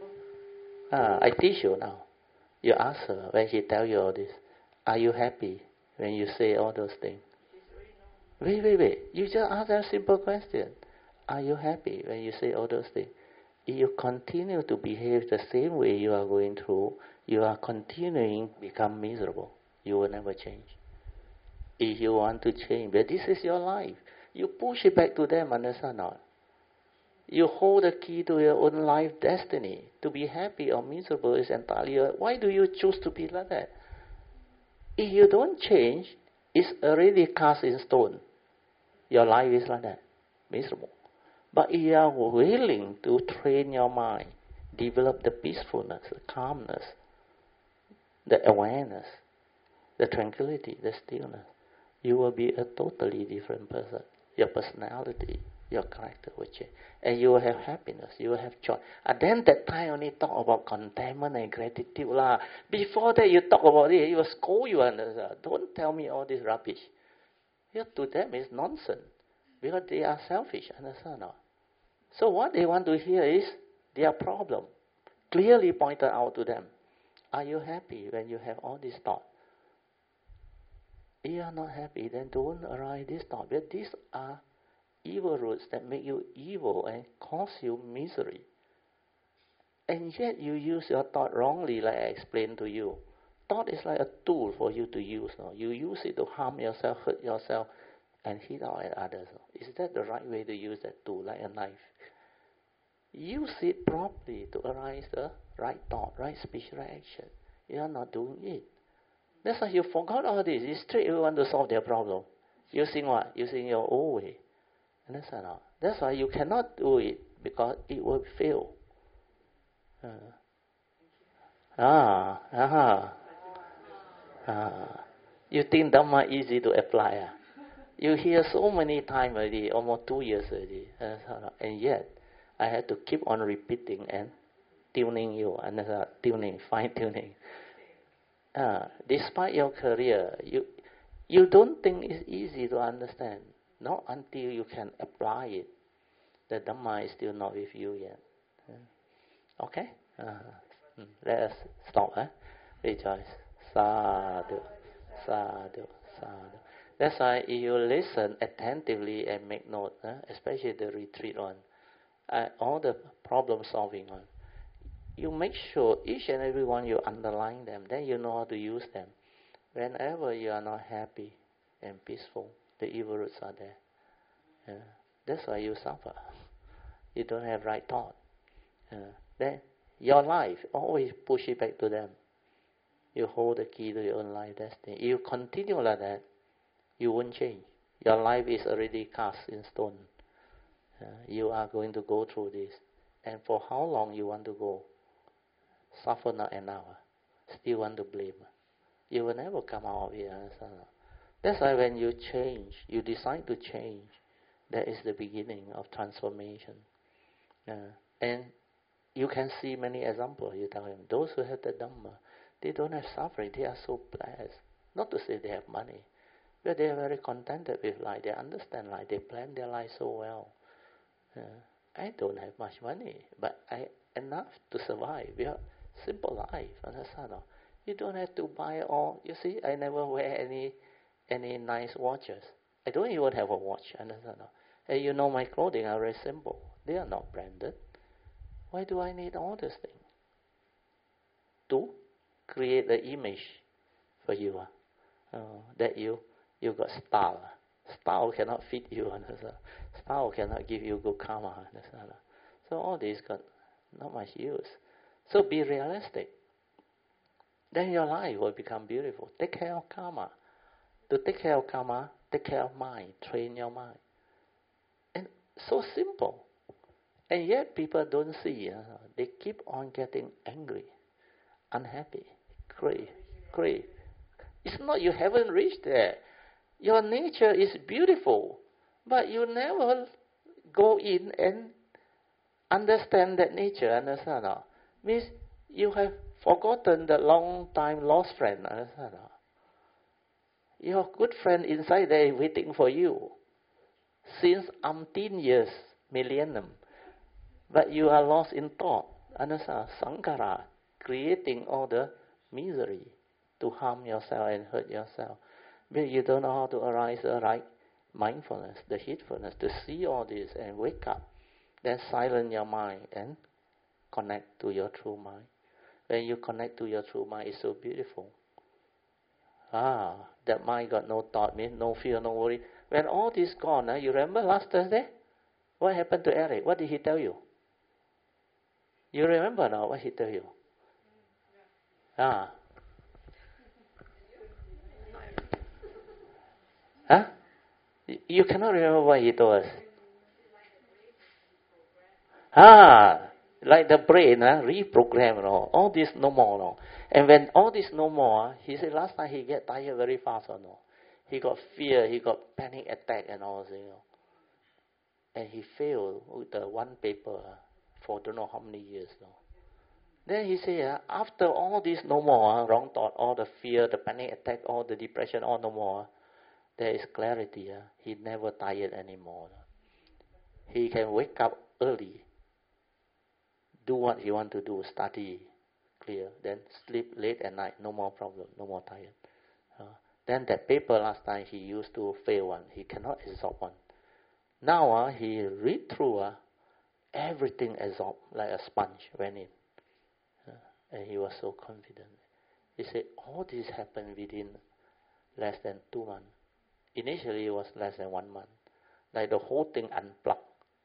Uh, I teach you now. You ask her when she tell you all this, are you happy when you say all those things? Wait, wait, wait. You just ask them a simple question. Are you happy when you say all those things? If you continue to behave the same way you are going through, you are continuing to become miserable. You will never change. If you want to change, but this is your life. You push it back to them, understand not? You hold the key to your own life destiny. To be happy or miserable is entirely your... Why do you choose to be like that? If you don't change, it's already cast in stone. Your life is like that, miserable. But if you are willing to train your mind, develop the peacefulness, the calmness, the awareness, the tranquility, the stillness, you will be a totally different person. Your personality, your character will change. And you will have happiness, you will have joy. And then that time only talk about contentment and gratitude lah. Before that you talk about it, you will scold you. And uh, don't tell me all this rubbish. Yeah, to them it's nonsense. Because they are selfish, understand or not? So what they want to hear is their problem. Clearly pointed out to them. Are you happy when you have all this thought? If you are not happy, then don't arise this thought. But these are evil roots that make you evil and cause you misery. And yet you use your thought wrongly, like I explained to you. Thought is like a tool for you to use. No? You use it to harm yourself, hurt yourself, and hit out at others. No? Is that the right way to use that tool, like a knife? Use it properly to arise the right thought, right speech, right action. You are not doing it. That's why you forgot all this. You straight away want to solve their problem. Using what? Using your own way. Understand? That's why you cannot do it, because it will fail. Uh, ah, ah, ah. You think Dhamma easy to apply? Ah? You hear so many times already, almost two years already, and yet I had to keep on repeating and tuning you, and uh, tuning, fine tuning. Uh, despite your career, you you don't think it's easy to understand. Not until you can apply it. The Dhamma is still not with you yet. Uh, okay? Uh, let us stop. Eh? Rejoice. Sadhu. Sadhu. Sadhu. That's why if you listen attentively and make note, eh? Especially the retreat one, uh, all the problem solving one, you make sure each and every one you underline them, then you know how to use them. Whenever you are not happy and peaceful, the evil roots are there. Yeah. That's why you suffer. You don't have right thought. Yeah. Then your life, always push it back to them. You hold the key to your own life destiny. If you continue like that, you won't change. Your life is already cast in stone. Yeah. You are going to go through this. And for how long you want to go? Suffer not an hour. Still want to blame. You will never come out of it. Understand? That's why when you change, you decide to change, that is the beginning of transformation. Uh, and you can see many examples. You tell him, those who have the Dhamma, they don't have suffering. They are so blessed. Not to say they have money, but they are very contented with life. They understand life. They plan their life so well. Uh, I don't have much money, but I enough to survive. We have simple life. Understand? You don't have to buy all. You see, I never wear any any nice watches. I don't even have a watch. Understand? Hey, you know my clothing are very simple. They are not branded. Why do I need all these things? To create the image for you uh, that you you got style. Style cannot fit you. Understand? Style cannot give you good karma. Understand? So all this got not much use. So be realistic. Then your life will become beautiful. Take care of karma. To take care of karma, take care of mind. Train your mind. And so simple. And yet people don't see. Uh, they keep on getting angry, unhappy, crave, crave. It's not you haven't reached there. Your nature is beautiful, but you never go in and understand that nature. Understand? No? Means you have forgotten the long time lost friend. Understand? No? Your good friend inside there is waiting for you since umpteen years, millennium. But you are lost in thought. Understand? Sankara, creating all the misery to harm yourself and hurt yourself. But you don't know how to arise the right mindfulness, the heedfulness, to see all this and wake up. Then silence your mind and connect to your true mind. When you connect to your true mind, it's so beautiful. Ah, that mind got no thought, means no fear, no worry. When all this gone, uh, you remember last Thursday? What happened to Eric? What did he tell you? You remember now what he tell you? Ah. Huh? You cannot remember what he told us. Ah, like the brain, uh, reprogram, no? All this no more, no? And when all this no more, he said last time he get tired very fast, or no? He got fear, he got panic attack and all this, you know. And he failed with the one paper uh, for don't know how many years, no? Then he said, uh, after all this no more, uh, wrong thought, all the fear, the panic attack, all the depression, all no more, uh, there is clarity. Uh, he never tired anymore. He can wake up early, do what he want to do, study, clear, then sleep late at night, no more problem, no more tired. Uh, then that paper last time he used to fail one, he cannot absorb one. Now uh, he read through, uh, everything absorbed like a sponge went in. Uh, and he was so confident. He said, all this happened within less than two months. Initially it was less than one month. Like the whole thing unplugged.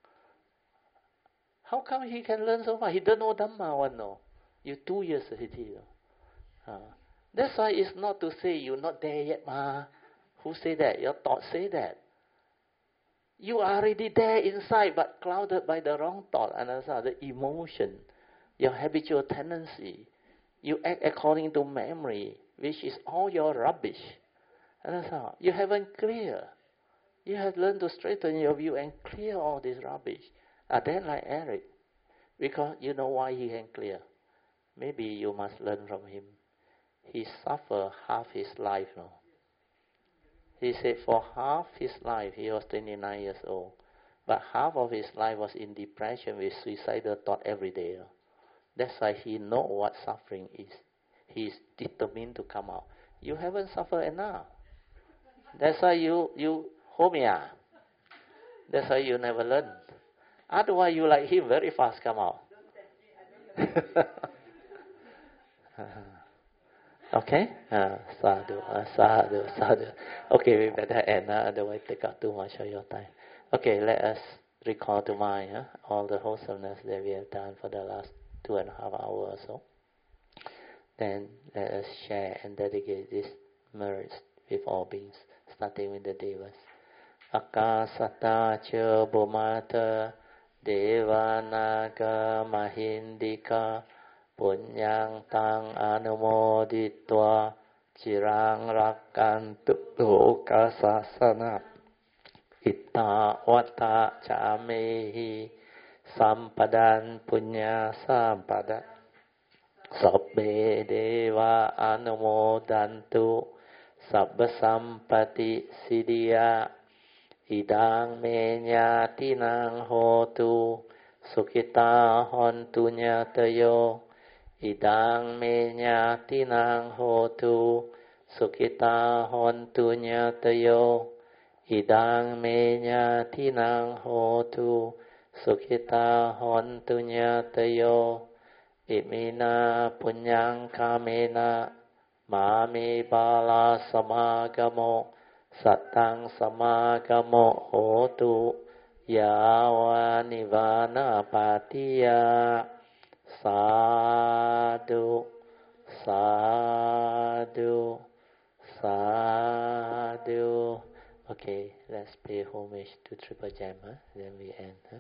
How come he can learn so much? He don't know Dhamma one, no. You two years already. Uh, that's why it's not to say you're not there yet, ma. Who say that? Your thoughts say that. You are already there inside, but clouded by the wrong thought and the emotion, your habitual tendency. You act according to memory, which is all your rubbish. Understand? You haven't clear. You have learned to straighten your view and clear all this rubbish. Ah, then like Eric, because you know why he can clear. Maybe you must learn from him. He suffered half his life now. He said for half his life, he was twenty-nine years old, but half of his life was in depression with suicidal thought every day. That's why he knows what suffering is. He is determined to come out. You haven't suffered enough. That's why you, you homia. That's why you never learn. Otherwise, you like him very fast come out. Okay? Uh, sadhu, uh, sadhu, sadhu. Okay, we better end, uh, otherwise take up too much of your time. Okay, let us recall to mind uh, all the wholesomeness that we have done for the last two and a half hours or so. Then let us share and dedicate this merits with all beings, starting with the devas. Akasata cha bhumata devanaga mahindika punyang tang anumoditva cirang rakantu lokasasana itta wata camehi sampadan punya sampada sabbe deva anumodantu sabba sampati siddhya idang menya tinang hotu sukita hontu nyatayo idang menya tinang hotu sukita hontu nyatayo อิดังเมญาทินังโหตุสุขิตาหอนตุญาตโยอิมินาปุญญังคาเมนะมามิบาลาสมากโมสัตตังสมากโมโหตุยาวานิวานาปาติยาสาธุสาธุสาธุ Okay, let's pay homage to Triple Gem, huh? Then we end, huh?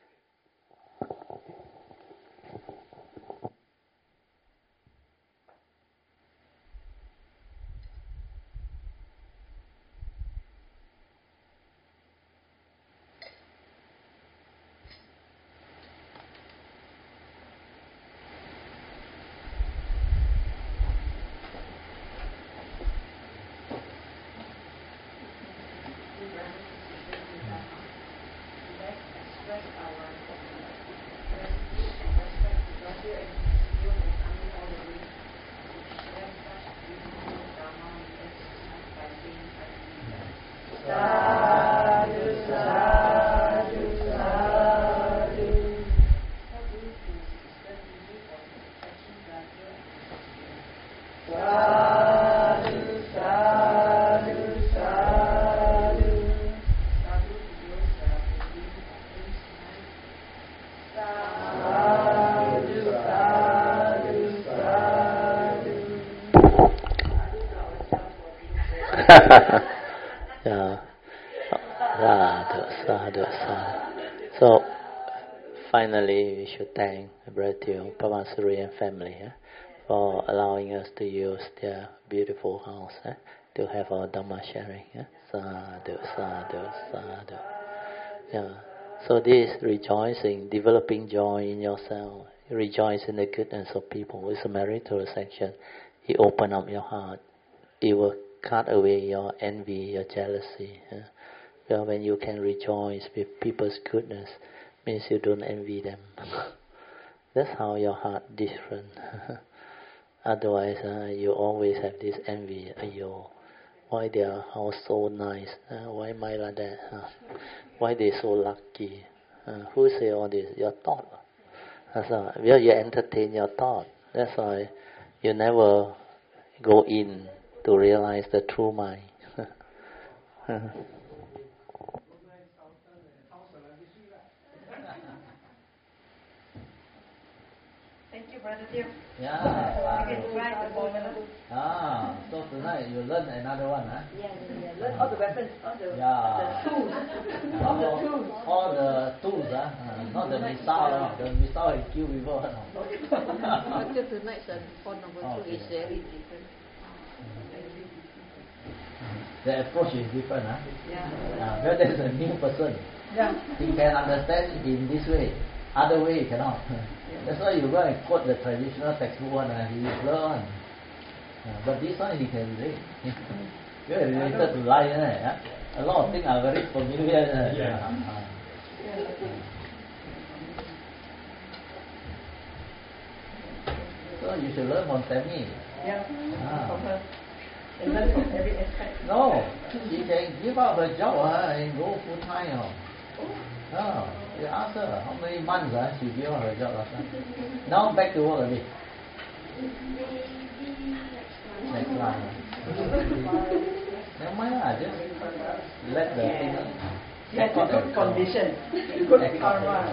Yeah. Sadhu, sadhu, sadhu. So, finally, we should thank Brother Pamasuri and family eh, for allowing us to use their beautiful house eh, to have our Dhamma sharing. Eh. Sadhu, sadhu, sadhu. Yeah. So this rejoicing, developing joy in yourself, rejoice in the goodness of people is a meritorious action. You open up your heart. It will cut away your envy, your jealousy. Eh. Well, when you can rejoice with people's goodness, means you don't envy them. That's how your heart different. Otherwise, uh, you always have this envy. Ayo, why their house so nice? Uh, why my like that? Uh, why they so lucky? Uh, who say all this? Your thought. That's why. Well, you entertain your thought. That's why you never go in to realize the true mind. Thank you, Brother Dear. Yeah. You can try the formula. Ah, so tonight you learn another one, huh? Yeah, yeah, yeah. Learn all the weapons, all the, Yeah. the tools. All the tools. All the tools, huh? Uh, not the missile, uh, the missile will kill people. After tonight's uh, phone number Oh, two is okay. very different. The approach is different, huh? Yeah. Uh, well, there's a new person. Yeah. He can understand in this way. Other way he cannot. That's why you go and quote the traditional textbook one, uh, he will learn. Uh, but this one he can read. Very related to life, eh? A lot of things are very familiar. Eh? Yeah. Uh, so you should learn from Tammy. Yeah. Ah. From her. And learn from every aspect. No, she can give up her job uh, and go full time. Uh. Oh, you ask her how many months uh, she gave up her job last time. Now back to work again. Next one. Never mind, uh, just let the thing. She has a good condition, good karma.